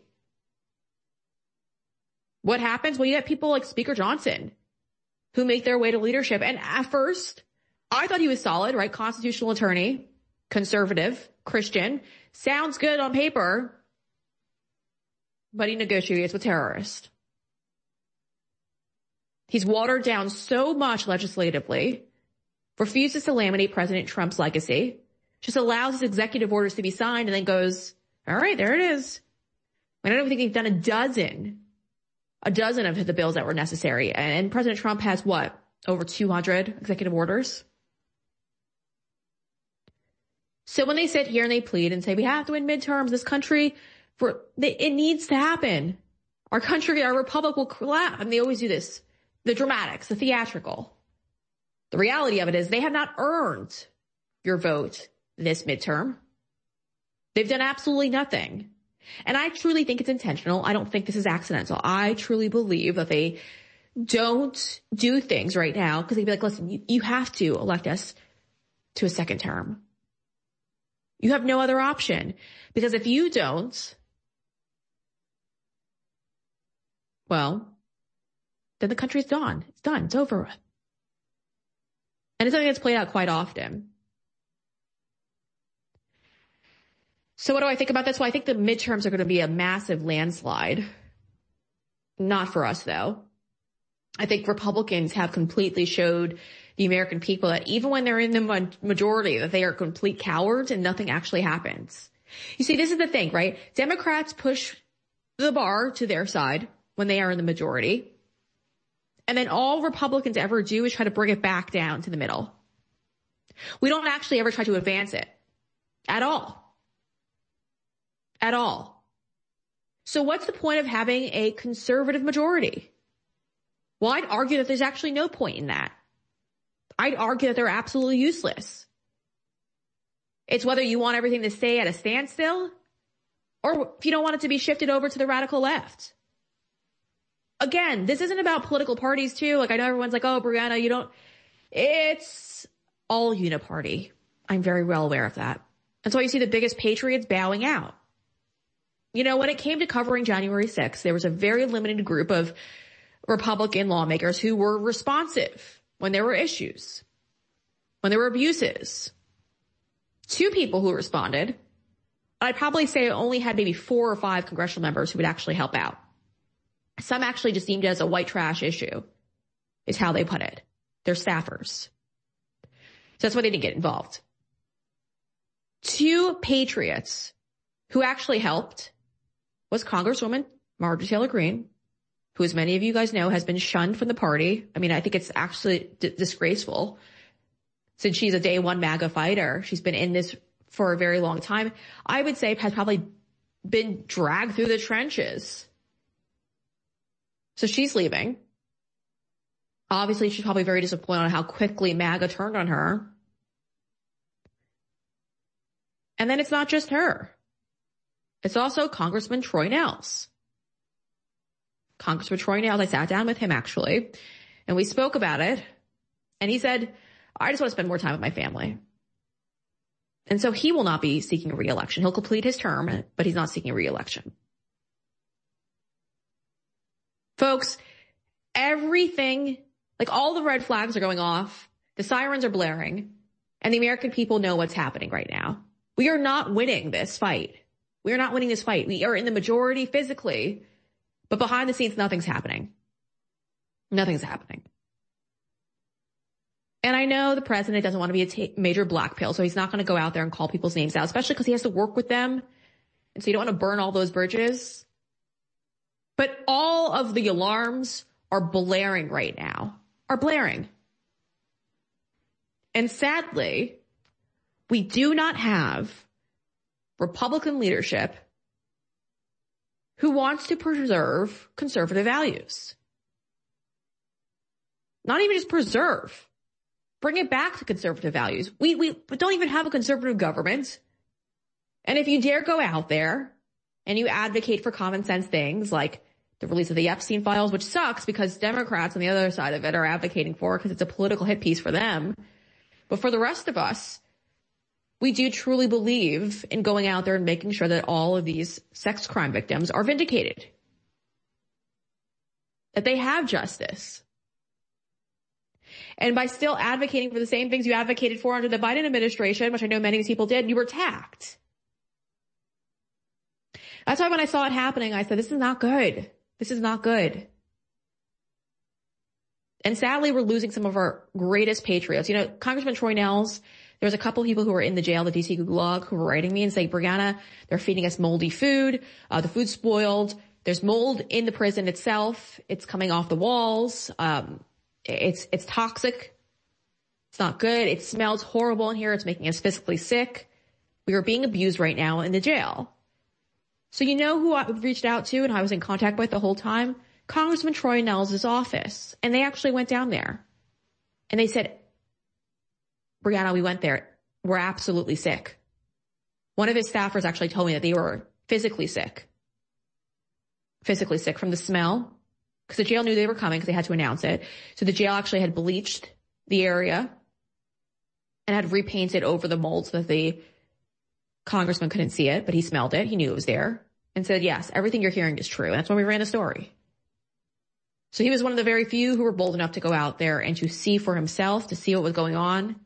What happens? Well, you have people like Speaker Johnson who make their way to leadership. And at first, I thought he was solid, right? Constitutional attorney, conservative, Christian. Sounds good on paper. But he negotiates with terrorists. He's watered down so much legislatively, refuses to laminate President Trump's legacy, just allows his executive orders to be signed and then goes, all right, there it is. I don't even think he's done a dozen of the bills that were necessary. And President Trump has what? Over 200 executive orders? So when they sit here and they plead and say, we have to win midterms, this country, it needs to happen. Our country, our republic will collapse. And they always do this. The dramatics, the theatrical. The reality of it is they have not earned your vote this midterm. They've done absolutely nothing. And I truly think it's intentional. I don't think this is accidental. I truly believe that they don't do things right now because they'd be like, listen, you have to elect us to a second term. You have no other option. Because if you don't, well, then the country's done. It's done. It's over with. And it's something that's played out quite often. So what do I think about this? Well, I think the midterms are going to be a massive landslide. Not for us, though. I think Republicans have completely showed the American people that even when they're in the majority, that they are complete cowards and nothing actually happens. You see, this is the thing, right? Democrats push the bar to their side when they are in the majority. And then all Republicans ever do is try to bring it back down to the middle. We don't actually ever try to advance it. At all. At all. So what's the point of having a conservative majority? Well, I'd argue that there's actually no point in that. I'd argue that they're absolutely useless. It's whether you want everything to stay at a standstill or if you don't want it to be shifted over to the radical left. Again, this isn't about political parties too. Like I know everyone's like, oh, Brianna, you don't. It's all uniparty. I'm very well aware of that. That's why you see the biggest patriots bowing out. You know, when it came to covering January 6th, there was a very limited group of Republican lawmakers who were responsive when there were issues, when there were abuses. Two people who responded I'd probably say it only had maybe 4 or 5 congressional members who would actually help out. Some actually just deemed it as a white trash issue, is how they put it. They're staffers. So that's why they didn't get involved. 2 patriots who actually helped was Congresswoman Marjorie Taylor Greene, who, as many of you guys know, has been shunned from the party. I mean, I think it's actually disgraceful. Since she's a day one MAGA fighter, she's been in this for a very long time. I would say has probably been dragged through the trenches. So she's leaving. Obviously, she's probably very disappointed on how quickly MAGA turned on her. And then it's not just her. It's also Congressman Troy Nehls. Congressman Troy Nehls, I sat down with him actually, and we spoke about it. And he said, I just want to spend more time with my family. And so he will not be seeking a re-election. He'll complete his term, but he's not seeking a re-election. Folks, everything, like all the red flags are going off, the sirens are blaring, and the American people know what's happening right now. We are not winning this fight. We are not winning this fight. We are in the majority physically, but behind the scenes, nothing's happening. Nothing's happening. And I know the president doesn't want to be a major black pill, so he's not going to go out there and call people's names out, especially because he has to work with them. And so you don't want to burn all those bridges. But all of the alarms are blaring right now, are blaring. And sadly, we do not have Republican leadership who wants to preserve conservative values. Not even just preserve. Bring it back to conservative values. We don't even have a conservative government. And if you dare go out there and you advocate for common sense things like the release of the Epstein files, which sucks because Democrats on the other side of it are advocating for it because it's a political hit piece for them. But for the rest of us, we do truly believe in going out there and making sure that all of these sex crime victims are vindicated. That they have justice. And by still advocating for the same things you advocated for under the Biden administration, which I know many people did, you were attacked. That's why when I saw it happening, I said, this is not good. This is not good. And sadly, we're losing some of our greatest patriots. You know, Congressman Troy Nehls, there was a couple people who were in the jail, the DC Gulag, who were writing me and saying, Brianna, they're feeding us moldy food. The food's spoiled. There's mold in the prison itself. It's coming off the walls. It's toxic. It's not good. It smells horrible in here. It's making us physically sick. We are being abused right now in the jail. So you know who I reached out to and I was in contact with the whole time? Congressman Troy Nehls' office. And they actually went down there. And they said, Brianna, we went there. We're absolutely sick. One of his staffers actually told me that they were physically sick. Physically sick from the smell. Because the jail knew they were coming because they had to announce it. So the jail actually had bleached the area and had repainted over the mold so that the congressman couldn't see it, but he smelled it. He knew it was there and said, yes, everything you're hearing is true. And that's when we ran the story. So he was one of the very few who were bold enough to go out there and to see for himself, to see what was going on.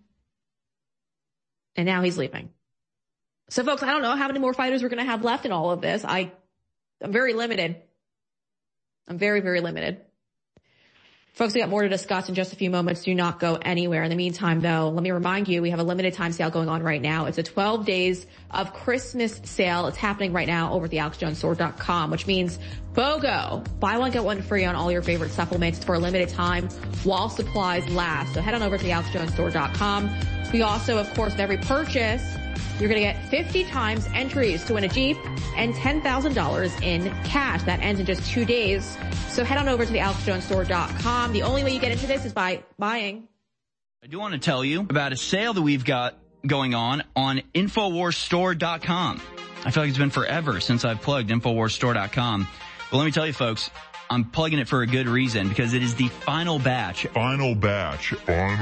And now he's leaving. So folks, I don't know how many more fighters we're going to have left in all of this. I'm very limited. I'm very, very limited. Folks, we got more to discuss in just a few moments. Do not go anywhere. In the meantime, though, let me remind you, we have a limited time sale going on right now. It's a 12 days of Christmas sale. It's happening right now over at the AlexJonesStore.com, which means BOGO. Buy one, get one free on all your favorite supplements for a limited time while supplies last. So head on over to the AlexJonesStore.com. We also, of course, with every purchase, you're going to get 50 times entries to win a Jeep and $10,000 in cash. That ends in just 2 days. So head on over to the AlexJonesStore.com. The only way you get into this is by buying. I do want to tell you about a sale that we've got going on InfoWarsStore.com. I feel like it's been forever since I've plugged InfoWarsStore.com. But let me tell you, folks, I'm plugging it for a good reason because it is the final batch. Final batch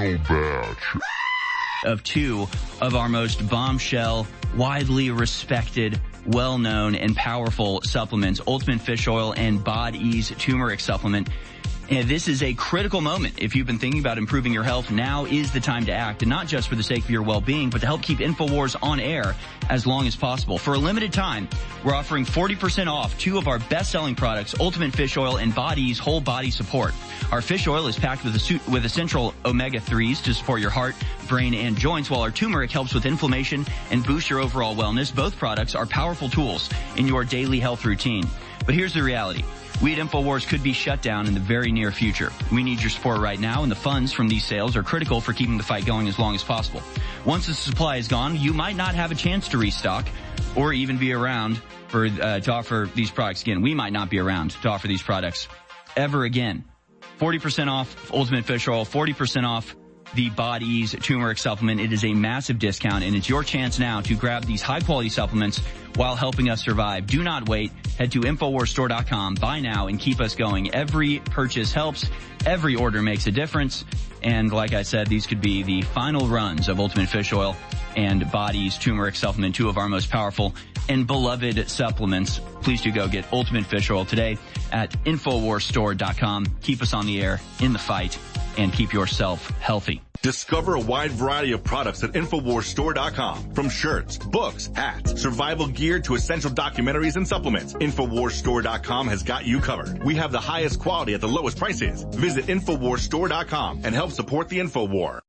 of 2 of our most bombshell, widely respected, well-known, and powerful supplements, Ultimate Fish Oil and Bod Ease Turmeric Supplement. And this is a critical moment. If you've been thinking about improving your health, now is the time to act, and not just for the sake of your well-being, but to help keep InfoWars on air as long as possible. For a limited time, we're offering 40% off 2 of our best-selling products, Ultimate Fish Oil and Body's Whole Body Support. Our fish oil is packed with essential omega-3s to support your heart, brain, and joints, while our turmeric helps with inflammation and boosts your overall wellness. Both products are powerful tools in your daily health routine. But here's the reality. We at InfoWars could be shut down in the very near future. We need your support right now, and the funds from these sales are critical for keeping the fight going as long as possible. Once the supply is gone, you might not have a chance to restock or even be around to offer these products again. We might not be around to offer these products ever again. 40% off Ultimate Fish Oil, 40% off the Body's turmeric supplement. It is a massive discount, and it's your chance now to grab these high-quality supplements while helping us survive. Do not wait. Head to InfoWarsStore.com. Buy now and keep us going. Every purchase helps. Every order makes a difference. And like I said, these could be the final runs of Ultimate Fish Oil and Body's turmeric supplement, 2 of our most powerful and beloved supplements. Please do go get Ultimate Fish Oil today at InfoWarsStore.com. Keep us on the air in the fight and keep yourself healthy. Discover a wide variety of products at InfoWarsStore.com. From shirts, books, hats, survival gear to essential documentaries and supplements, InfoWarsStore.com has got you covered. We have the highest quality at the lowest prices. Visit InfoWarsStore.com and help support the InfoWar.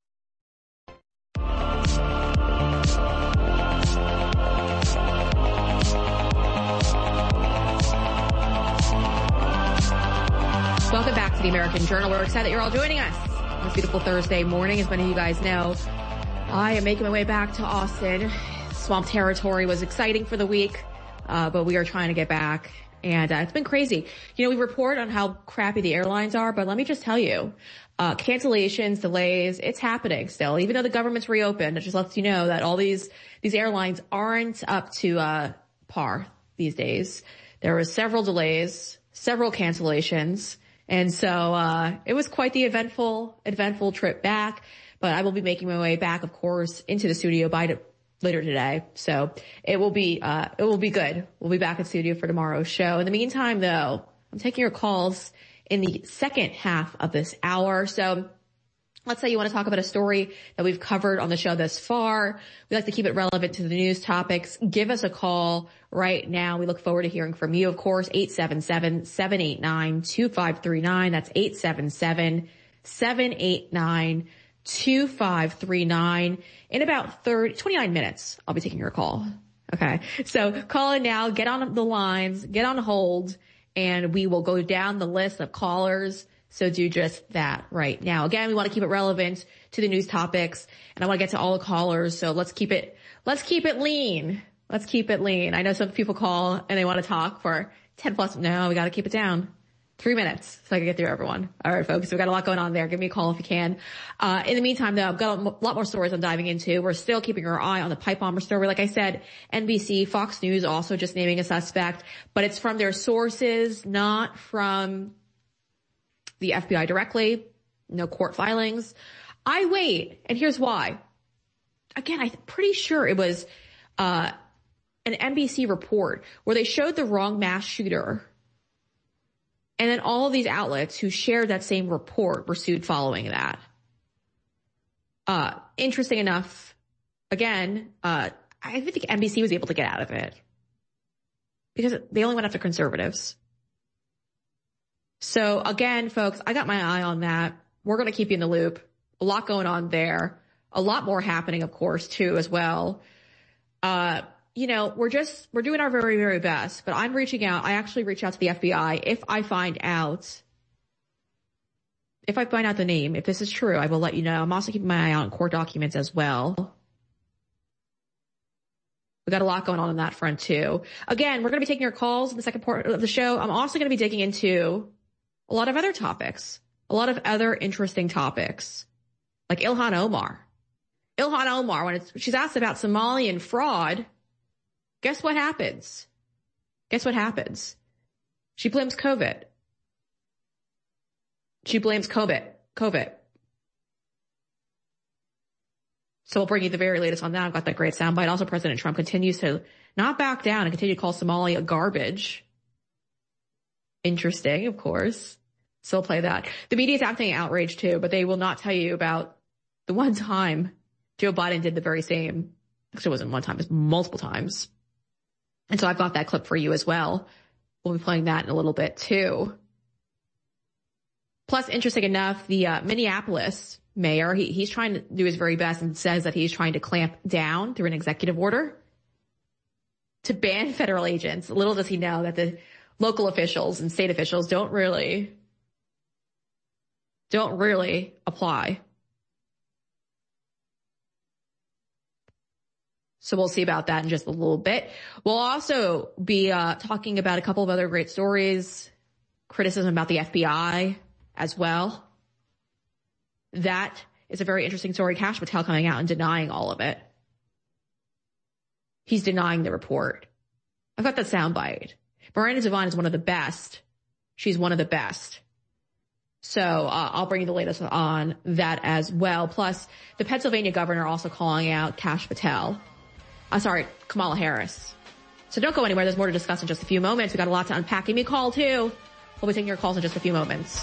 Welcome back to the American Journal. We're excited that you're all joining us on this beautiful Thursday morning. As many of you guys know, I am making my way back to Austin. Swamp territory was exciting for the week, but we are trying to get back. And it's been crazy. You know, we report on how crappy the airlines are, but let me just tell you, cancellations, delays, it's happening still. Even though the government's reopened, it just lets you know that all these airlines aren't up to par these days. There were several delays, several cancellations. And so, it was quite the eventful trip back, but I will be making my way back, of course, into the studio later today. So it will be good. We'll be back in studio for tomorrow's show. In the meantime, though, I'm taking your calls in the second half of this hour. So let's say you want to talk about a story that we've covered on the show thus far. We like to keep it relevant to the news topics. Give us a call right now. We look forward to hearing from you, of course. 877-789-2539. That's 877-789-2539. In about 29 minutes, I'll be taking your call. Okay. So call in now, get on the lines, get on hold, and we will go down the list of callers. So do just that right now. Again, we want to keep it relevant to the news topics, and I want to get to all the callers. So let's keep it lean. Let's keep it lean. I know some people call and they want to talk for 10 plus. No, we got to keep it down. 3 minutes so I can get through everyone. All right, folks. We've got a lot going on there. Give me a call if you can. In the meantime, though, I've got a lot more stories I'm diving into. We're still keeping our eye on the pipe bomber story. Like I said, NBC, Fox News also just naming a suspect, but it's from their sources, not from the FBI directly. No court filings. I wait, and here's why. Again, I'm pretty sure it was an NBC report where they showed the wrong mass shooter. And then all of these outlets who shared that same report were sued following that. Interesting enough, again, I think NBC was able to get out of it because they only went after conservatives. So again, folks, I got my eye on that. We're going to keep you in the loop. A lot going on there. A lot more happening, of course, too, as well. You know, we're doing our very, very best, but I'm reaching out. I actually reach out to the FBI. If I find out the name, if this is true, I will let you know. I'm also keeping my eye on court documents as well. We got a lot going on that front too. Again, we're going to be taking your calls in the second part of the show. I'm also going to be digging into a lot of other topics, a lot of other interesting topics, like Ilhan Omar. Ilhan Omar, when she's asked about Somalian fraud, guess what happens? She blames COVID. COVID. So we'll bring you the very latest on that. I've got that great soundbite. Also, President Trump continues to not back down and continue to call Somalia garbage. Interesting, of course. So we'll play that. The media is acting outraged too, but they will not tell you about the one time Joe Biden did the very same. Actually, it wasn't one time, it was multiple times. And so I've got that clip for you as well. We'll be playing that in a little bit too. Plus, interesting enough, the Minneapolis mayor, he's trying to do his very best and says that he's trying to clamp down through an executive order to ban federal agents. Little does he know that the local officials and state officials don't really apply. So we'll see about that in just a little bit. We'll also be talking about a couple of other great stories, criticism about the FBI as well. That is a very interesting story. Kash Patel coming out and denying all of it. He's denying the report. I've got that soundbite. Miranda Devine is one of the best. She's one of the best. So I'll bring you the latest on that as well. Plus, the Pennsylvania governor also calling out Kash Patel. Kamala Harris. So don't go anywhere. There's more to discuss in just a few moments. We've got a lot to unpack. Give me a call, too. We'll be taking your calls in just a few moments.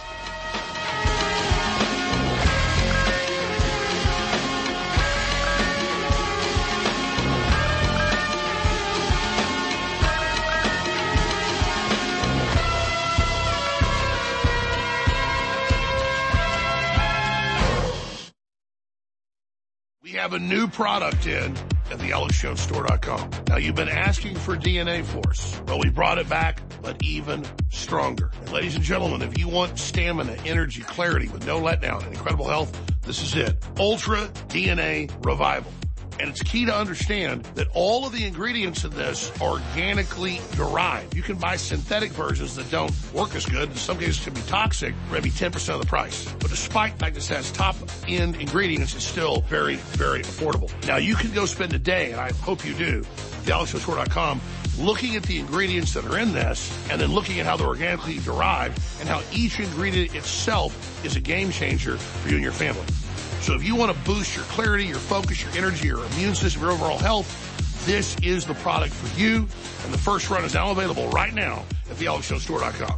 We have a new product in at the AlexJonesStore.com. Now, you've been asking for DNA Force. Well, we brought it back, but even stronger. And ladies and gentlemen, if you want stamina, energy, clarity with no letdown and incredible health, this is it. Ultra DNA Revival. And it's key to understand that all of the ingredients in this are organically derived. You can buy synthetic versions that don't work as good. In some cases, can be toxic, maybe 10% of the price. But despite the fact that this has top-end ingredients, it's still very, very affordable. Now, you can go spend a day, and I hope you do, at thealexjonesstore.com, looking at the ingredients that are in this, and then looking at how they're organically derived, and how each ingredient itself is a game changer for you and your family. So if you want to boost your clarity, your focus, your energy, your immune system, your overall health, this is the product for you. And the first run is now available right now at thealexjonesstore.com.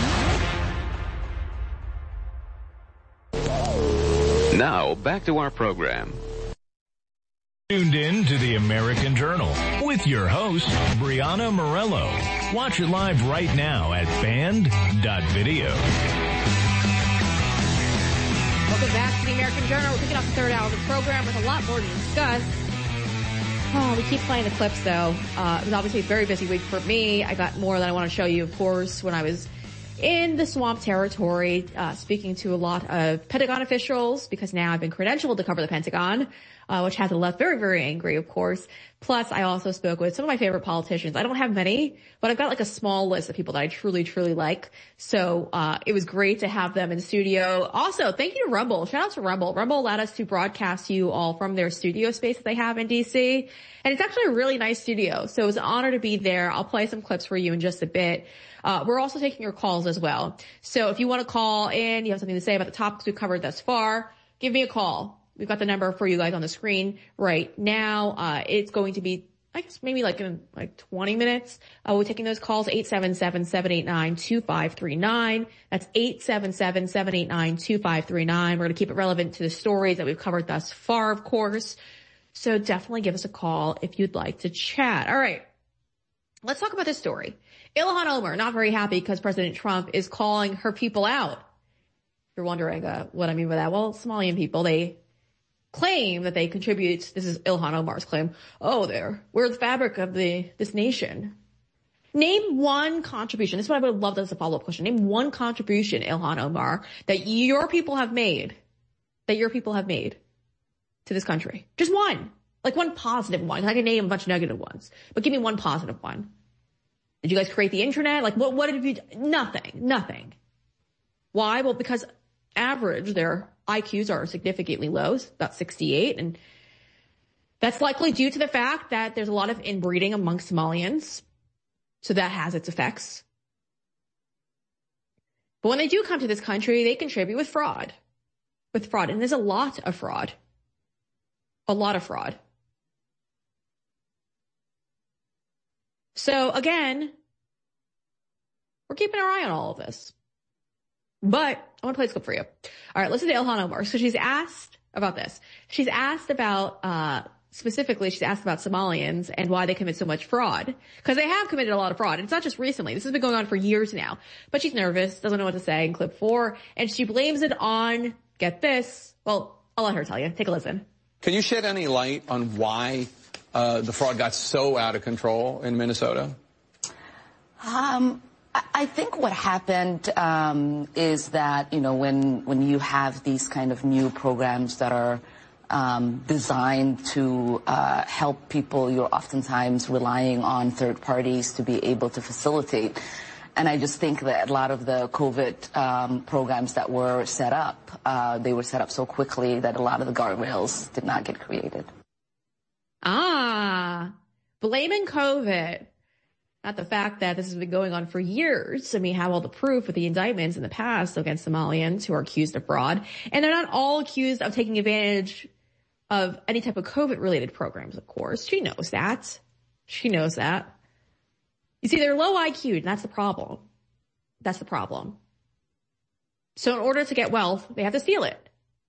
Now, back to our program. Tuned in to the American Journal with your host, Brianna Morello. Watch it live right now at band.video. Welcome back to the American Journal. We're kicking off the third hour of the program with a lot more to discuss. Oh, we keep playing the clips, though. It was obviously a very busy week for me. I got more that I want to show you, of course, when I was in the swamp territory, speaking to a lot of Pentagon officials, because now I've been credentialed to cover the Pentagon, which has the left very, very angry, of course. Plus, I also spoke with some of my favorite politicians. I don't have many, but I've got like a small list of people that I truly, truly like. So, it was great to have them in the studio. Also, thank you to Rumble. Shout out to Rumble. Rumble allowed us to broadcast you all from their studio space that they have in DC. And it's actually a really nice studio. So it was an honor to be there. I'll play some clips for you in just a bit. We're also taking your calls as well. So if you want to call in, you have something to say about the topics we've covered thus far, give me a call. We've got the number for you guys on the screen right now. It's going to be, I guess, maybe in 20 minutes. We're taking those calls, 877-789-2539. That's 877-789-2539. We're going to keep it relevant to the stories that we've covered thus far, of course. So definitely give us a call if you'd like to chat. All right. Let's talk about this story. Ilhan Omar, not very happy because President Trump is calling her people out. You're wondering what I mean by that. Well, Somalian people, they claim that they contribute, this is Ilhan Omar's claim, we're the fabric of this nation. Name one contribution. This is what I would love as a follow-up question. Name one contribution, Ilhan Omar, that your people have made to this country. Just one. Like one positive one. I can name a bunch of negative ones, but give me one positive one. Did you guys create the internet? Like what did you do? Nothing. Why? Well, because average, their IQs are significantly low, about 68, and that's likely due to the fact that there's a lot of inbreeding among Somalians, so that has its effects. But when they do come to this country, they contribute with fraud, and there's a lot of fraud. So again, we're keeping our eye on all of this. But I want to play this clip for you. All right, listen to Ilhan Omar. So she's asked about this. She's asked about, specifically, she's asked about Somalians and why they commit so much fraud. Because they have committed a lot of fraud. And it's not just recently. This has been going on for years now. But she's nervous, doesn't know what to say in clip 4. And she blames it on, get this, well, I'll let her tell you. Take a listen. Can you shed any light on why the fraud got so out of control in Minnesota? I think what happened is that, when you have these kind of new programs that are designed to help people, you're oftentimes relying on third parties to be able to facilitate. And I just think that a lot of the COVID programs that were set up, they were set up so quickly that a lot of the guardrails did not get created. Blaming COVID. Not the fact that this has been going on for years. And we have all the proof with the indictments in the past against Somalians who are accused of fraud. And they're not all accused of taking advantage of any type of COVID-related programs, of course. She knows that. She knows that. You see, they're low IQ, and that's the problem. That's the problem. So in order to get wealth, they have to steal it.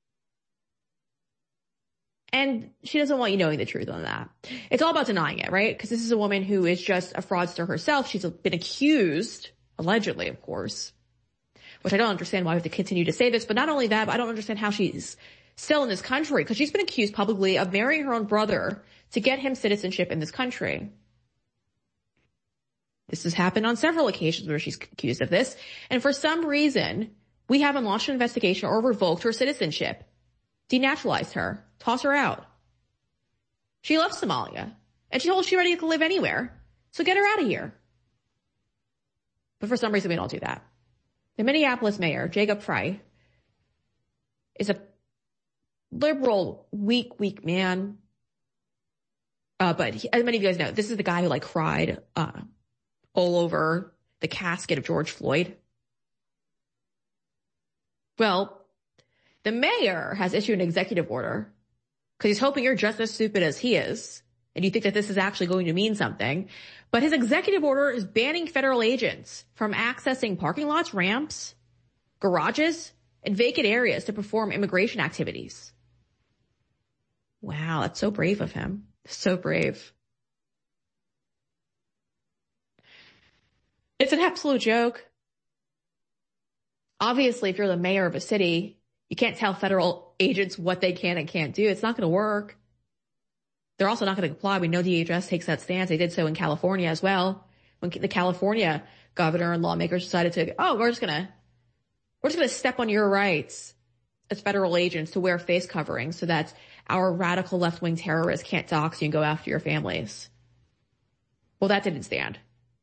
And she doesn't want you knowing the truth on that. It's all about denying it, right? Because this is a woman who is just a fraudster herself. She's been accused, allegedly, of course, which I don't understand why we have to continue to say this. But not only that, but I don't understand how she's still in this country, because she's been accused publicly of marrying her own brother to get him citizenship in this country. This has happened on several occasions where she's accused of this. And for some reason, we haven't launched an investigation or revoked her citizenship, denaturalized her, toss her out. She loves Somalia, and she told us she's ready to live anywhere. So get her out of here. But for some reason, we don't do that. The Minneapolis mayor, Jacob Frey, is a liberal, weak man. But as many of you guys know, this is the guy who cried all over the casket of George Floyd. Well, the mayor has issued an executive order because he's hoping you're just as stupid as he is, and you think that this is actually going to mean something. But his executive order is banning federal agents from accessing parking lots, ramps, garages, and vacant areas to perform immigration activities. Wow, that's so brave of him. So brave. It's an absolute joke. Obviously, if you're the mayor of a city, you can't tell federal agents what they can and can't do. It's not going to work. They're also not going to comply. We know DHS takes that stance. They did so in California as well. When the California governor and lawmakers decided to, we're just going to step on your rights as federal agents to wear face coverings so that our radical left-wing terrorists can't dox you and go after your families. Well, that didn't stand.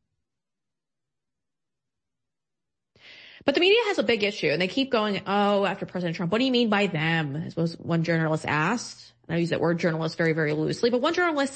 But the media has a big issue, and they keep going, after President Trump. What do you mean by them? As was one journalist asked. And I use that word journalist very, very loosely. But one journalist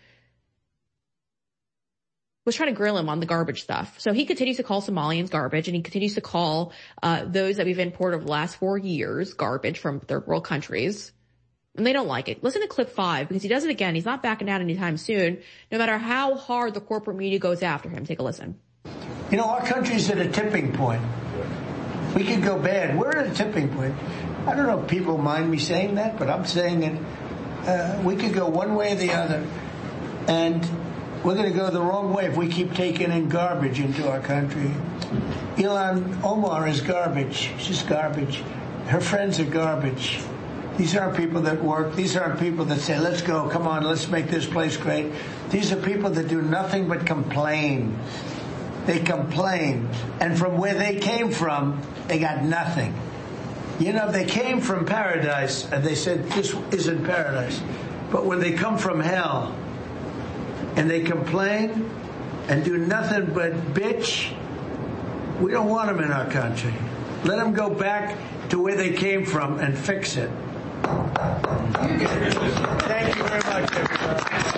was trying to grill him on the garbage stuff. So he continues to call Somalians garbage, and he continues to call those that we've imported over the last 4 years garbage from third world countries. And they don't like it. Listen to clip 5, because he does it again. He's not backing down anytime soon, no matter how hard the corporate media goes after him. Take a listen. Our country's at a tipping point. We could go bad. We're at a tipping point. I don't know if people mind me saying that, but I'm saying it. We could go one way or the other, and we're going to go the wrong way if we keep taking in garbage into our country. Ilhan Omar is garbage. She's garbage. Her friends are garbage. These aren't people that work. These aren't people that say, let's go, come on, let's make this place great. These are people that do nothing but complain. They complain. And from where they came from, they got nothing. They came from paradise, and they said, this isn't paradise. But when they come from hell, and they complain, and do nothing but bitch, we don't want them in our country. Let them go back to where they came from and fix it. Thank you very much, everybody.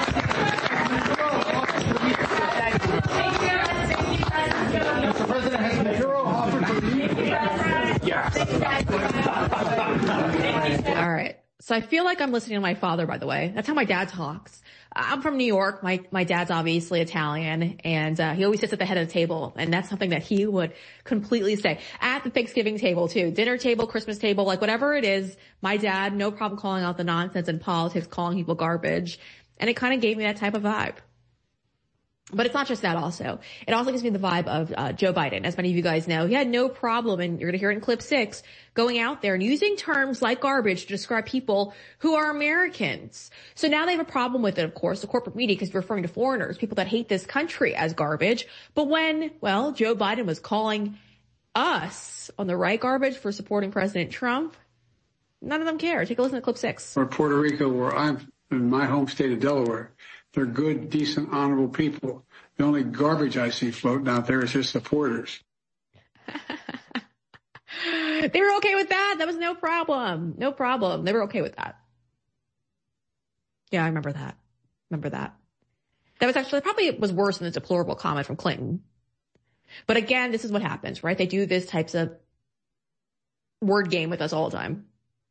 Mr. President, has Maduro offered to leave? All right. So I feel like I'm listening to my father, by the way. That's how my dad talks. I'm from New York. My dad's obviously Italian, and he always sits at the head of the table, and that's something that he would completely say. At the Thanksgiving table, too. Dinner table, Christmas table, like whatever it is, my dad, no problem calling out the nonsense in politics, calling people garbage. And it kind of gave me that type of vibe. But it's not just that also. It also gives me the vibe of Joe Biden. As many of you guys know, he had no problem, and you're going to hear it in clip 6, going out there and using terms like garbage to describe people who are Americans. So now they have a problem with it, of course, the corporate media, because we're referring to foreigners, people that hate this country, as garbage. But when, well, Joe Biden was calling us on the right garbage for supporting President Trump, none of them care. Take a listen to clip 6. Or Puerto Rico, where I'm in my home state of Delaware. They're good, decent, honorable people. The only garbage I see floating out there is his supporters. They were okay with that. That was no problem. No problem. They were okay with that. Yeah, I remember that. That was actually, probably was worse than the deplorable comment from Clinton. But again, this is what happens, right? They do this types of word game with us all the time.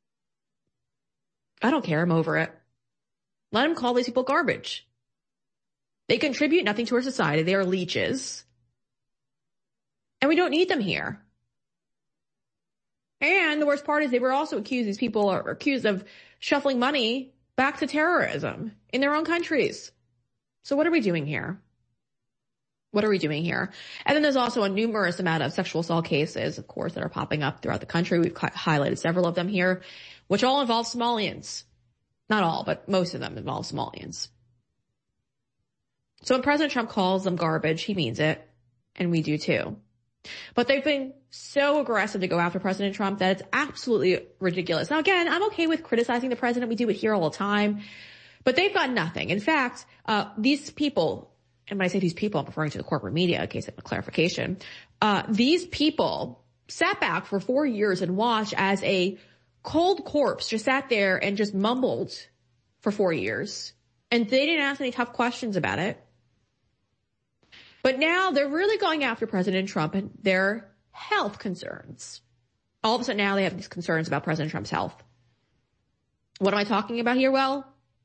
I don't care. I'm over it. Let them call these people garbage. They contribute nothing to our society. They are leeches. And we don't need them here. And the worst part is they were also accused, these people are accused of shuffling money back to terrorism in their own countries. So what are we doing here? What are we doing here? And then there's also a numerous amount of sexual assault cases, of course, that are popping up throughout the country. We've highlighted several of them here, which all involve Somalians. Not all, but most of them involve Somalians. So when President Trump calls them garbage, he means it, and we do too. But they've been so aggressive to go after President Trump that it's absolutely ridiculous. Now again, I'm okay with criticizing the president. We do it here all the time. But they've got nothing. In fact, these people, and when I say these people, I'm referring to the corporate media in case of clarification, these people sat back for 4 years and watched as a cold corpse just sat there and just mumbled for 4 years. And they didn't ask any tough questions about it. But now they're really going after President Trump and their health concerns. All of a sudden now they have these concerns about President Trump's health. What am I talking about here? Well,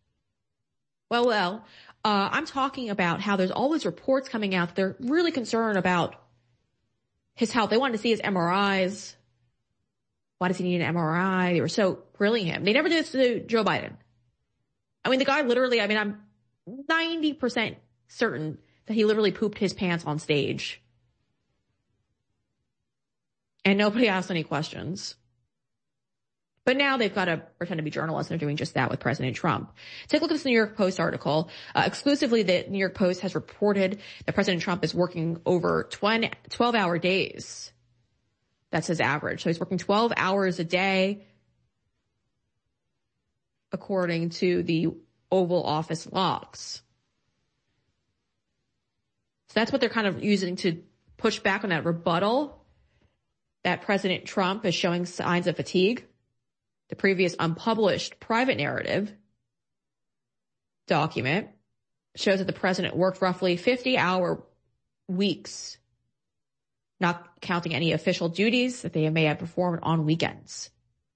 I'm talking about how there's all these reports coming out that they're really concerned about his health. They wanted to see his MRIs. Why does he need an MRI? They were so grilling him. They never did this to Joe Biden. I mean, the guy literally, I'm 90% certain that he literally pooped his pants on stage. And nobody asked any questions. But now they've got to pretend to be journalists, and they're doing just that with President Trump. Take a look at this New York Post article. Exclusively, the New York Post has reported that President Trump is working over 12-hour days. That's his average. So he's working 12 hours a day, according to the Oval Office logs. So that's what they're kind of using to push back on that rebuttal that President Trump is showing signs of fatigue. The previous unpublished private narrative document shows that the president worked roughly 50-hour weeks, not counting any official duties that they may have performed on weekends.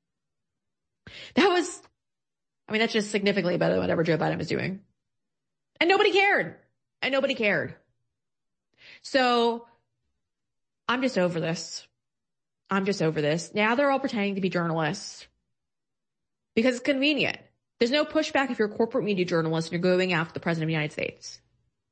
That's just significantly better than whatever Joe Biden was doing. And nobody cared. So I'm just over this. Now they're all pretending to be journalists because it's convenient. There's no pushback if you're a corporate media journalist and you're going after the president of the United States,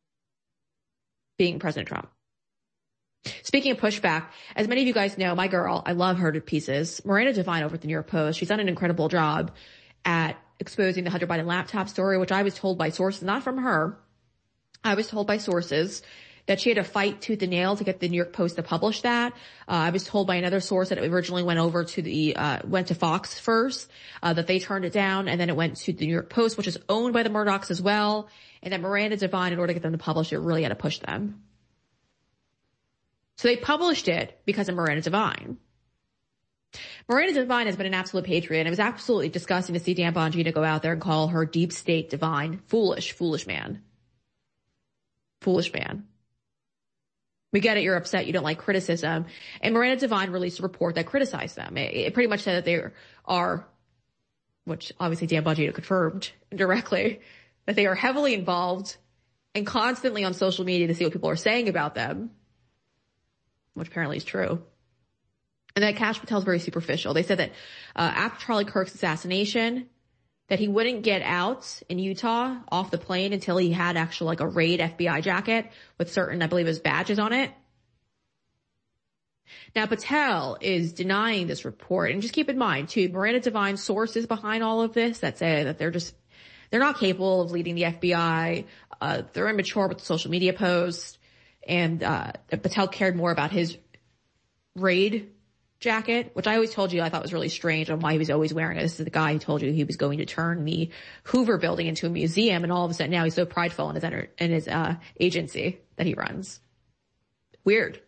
being President Trump. Speaking of pushback, as many of you guys know, my girl, I love her to pieces, Miranda Devine over at the New York Post. She's done an incredible job at exposing the Hunter Biden laptop story, which I was told by sources, not from her. I was told by sources that she had to fight tooth and nail to get the New York Post to publish that. I was told by another source that it originally went over to went to Fox first, that they turned it down, and then it went to the New York Post, which is owned by the Murdochs as well. And that Miranda Devine, in order to get them to publish it, really had to push them. So they published it because of Miranda Devine. Miranda Devine has been an absolute patriot, and it was absolutely disgusting to see Dan Bongino go out there and call her deep state Devine. Foolish man. We get it, you're upset, you don't like criticism. And Miranda Devine released a report that criticized them. It pretty much said that they are which obviously Dan Bongino confirmed directly, that they are heavily involved and constantly on social media to see what people are saying about them, which apparently is true. And that Kash Patel is very superficial. They said that after Charlie Kirk's assassination, that he wouldn't get out in Utah off the plane until he had actually like a raid FBI jacket with certain, I believe, his badges on it. Now, Patel is denying this report. And just keep in mind, too, Miranda Devine's sources behind all of this that say that they're not capable of leading the FBI. They're immature with the social media posts. And Patel cared more about his raid jacket, which I always told you I thought was really strange on why he was always wearing it. This is the guy who told you he was going to turn the Hoover building into a museum, and all of a sudden now he's so prideful in his agency that he runs. Weird.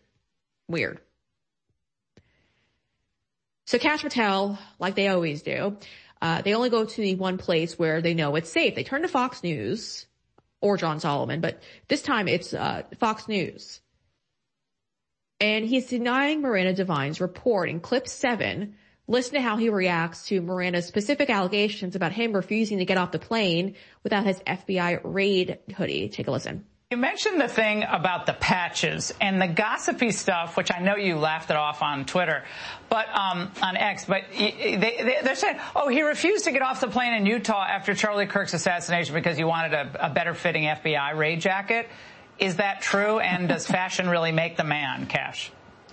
So Kash Patel, like they always do, they only go to the one place where they know it's safe. They turn to Fox News or John Solomon, but this time it's Fox News. And he's denying Miranda Devine's report. In clip 7, listen to how he reacts to Miranda's specific allegations about him refusing to get off the plane without his FBI raid hoodie. Take a listen. You mentioned the thing about the patches and the gossipy stuff, which I know you laughed it off on Twitter, but on X. But they're saying, oh, he refused to get off the plane in Utah after Charlie Kirk's assassination because he wanted a better fitting FBI raid jacket. Is that true? And does fashion really make the man, Kash?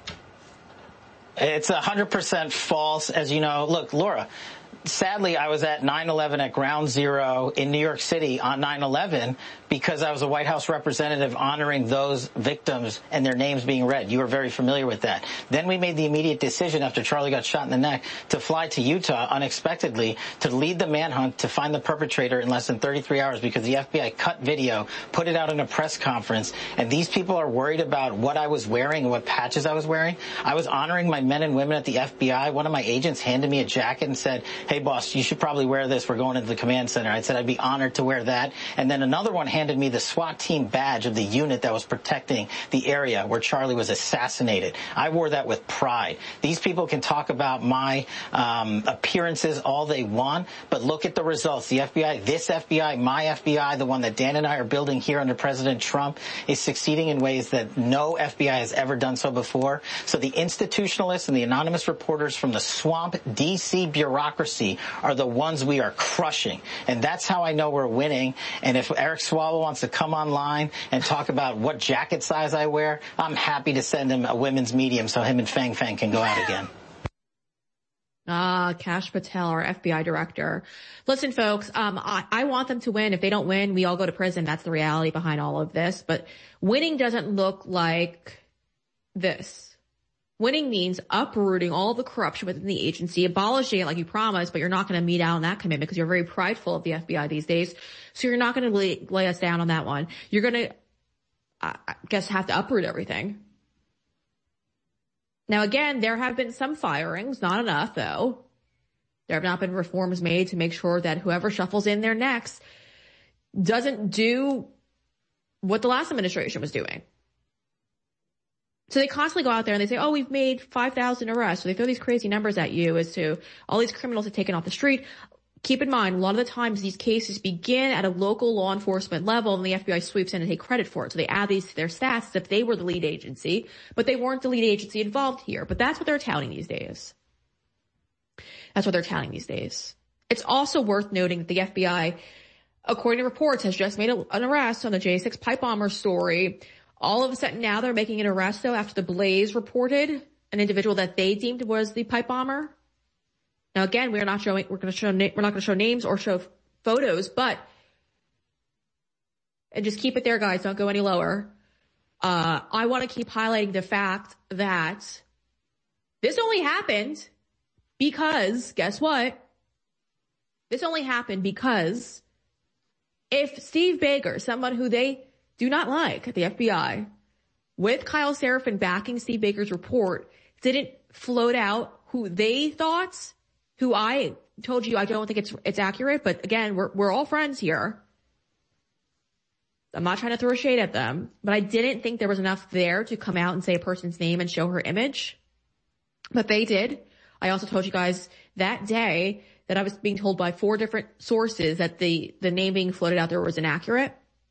It's 100% false. As you know, look, Laura, sadly, I was at 9/11 at Ground Zero in New York City on 9/11 because I was a White House representative honoring those victims and their names being read. You are very familiar with that. Then we made the immediate decision after Charlie got shot in the neck to fly to Utah unexpectedly to lead the manhunt to find the perpetrator in less than 33 hours because the FBI cut video, put it out in a press conference, and these people are worried about what I was wearing and what patches I was wearing. I was honoring my men and women at the FBI. One of my agents handed me a jacket and said, hey, boss, you should probably wear this. We're going into the command center. I said I'd be honored to wear that. And then another one handed me the SWAT team badge of the unit that was protecting the area where Charlie was assassinated. I wore that with pride. These people can talk about my appearances all they want, but look at the results. The FBI, this FBI, my FBI, the one that Dan and I are building here under President Trump, is succeeding in ways that no FBI has ever done so before. So the institutionalists and the anonymous reporters from the swamp D.C. bureaucracy are the ones we are crushing. And that's how I know we're winning. And if Eric Swalwell wants to come online and talk about what jacket size I wear, I'm happy to send him a women's medium so him and Fang Fang can go out again. Kash Patel, our FBI director. Listen, folks, I want them to win. If they don't win, we all go to prison. That's the reality behind all of this. But winning doesn't look like this. Winning means uprooting all the corruption within the agency, abolishing it like you promised, but you're not going to meet out on that commitment because you're very prideful of the FBI these days. So you're not going to lay us down on that one. You're going to, I guess, have to uproot everything. Now, again, there have been some firings, not enough, though. There have not been reforms made to make sure that whoever shuffles in there next doesn't do what the last administration was doing. So they constantly go out there and they say, oh, we've made 5,000 arrests. So they throw these crazy numbers at you as to all these criminals have taken off the street. Keep in mind, a lot of the times these cases begin at a local law enforcement level and the FBI sweeps in and take credit for it. So they add these to their stats as if they were the lead agency, but they weren't the lead agency involved here. But that's what they're touting these days. It's also worth noting that the FBI, according to reports, has just made an arrest on the J6 pipe bomber story. All of a sudden now they're making an arrest, though, after the Blaze reported an individual that they deemed was the pipe bomber. Now, again, we're not going to show names or show photos, but, and just keep it there, guys. Don't go any lower. I want to keep highlighting the fact that this only happened because, guess what? This only happened because if Steve Baker, someone who they do not like at the FBI, with Kyle Seraphin backing Steve Baker's report, didn't float out who they thought, who I told you I don't think it's accurate, but again, we're all friends here. I'm not trying to throw shade at them, but I didn't think there was enough there to come out and say a person's name and show her image. But they did. I also told you guys that day that I was being told by 4 different sources that the name being floated out there was inaccurate.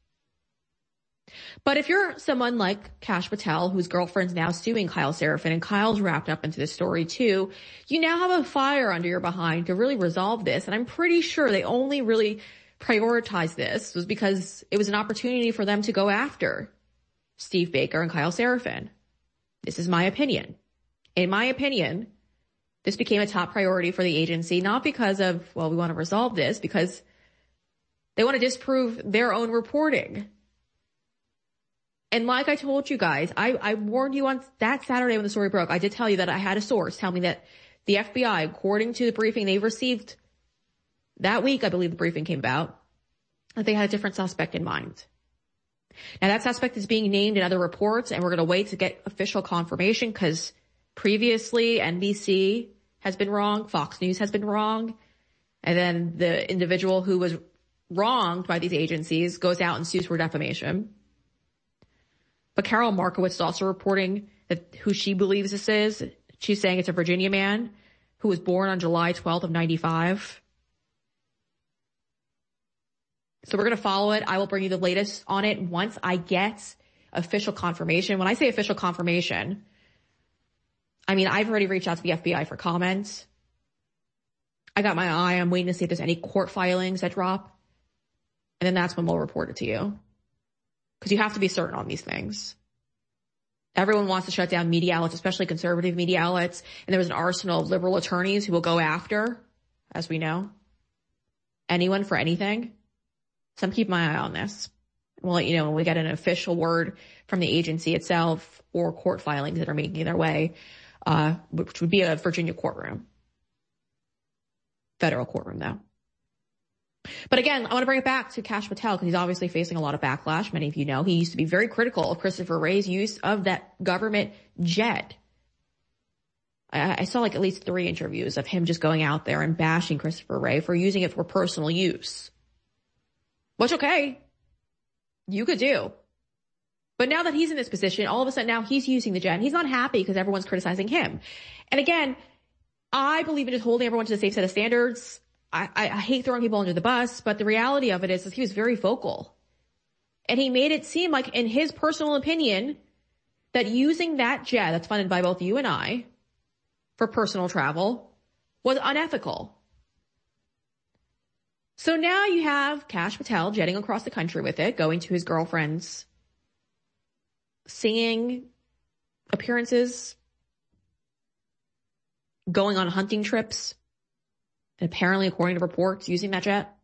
But if you're someone like Kash Patel, whose girlfriend's now suing Kyle Seraphin, and Kyle's wrapped up into this story too, you now have a fire under your behind to really resolve this. And I'm pretty sure they only really prioritized this was because it was an opportunity for them to go after Steve Baker and Kyle Seraphin. This is my opinion. In my opinion, this became a top priority for the agency, not because of, well, we want to resolve this, because they want to disprove their own reporting. And like I told you guys, I warned you on that Saturday when the story broke. I did tell you that I had a source tell me that the FBI, according to the briefing they received that week, I believe the briefing came about, that they had a different suspect in mind. Now that suspect is being named in other reports, and we're going to wait to get official confirmation because previously NBC has been wrong, Fox News has been wrong, and then the individual who was wronged by these agencies goes out and sues for defamation. But Carol Markowitz is also reporting that who she believes this is. She's saying it's a Virginia man who was born on July 12th of 95. So we're going to follow it. I will bring you the latest on it once I get official confirmation. When I say official confirmation, I mean, I've already reached out to the FBI for comments. I got my eye. I'm waiting to see if there's any court filings that drop. And then that's when we'll report it to you. Because you have to be certain on these things. Everyone wants to shut down media outlets, especially conservative media outlets. And there was an arsenal of liberal attorneys who will go after, as we know, anyone for anything. So I'm keeping my eye on this. We'll let you know when we get an official word from the agency itself or court filings that are making their way, which would be a Virginia courtroom. Federal courtroom, though. But again, I want to bring it back to Kash Patel because he's obviously facing a lot of backlash. Many of you know he used to be very critical of Christopher Wray's use of that government jet. I saw like at least 3 interviews of him just going out there and bashing Christopher Wray for using it for personal use. Which, okay, you could do. But now that he's in this position, all of a sudden now he's using the jet and he's not happy because everyone's criticizing him. And again, I believe in just holding everyone to the same set of standards. I hate throwing people under the bus, but the reality of it is he was very vocal. And he made it seem like, in his personal opinion, that using that jet that's funded by both you and I for personal travel was unethical. So now you have Kash Patel jetting across the country with it, going to his girlfriend's singing appearances, going on hunting trips, and apparently, according to reports, using that jet.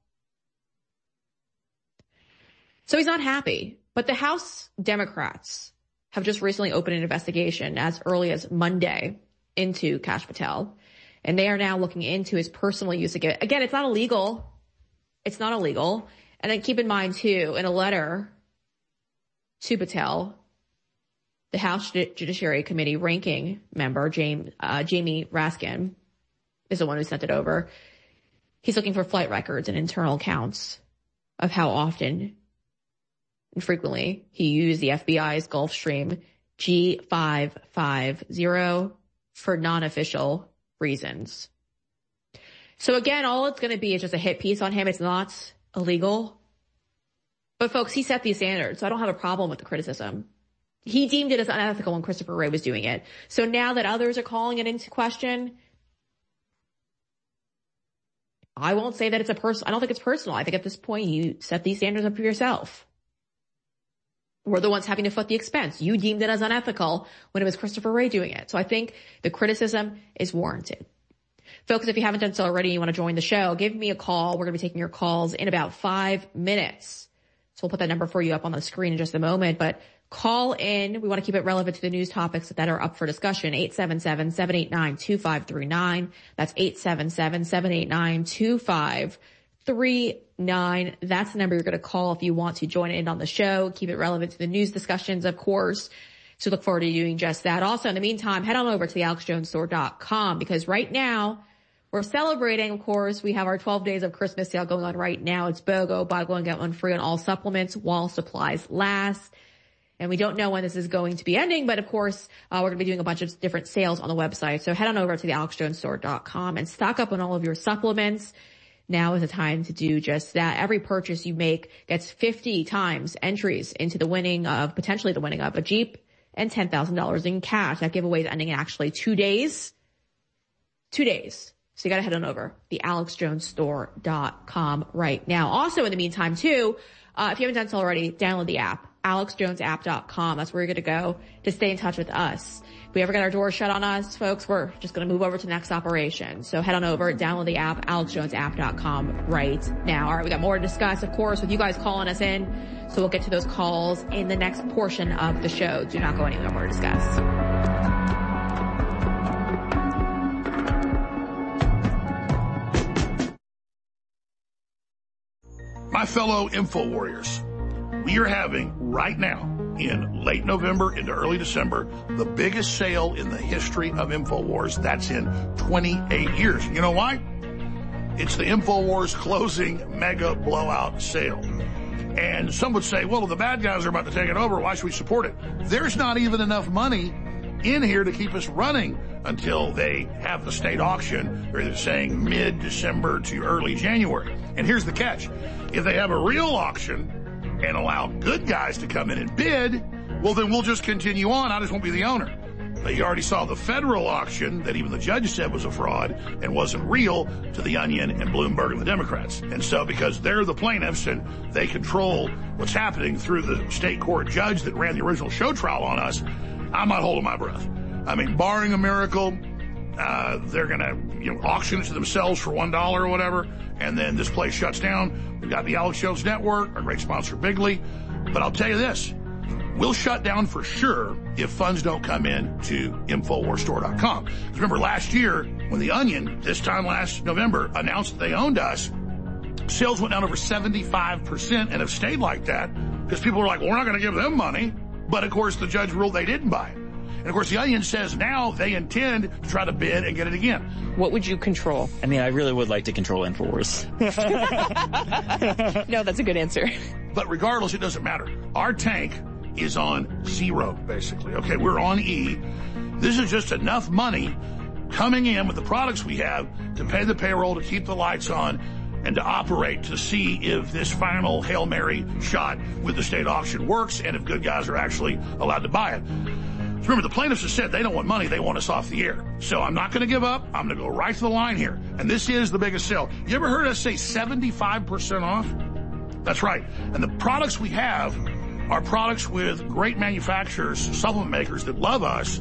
So he's not happy. But the House Democrats have just recently opened an investigation as early as Monday into Kash Patel. And they are now looking into his personal use of it. Again, it's not illegal. It's not illegal. And then keep in mind, too, in a letter to Patel, the House Judiciary Committee ranking member, Jamie Raskin, is the one who sent it over. He's looking for flight records and internal counts of how often and frequently he used the FBI's Gulfstream G550 for non-official reasons. So again, all it's going to be is just a hit piece on him. It's not illegal. But folks, he set these standards, so I don't have a problem with the criticism. He deemed it as unethical when Christopher Wray was doing it. So now that others are calling it into question, I won't say that it's I don't think it's personal. I think at this point you set these standards up for yourself. We're the ones having to foot the expense. You deemed it as unethical when it was Christopher Wray doing it. So I think the criticism is warranted. Folks, if you haven't done so already and you want to join the show, give me a call. We're going to be taking your calls in about 5 minutes. So we'll put that number for you up on the screen in just a moment. But call in. We want to keep it relevant to the news topics that are up for discussion. 877-789-2539. That's 877-789-2539. That's the number you're going to call if you want to join in on the show. Keep it relevant to the news discussions, of course. So look forward to doing just that. Also, in the meantime, head on over to thealexjonesstore.com because right now we're celebrating, of course. We have our 12 days of Christmas sale going on right now. It's BOGO, buy one, get one free on all supplements while supplies last. And we don't know when this is going to be ending, but of course, we're going to be doing a bunch of different sales on the website. So head on over to the AlexJonesStore.com and stock up on all of your supplements. Now is the time to do just that. Every purchase you make gets 50 times entries into potentially the winning of a Jeep and $10,000 in cash. That giveaway is ending in actually 2 days. 2 days. So you got to head on over, the AlexJonesStore.com right now. Also, in the meantime, too, if you haven't done so already, download the app, AlexJonesApp.com. That's where you're going to go to stay in touch with us. If we ever get our doors shut on us, folks, we're just going to move over to the next operation. So head on over, download the app, AlexJonesApp.com right now. All right, we got more to discuss, of course, with you guys calling us in. So we'll get to those calls in the next portion of the show. Do not go anywhere, more to discuss. My fellow Info Warriors, we are having right now in late November into early December the biggest sale in the history of InfoWars. That's in 28 years. You know why? It's the InfoWars closing mega blowout sale. And some would say, well, if the bad guys are about to take it over, why should we support it? There's not even enough money in here to keep us running until they have the state auction. They're saying mid-December to early January. And here's the catch. If they have a real auction and allow good guys to come in and bid, well, then we'll just continue on. I just won't be the owner. But you already saw the federal auction that even the judge said was a fraud and wasn't real to the Onion and Bloomberg and the Democrats. And so because they're the plaintiffs and they control what's happening through the state court judge that ran the original show trial on us, I'm not holding my breath. I mean, barring a miracle, they're going to auction it to themselves for $1 or whatever, and then this place shuts down. We've got the Alex Jones Network, our great sponsor, Bigley. But I'll tell you this. We'll shut down for sure if funds don't come in to InfoWarsStore.com. Remember last year when the Onion, this time last November, announced that they owned us, sales went down over 75% and have stayed like that because people were like, well, we're not going to give them money. But, of course, the judge ruled they didn't buy it. And, of course, the Onion says now they intend to try to bid and get it again. What would you control? I mean, I really would like to control InfoWars. No, that's a good answer. But regardless, it doesn't matter. Our tank is on zero, basically. Okay, we're on E. This is just enough money coming in with the products we have to pay the payroll, to keep the lights on, and to operate to see if this final Hail Mary shot with the state auction works and if good guys are actually allowed to buy it. Remember, the plaintiffs have said they don't want money, they want us off the air. So I'm not going to give up. I'm going to go right to the line here. And this is the biggest sale. You ever heard us say 75% off? That's right. And the products we have are products with great manufacturers, supplement makers that love us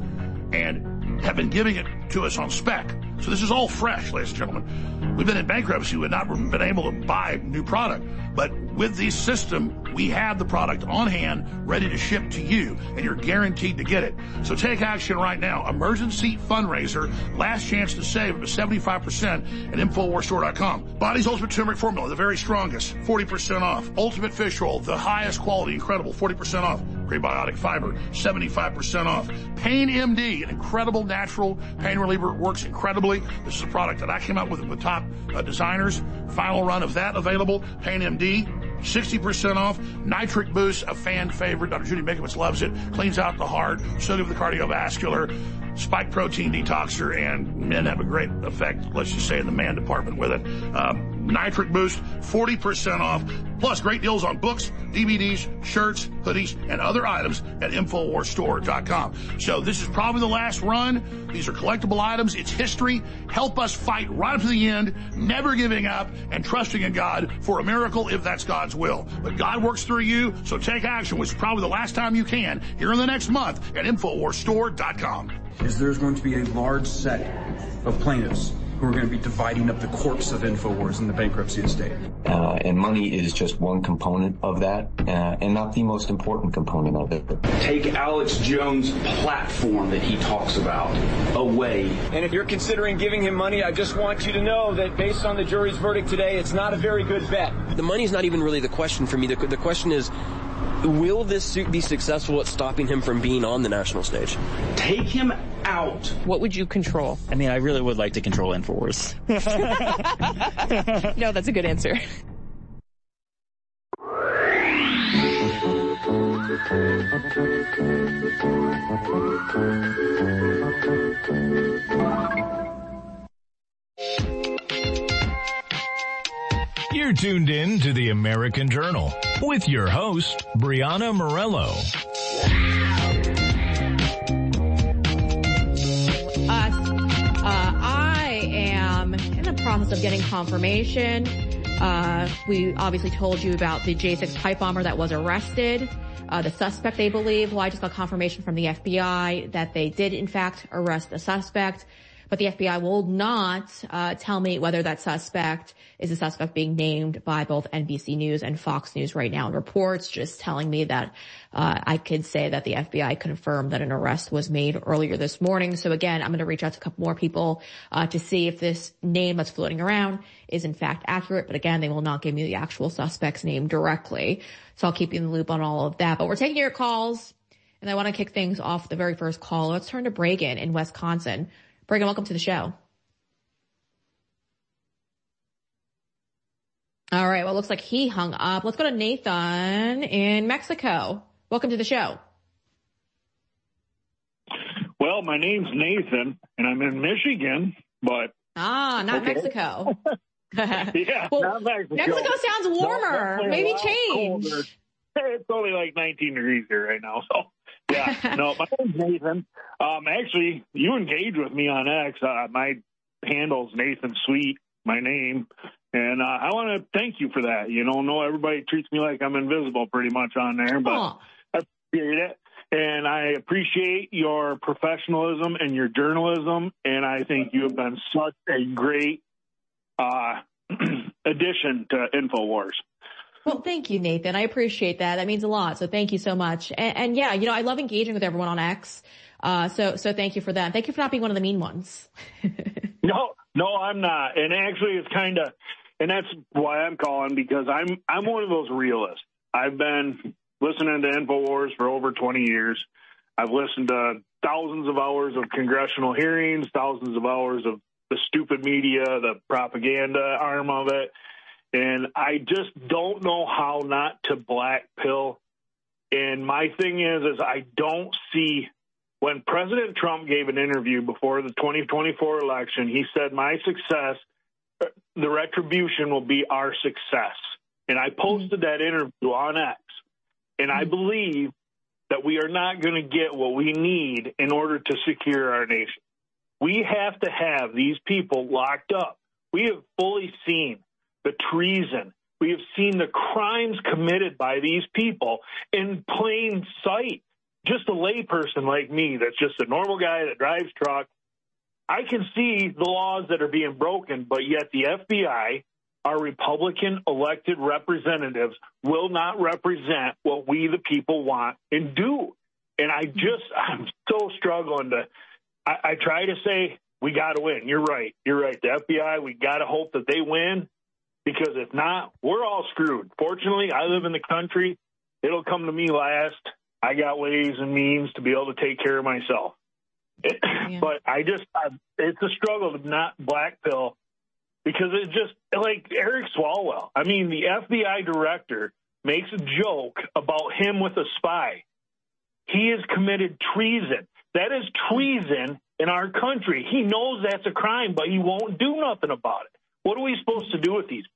and have been giving it to us on spec. So this is all fresh, ladies and gentlemen. We've been in bankruptcy. We've not been able to buy new product. But with this system, we have the product on hand, ready to ship to you, and you're guaranteed to get it. So take action right now. Emergency fundraiser, last chance to save up to 75% at InfoWarsStore.com. Body's Ultimate Turmeric Formula, the very strongest, 40% off. Ultimate Fish Oil, the highest quality, incredible, 40% off. Prebiotic Fiber, 75% off. Pain MD, an incredible natural pain reliever, works incredibly. This is a product that I came out with top designers. Final run of that available. Pain MD, 60% off. Nitric Boost, a fan favorite. Dr. Judy Mikovits loves it. Cleans out the heart, so good for the cardiovascular. Spike protein detoxer, and men have a great effect, let's just say, in the man department with it. Nitric Boost, 40% off. Plus great deals on books, DVDs, shirts, hoodies, and other items at InfoWarsStore.com. So this is probably the last run. These are collectible items. It's history. Help us fight right up to the end, never giving up, and trusting in God for a miracle if that's God's will. But God works through you, so take action, which is probably the last time you can, here in the next month at InfoWarsStore.com. Is there's going to be a large set of plaintiffs who are going to be dividing up the corpse of InfoWars in the bankruptcy estate. And money is just one component of that, and not the most important component of it. Take Alex Jones' platform that he talks about away. And if you're considering giving him money, I just want you to know that based on the jury's verdict today, it's not a very good bet. The money's not even really the question for me. The question is, will this suit be successful at stopping him from being on the national stage? Take him out. What would you control? I mean, I really would like to control InfoWars. No, that's a good answer. You're tuned in to the American Journal with your host, Brianna Morello. I am in the process of getting confirmation. We obviously told you about the J6 pipe bomber that was arrested. The suspect, they believe. Well, I just got confirmation from the FBI that they did, in fact, arrest the suspect. But the FBI will not tell me whether that suspect is a suspect being named by both NBC News and Fox News right now in reports, just telling me that I could say that the FBI confirmed that an arrest was made earlier this morning. So again, I'm going to reach out to a couple more people to see if this name that's floating around is in fact accurate. But again, they will not give me the actual suspect's name directly. So I'll keep you in the loop on all of that. But we're taking your calls, and I want to kick things off the very first call. Let's turn to Bregan in Wisconsin. Bregan, welcome to the show. All right. Well, it looks like he hung up. Let's go to Nathan in Mexico. Welcome to the show. Well, my name's Nathan, and I'm in Michigan, but... not okay. Mexico. Yeah, well, not Mexico. Mexico sounds warmer. Maybe change. Colder. It's only like 19 degrees here right now, so... Yeah, no, my name's Nathan. Actually, you engage with me on X. My handle's Nathan Sweet, my name. And I want to thank you for that. You know, everybody treats me like I'm invisible pretty much on there, but I appreciate it. And I appreciate your professionalism and your journalism. And I think you have been such a great addition to InfoWars. Well, thank you, Nathan. I appreciate that. That means a lot. So thank you so much. And yeah, you know, I love engaging with everyone on X. So thank you for that. Thank you for not being one of the mean ones. No, I'm not. And actually it's and that's why I'm calling, because I'm one of those realists. I've been listening to InfoWars for over 20 years. I've listened to thousands of hours of congressional hearings, thousands of hours of the stupid media, the propaganda arm of it. And I just don't know how not to black pill. And my thing is I don't see, when President Trump gave an interview before the 2024 election, he said, my success, the retribution will be our success. And I posted that interview on X. And I believe that we are not going to get what we need in order to secure our nation. We have to have these people locked up. We have fully seen the treason. We have seen the crimes committed by these people in plain sight. Just a layperson like me, that's just a normal guy that drives truck, I can see the laws that are being broken, but yet the FBI, our Republican elected representatives, will not represent what we the people want and do. And I'm still struggling to, I try to say, we got to win. You're right. The FBI, we got to hope that they win. Because if not, we're all screwed. Fortunately, I live in the country. It'll come to me last. I got ways and means to be able to take care of myself. Yeah. But it's a struggle to not black pill, because it's just like Eric Swalwell. I mean, the FBI director makes a joke about him with a spy. He has committed treason. That is treason in our country. He knows that's a crime, but he won't do nothing about it. What are we supposed to do with these?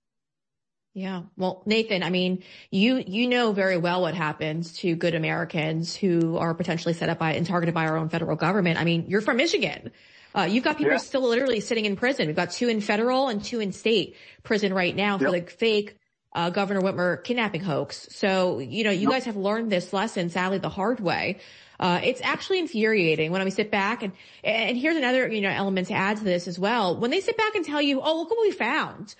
Yeah. Well, Nathan, I mean, you know very well what happens to good Americans who are potentially set up by and targeted by our own federal government. I mean, you're from Michigan. You've got people still literally sitting in prison. We've got 2 in federal and 2 in state prison right now for the fake Governor Whitmer kidnapping hoax. So, you know, you guys have learned this lesson, sadly, the hard way. It's actually infuriating when we sit back and here's another, you know, element to add to this as well. When they sit back and tell you, oh, look what we found.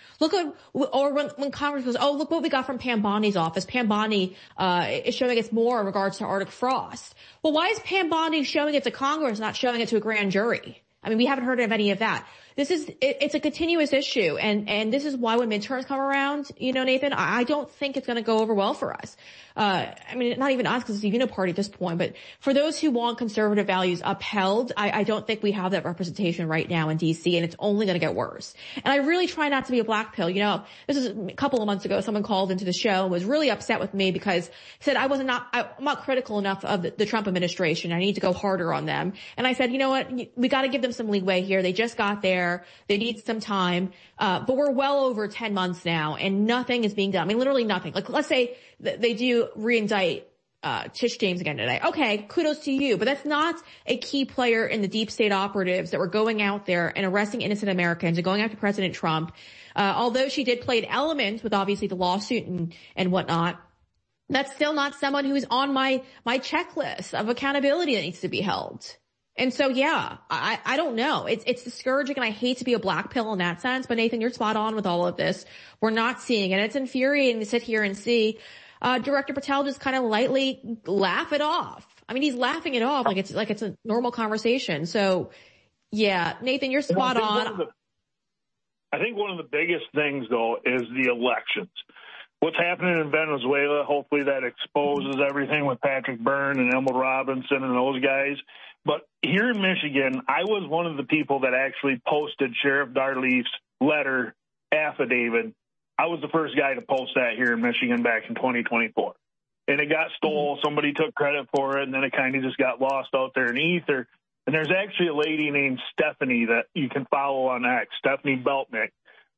Or when Congress goes, oh, look what we got from Pam Bondi's office. Pam Bondi, is showing us more in regards to Arctic frost. Well, why is Pam Bondi showing it to Congress, not showing it to a grand jury? I mean, we haven't heard of any of that. it's a continuous issue. And this is why when midterms come around, Nathan, I don't think it's going to go over well for us. I mean, not even us because it's a uniparty at this point, but for those who want conservative values upheld, I don't think we have that representation right now in DC, and it's only going to get worse. And I really try not to be a black pill. This is a couple of months ago, someone called into the show and was really upset with me because he said I'm not critical enough of the Trump administration. I need to go harder on them. And I said, you know what? We got to give them some leeway here. They just got there. They need some time. But we're well over 10 months now and nothing is being done. I mean, literally nothing. Like, let's say they do re-indict Tish James again today. Okay, kudos to you, but that's not a key player in the deep state operatives that were going out there and arresting innocent Americans and going after President Trump. Although she did play an element with obviously the lawsuit and whatnot, that's still not someone who is on my checklist of accountability that needs to be held. And so, yeah, I don't know. It's discouraging, and I hate to be a black pill in that sense, but Nathan, you're spot on with all of this. We're not seeing it. It's infuriating to sit here and see Director Patel just kind of lightly laugh it off. I mean, he's laughing it off like it's a normal conversation. So, yeah, Nathan, you're spot on. I think one of the biggest things, though, is the elections. What's happening in Venezuela, hopefully that exposes everything with Patrick Byrne and Emerald Robinson and those guys. But here in Michigan, I was one of the people that actually posted Sheriff Darleaf's letter affidavit. I was the first guy to post that here in Michigan back in 2024. And it got stole. Somebody took credit for it, and then it kind of just got lost out there in ether. And there's actually a lady named Stephanie that you can follow on X, Stephanie Beltnick,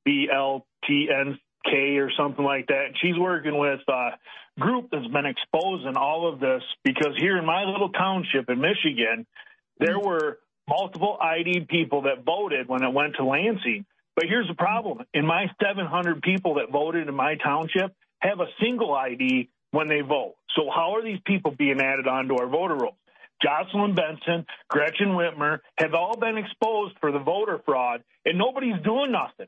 BLTNK or something like that. And she's working with a group that's been exposing all of this because here in my little township in Michigan, there were multiple ID'd people that voted when it went to Lansing. But here's the problem. In my 700 people that voted in my township have a single ID when they vote. So how are these people being added onto our voter rolls? Jocelyn Benson, Gretchen Whitmer have all been exposed for the voter fraud, and nobody's doing nothing.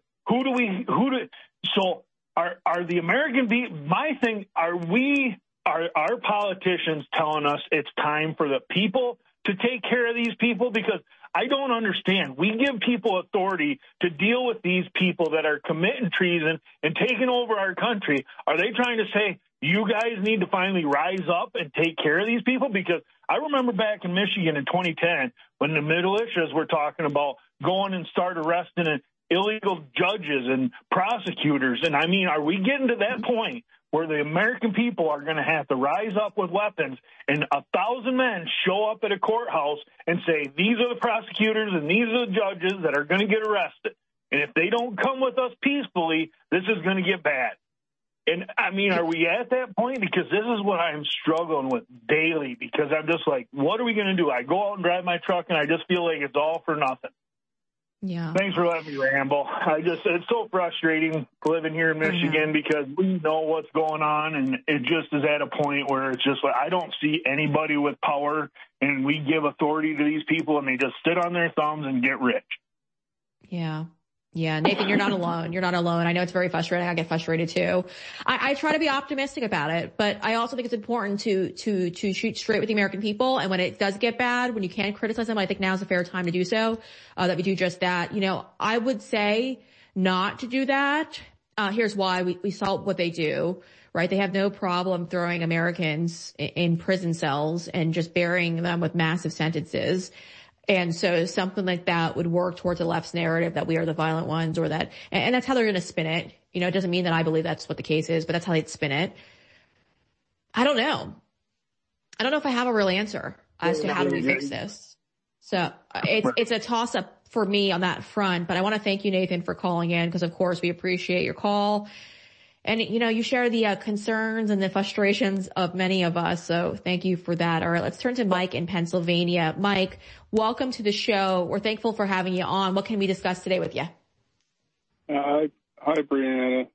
So are the American, my thing, are our politicians telling us it's time for the people to take care of these people? Because I don't understand. We give people authority to deal with these people that are committing treason and taking over our country. Are they trying to say, you guys need to finally rise up and take care of these people? Because I remember back in Michigan in 2010 when the militias were talking about going and start arresting illegal judges and prosecutors. And I mean, are we getting to that point where the American people are going to have to rise up with weapons and 1,000 men show up at a courthouse and say, these are the prosecutors and these are the judges that are going to get arrested. And if they don't come with us peacefully, this is going to get bad. And I mean, are we at that point? Because this is what I'm struggling with daily, because I'm just like, what are we going to do? I go out and drive my truck and I just feel like it's all for nothing. Yeah. Thanks for letting me ramble. It's so frustrating living here in Michigan because we know what's going on, and it just is at a point where it's just like, I don't see anybody with power, and we give authority to these people and they just sit on their thumbs and get rich. Yeah. Yeah, Nathan, you're not alone. You're not alone. I know it's very frustrating. I get frustrated too. I try to be optimistic about it, but I also think it's important to shoot straight with the American people. And when it does get bad, when you can't criticize them, I think now's a fair time to do so, that we do just that. I would say not to do that. Here's why. We saw what they do, right? They have no problem throwing Americans in prison cells and just burying them with massive sentences. And so something like that would work towards the left's narrative that we are the violent ones, or that, and that's how they're going to spin it. It doesn't mean that I believe that's what the case is, but that's how they'd spin it. I don't know. I don't know if I have a real answer as to how do we fix this. So it's a toss up for me on that front, but I want to thank you, Nathan, for calling in, because of course we appreciate your call. And, you share the concerns and the frustrations of many of us. So thank you for that. All right, let's turn to Mike in Pennsylvania. Mike, welcome to the show. We're thankful for having you on. What can we discuss today with you? Hi, Brianna.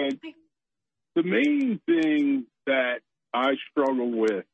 The main thing that I struggle with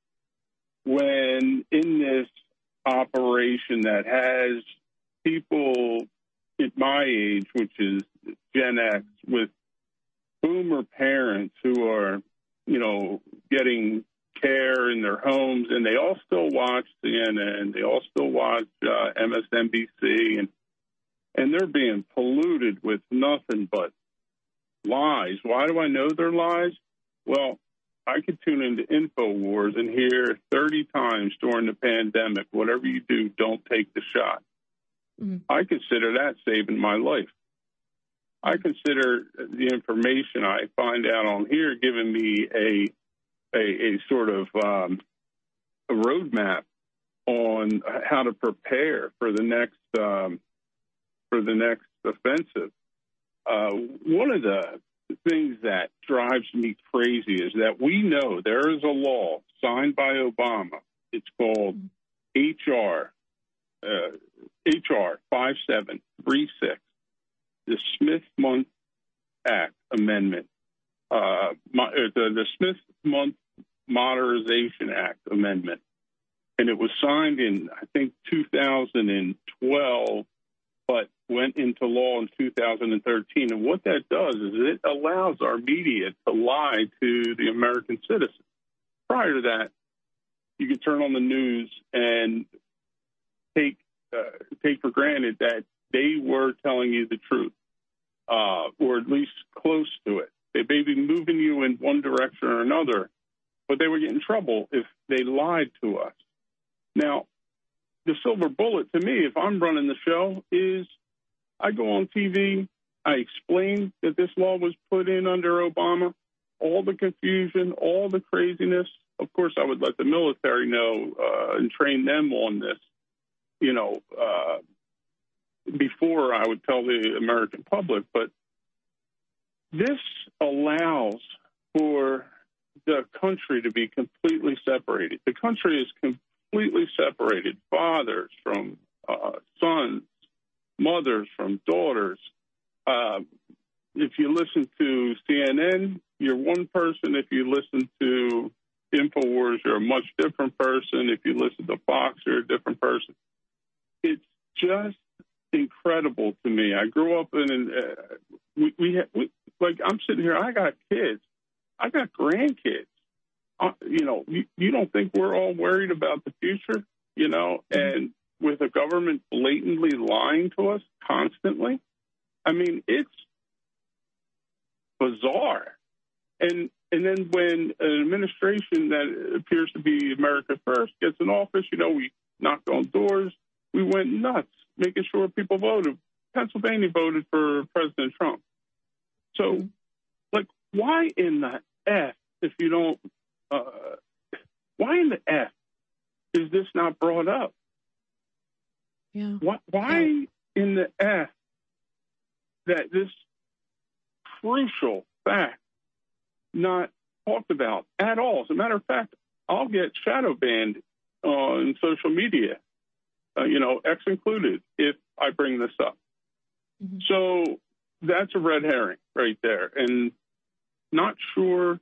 when in this operation that has people at my age, which is Gen X, with boomer parents who are, getting care in their homes, and they all still watch CNN, they all still watch MSNBC, and and they're being polluted with nothing but lies. Why do I know they're lies? Well, I could tune into InfoWars and hear 30 times during the pandemic, whatever you do, don't take the shot. Mm-hmm. I consider that saving my life. I consider the information I find out on here giving me a sort of a roadmap on how to prepare for the next offensive. One of the things that drives me crazy is that we know there is a law signed by Obama. It's called HR 5736, the Smith-Mundt Act Amendment, the Smith-Mundt Modernization Act Amendment. And it was signed in, I think, 2012, but went into law in 2013. And what that does is it allows our media to lie to the American citizen. Prior to that, you could turn on the news and take for granted that they were telling you the truth, or at least close to it. They may be moving you in one direction or another, but they would get in trouble if they lied to us. Now, the silver bullet to me, if I'm running the show, is I go on TV, I explain that this law was put in under Obama, all the confusion, all the craziness. Of course, I would let the military know and train them on this, before I would tell the American public. But this allows for the country to be completely separated. The country is completely separated. Fathers from sons, mothers from daughters. If you listen to CNN, you're one person. If you listen to InfoWars, you're a much different person. If you listen to Fox, you're a different person. It's just incredible to me. I grew up in, like I'm sitting here, I got kids. I got grandkids. You don't think we're all worried about the future, and with the government blatantly lying to us constantly? I mean, it's bizarre. And then when an administration that appears to be America First gets in office, we knocked on doors. We went nuts, making sure people voted. Pennsylvania voted for President Trump. So, why in the F, if you don't, why in the F is this not brought up? Yeah. Why in the F that this crucial fact not talked about at all? As a matter of fact, I'll get shadow banned on social media, X included, if I bring this up. Mm-hmm. So that's a red herring right there. And not sure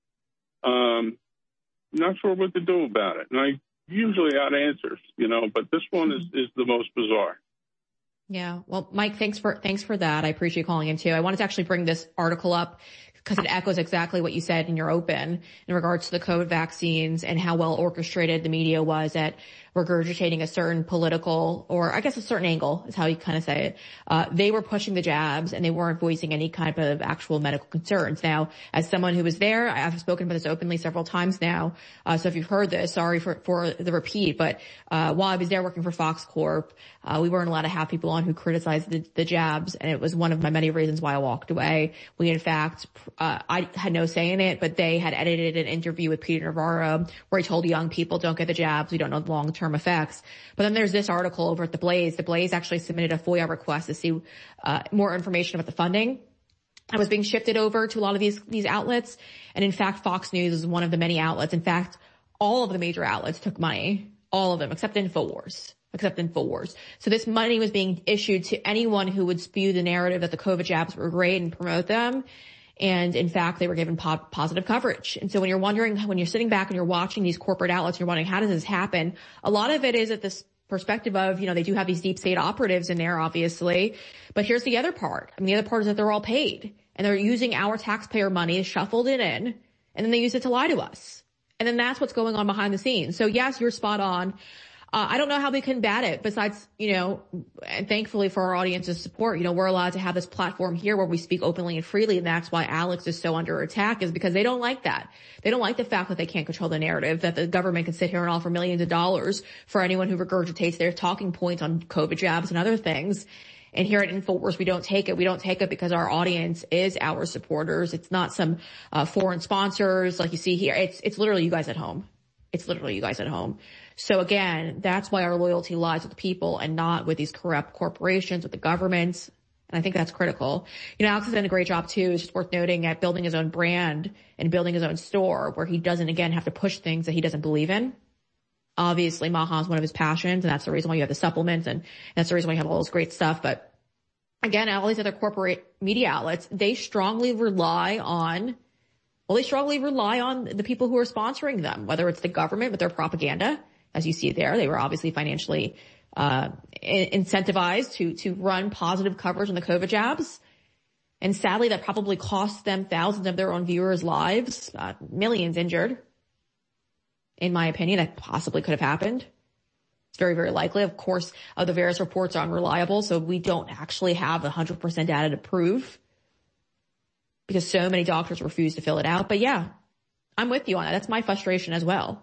what to do about it. And I usually got answers, but this one is the most bizarre. Yeah. Well, Mike, thanks for that. I appreciate you calling in too. I wanted to actually bring this article up because it echoes exactly what you said in your open in regards to the COVID vaccines and how well orchestrated the media was at regurgitating a certain political, or I guess a certain angle is how you kind of say it. They were pushing the jabs and they weren't voicing any kind of actual medical concerns. Now, as someone who was there, I've spoken about this openly several times now. So if you've heard this, sorry for the repeat, but while I was there working for Fox Corp, we weren't allowed to have people on who criticized the jabs, and it was one of my many reasons why I walked away. We, in fact, I had no say in it, but they had edited an interview with Peter Navarro where he told young people, don't get the jabs. We don't know the long-term effects. But then there's this article over at The Blaze. The Blaze actually submitted a FOIA request to see more information about the funding that was being shifted over to a lot of these outlets. And in fact, Fox News is one of the many outlets. In fact, all of the major outlets took money, all of them, except InfoWars. So this money was being issued to anyone who would spew the narrative that the COVID jabs were great and promote them. And in fact, they were given positive coverage. And so when you're sitting back and you're watching these corporate outlets, you're wondering, how does this happen? A lot of it is at this perspective of, they do have these deep state operatives in there, obviously. But here's the other part. The other part is that they're all paid and they're using our taxpayer money, shuffled it in, and then they use it to lie to us. And then that's what's going on behind the scenes. So yes, you're spot on. I don't know how we combat it besides, and thankfully for our audience's support, we're allowed to have this platform here where we speak openly and freely. And that's why Alex is so under attack, is because they don't like that. They don't like the fact that they can't control the narrative, that the government can sit here and offer millions of dollars for anyone who regurgitates their talking points on COVID jabs and other things. And here at InfoWars, we don't take it. We don't take it because our audience is our supporters. It's not some foreign sponsors like you see here. It's literally you guys at home. It's literally you guys at home. So again, that's why our loyalty lies with the people and not with these corrupt corporations, with the governments. And I think that's critical. Alex has done a great job too. It's just worth noting at building his own brand and building his own store where he doesn't, again, have to push things that he doesn't believe in. Obviously, Maha is one of his passions, and that's the reason why you have the supplements, and that's the reason why you have all this great stuff. But again, all these other corporate media outlets, they strongly rely on the people who are sponsoring them, whether it's the government with their propaganda, as you see there. They were obviously financially incentivized to run positive coverage on the COVID jabs. And sadly, that probably cost them thousands of their own viewers' lives, millions injured. In my opinion, that possibly could have happened. It's very, very likely. Of course, the various reports are unreliable, so we don't actually have 100% data to prove because so many doctors refuse to fill it out. But yeah, I'm with you on that. That's my frustration as well.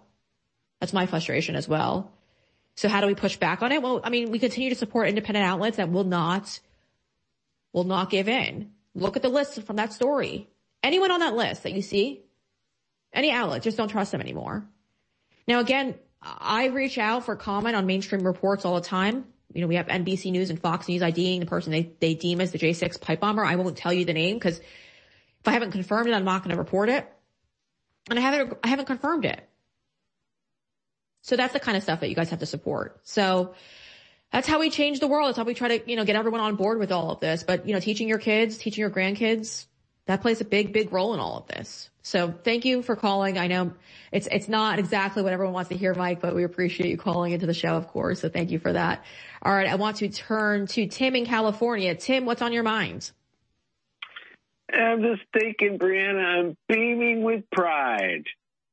So how do we push back on it? Well, I mean, we continue to support independent outlets that will not give in. Look at the list from that story. Anyone on that list that you see, any outlet, just don't trust them anymore. Now, again, I reach out for comment on mainstream reports all the time. We have NBC News and Fox News IDing the person they deem as the J6 pipe bomber. I won't tell you the name because if I haven't confirmed it, I'm not going to report it. And I haven't confirmed it. So that's the kind of stuff that you guys have to support. So that's how we change the world. That's how we try to, get everyone on board with all of this. But, teaching your kids, teaching your grandkids, that plays a big, big role in all of this. So thank you for calling. I know it's not exactly what everyone wants to hear, Mike, but we appreciate you calling into the show, of course. So thank you for that. All right. I want to turn to Tim in California. Tim, what's on your mind? I'm just thinking, Brianna, I'm beaming with pride.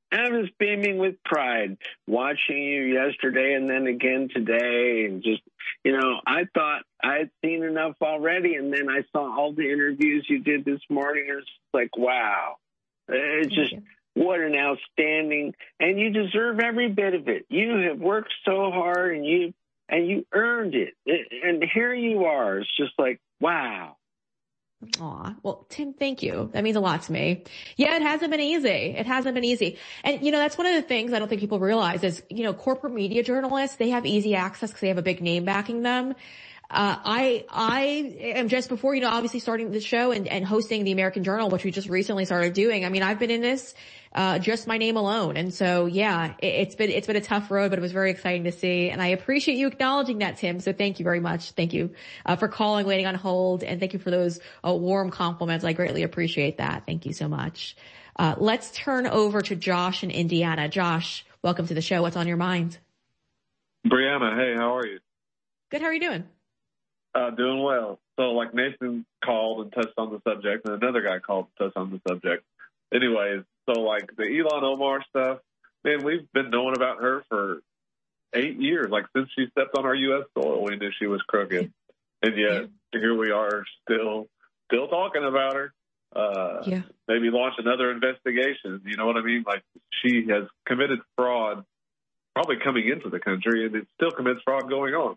Watching you yesterday and then again today. And just, I thought I had seen enough already. And then I saw all the interviews you did this morning. It's like, wow. It's just, what an outstanding, and you deserve every bit of it. You have worked so hard and you earned it. And here you are. It's just like, wow. Aw, well, Tim, thank you. That means a lot to me. Yeah, it hasn't been easy. And, that's one of the things I don't think people realize is, corporate media journalists, they have easy access because they have a big name backing them. I am just before, obviously starting the show and hosting the American Journal, which we just recently started doing. I mean, I've been in this, just my name alone. And so, yeah, it's been a tough road, but it was very exciting to see. And I appreciate you acknowledging that, Tim. So thank you very much. Thank you, for calling, waiting on hold. And thank you for those warm compliments. I greatly appreciate that. Thank you so much. Let's turn over to Josh in Indiana. Josh, welcome to the show. What's on your mind? Brianna, hey, how are you? Good. How are you doing? Doing well. So, like, Nathan called and touched on the subject, and another guy called and touched on the subject. Anyways, so, like, the Ilhan Omar stuff, man, we've been knowing about her for 8 years. Like, since she stepped on our U.S. soil, we knew she was crooked. And yet, here we are still talking about her. Maybe launch another investigation. You know what I mean? Like, she has committed fraud probably coming into the country, and it still commits fraud going on.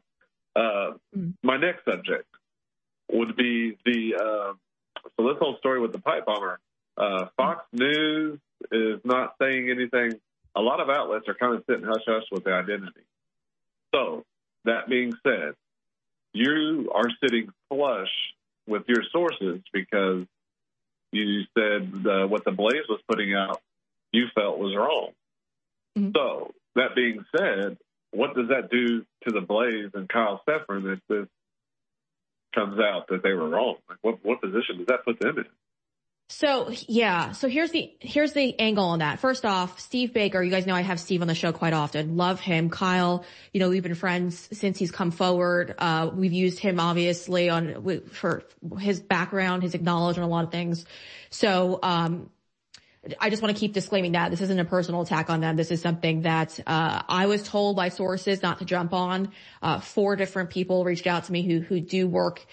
My next subject would be so this whole story with the pipe bomber. Fox News is not saying anything. A lot of outlets are kind of sitting hush-hush with the identity. So, that being said, you are sitting flush with your sources because you said what the Blaze was putting out you felt was wrong. Mm-hmm. So, that being said, what does that do to the Blaze and Kyle Stephan if this comes out that they were wrong? Like, what position does that put them in? So here's the angle on that. First off, Steve Baker, you guys know I have Steve on the show quite often. Love him. Kyle, we've been friends since he's come forward. We've used him obviously for his background, his knowledge on a lot of things. So, I just want to keep disclaiming that this isn't a personal attack on them. This is something that I was told by sources not to jump on. 4 different people reached out to me who do work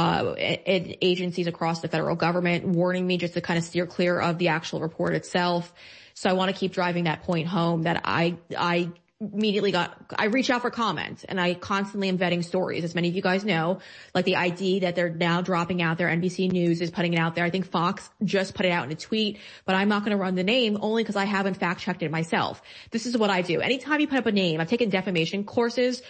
in agencies across the federal government, warning me just to kind of steer clear of the actual report itself. So I want to keep driving that point home that I immediately I reach out for comment, and I constantly am vetting stories. As many of you guys know, like the ID that they're now dropping out there, NBC News is putting it out there. I think Fox just put it out in a tweet, but I'm not going to run the name only because I haven't fact checked it myself. This is what I do. Anytime you put up a name, I've taken defamation courses,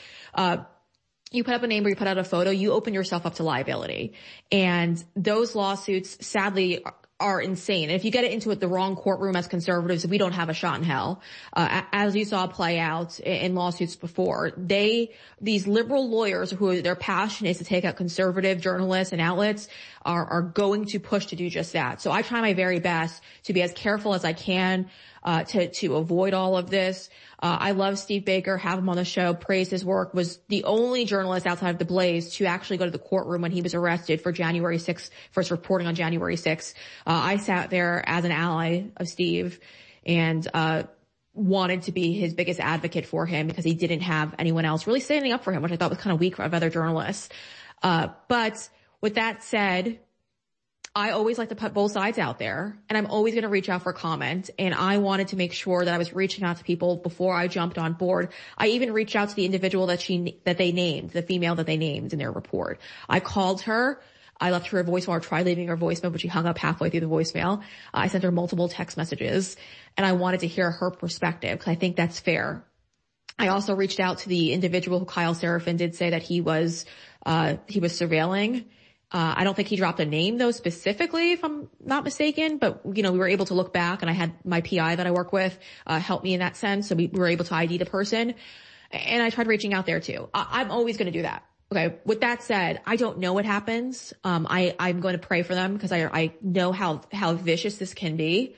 you put up a name or you put out a photo, you open yourself up to liability. And those lawsuits, sadly, are insane. And if you get it into the wrong courtroom as conservatives, we don't have a shot in hell. As you saw play out in lawsuits before, these liberal lawyers who their passion is to take out conservative journalists and outlets are going to push to do just that. So I try my very best to be as careful as I can, to avoid all of this. I love Steve Baker, have him on the show, praise his work, was the only journalist outside of The Blaze to actually go to the courtroom when he was arrested for January 6th, for his reporting on January 6th. I sat there as an ally of Steve and, wanted to be his biggest advocate for him because he didn't have anyone else really standing up for him, which I thought was kind of weak of other journalists. But with that said, I always like to put both sides out there, and I'm always going to reach out for comment. And I wanted to make sure that I was reaching out to people before I jumped on board. I even reached out to the individual that they named, the female that they named in their report. I called her. I left her a voicemail, or tried leaving her voicemail, but she hung up halfway through the voicemail. I sent her multiple text messages, and I wanted to hear her perspective because I think that's fair. I also reached out to the individual who Kyle Seraphin did say that he was surveilling. I don't think he dropped a name though specifically, if I'm not mistaken, but we were able to look back, and I had my PI that I work with, help me in that sense. So we were able to ID the person, and I tried reaching out there too. I'm always going to do that. Okay. With that said, I don't know what happens. I'm going to pray for them because I know how vicious this can be.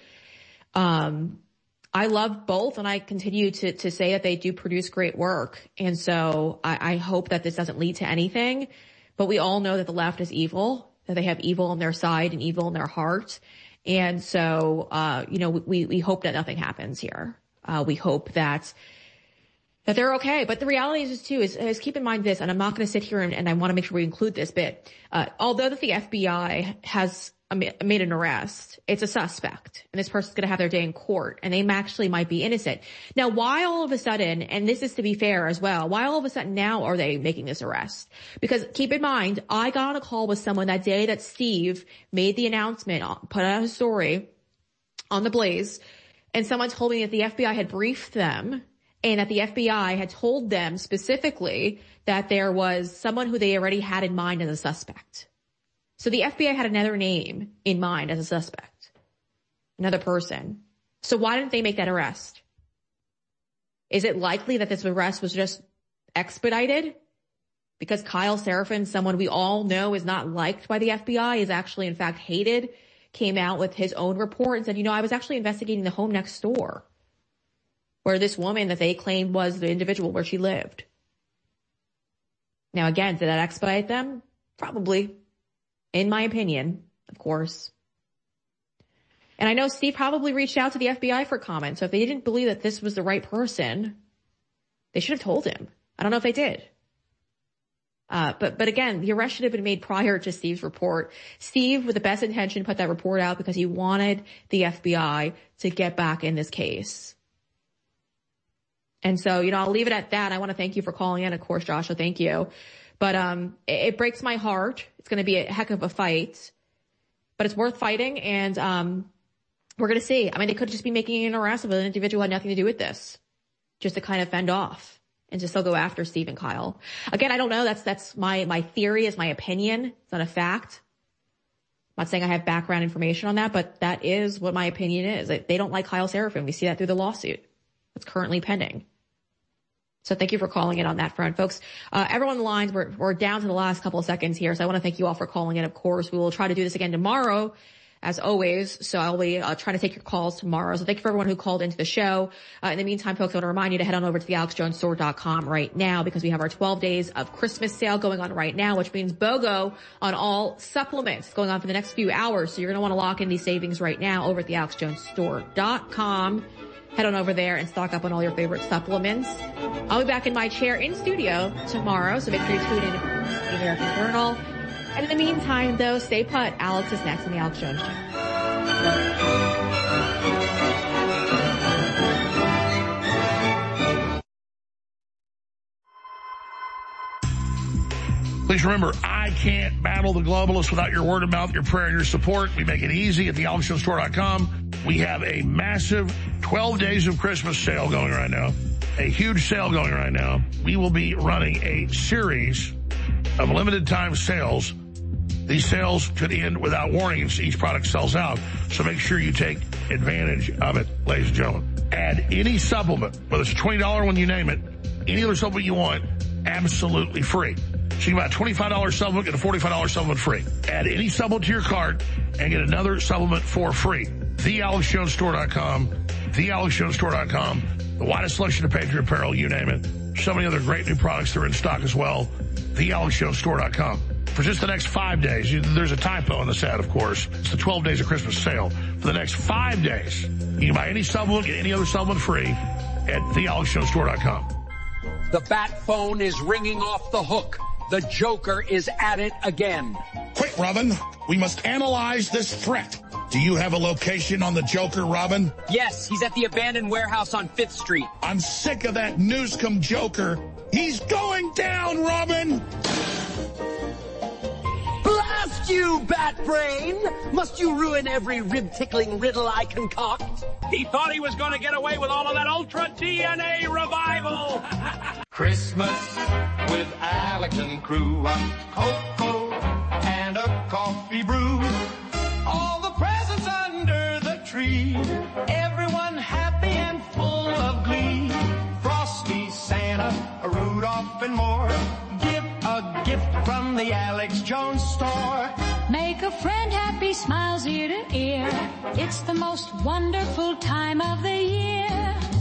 I love both, and I continue to say that they do produce great work. And so I hope that this doesn't lead to anything. But we all know that the left is evil, that they have evil on their side and evil in their heart. And so, we hope that nothing happens here. We hope that they're okay. But the reality is keep in mind this, and I'm not going to sit here and I want to make sure we include this bit. Although that the FBI has made an arrest, it's a suspect, and this person's going to have their day in court, and they actually might be innocent. Now, why all of a sudden, and this is to be fair as well, why all of a sudden now are they making this arrest? Because keep in mind, I got on a call with someone that day that Steve made the announcement, put out a story on The Blaze, and someone told me that the FBI had briefed them, and that the FBI had told them specifically that there was someone who they already had in mind as a suspect. So the FBI had another name in mind as a suspect, another person. So why didn't they make that arrest? Is it likely that this arrest was just expedited because Kyle Seraphin, someone we all know is not liked by the FBI, is actually in fact hated, came out with his own report and said, I was actually investigating the home next door where this woman that they claimed was the individual where she lived. Now again, did that expedite them? Probably. In my opinion, of course. And I know Steve probably reached out to the FBI for comment. So if they didn't believe that this was the right person, they should have told him. I don't know if they did. But again, the arrest should have been made prior to Steve's report. Steve, with the best intention, put that report out because he wanted the FBI to get back in this case. And so, I'll leave it at that. I want to thank you for calling in, of course, Joshua. Thank you. But it breaks my heart. It's going to be a heck of a fight, but it's worth fighting. And we're going to see. I mean, they could just be making an arrest of an individual who had nothing to do with this, just to kind of fend off and to still go after Steve and Kyle. Again, I don't know. That's my theory, is my opinion. It's not a fact. I'm not saying I have background information on that, but that is what my opinion is. They don't like Kyle Seraphin. We see that through the lawsuit that's currently pending. So thank you for calling in on that front, folks. Everyone on the lines, we're down to the last couple of seconds here. So I want to thank you all for calling in. Of course, we will try to do this again tomorrow as always. So I'll be trying to take your calls tomorrow. So thank you for everyone who called into the show. In the meantime, folks, I want to remind you to head on over to the AlexJonesStore.com right now, because we have our 12 days of Christmas sale going on right now, which means BOGO on all supplements going on for the next few hours. So you're going to want to lock in these savings right now over at the AlexJonesStore.com. Head on over there and stock up on all your favorite supplements. I'll be back in my chair in studio tomorrow, so make sure you tune in to the American Journal. And in the meantime, though, stay put. Alex is next on the Alex Jones Show. Please remember, I can't battle the globalists without your word of mouth, your prayer, and your support. We make it easy at the AlexJonesStore.com. We have a massive 12 days of Christmas sale going right now. A huge sale going right now. We will be running a series of limited time sales. These sales could end without warning if each product sells out. So make sure you take advantage of it, ladies and gentlemen. Add any supplement, whether it's a $20 one, you name it, any other supplement you want, absolutely free. So you can buy a $25 supplement, get a $45 supplement free. Add any supplement to your cart and get another supplement for free. TheAlexJonesStore.com, TheAlexJonesStore.com. The widest selection of Patriot apparel, you name it. So many other great new products that are in stock as well. TheAlexJonesStore.com. For just the next 5 days, there's a typo in this ad, of course. It's the 12 days of Christmas sale. For the next 5 days, you can buy any supplement, get any other supplement free at TheAlexJonesStore.com. The bat phone is ringing off the hook. The Joker is at it again. Quick, Robin. We must analyze this threat. Do you have a location on the Joker, Robin? Yes, he's at the abandoned warehouse on 5th Street. I'm sick of that Newscomb Joker. He's going down, Robin! Blast you, Batbrain! Must you ruin every rib-tickling riddle I concoct? He thought he was going to get away with all of that Ultra DNA revival. Christmas with Alex and crew, a cocoa and a coffee brew. All the presents under the tree, everyone happy and full of glee. Frosty, Santa, Rudolph, and more. Give a gift from the Alex Jones Store. Make a friend happy, smiles ear to ear. It's the most wonderful time of the year.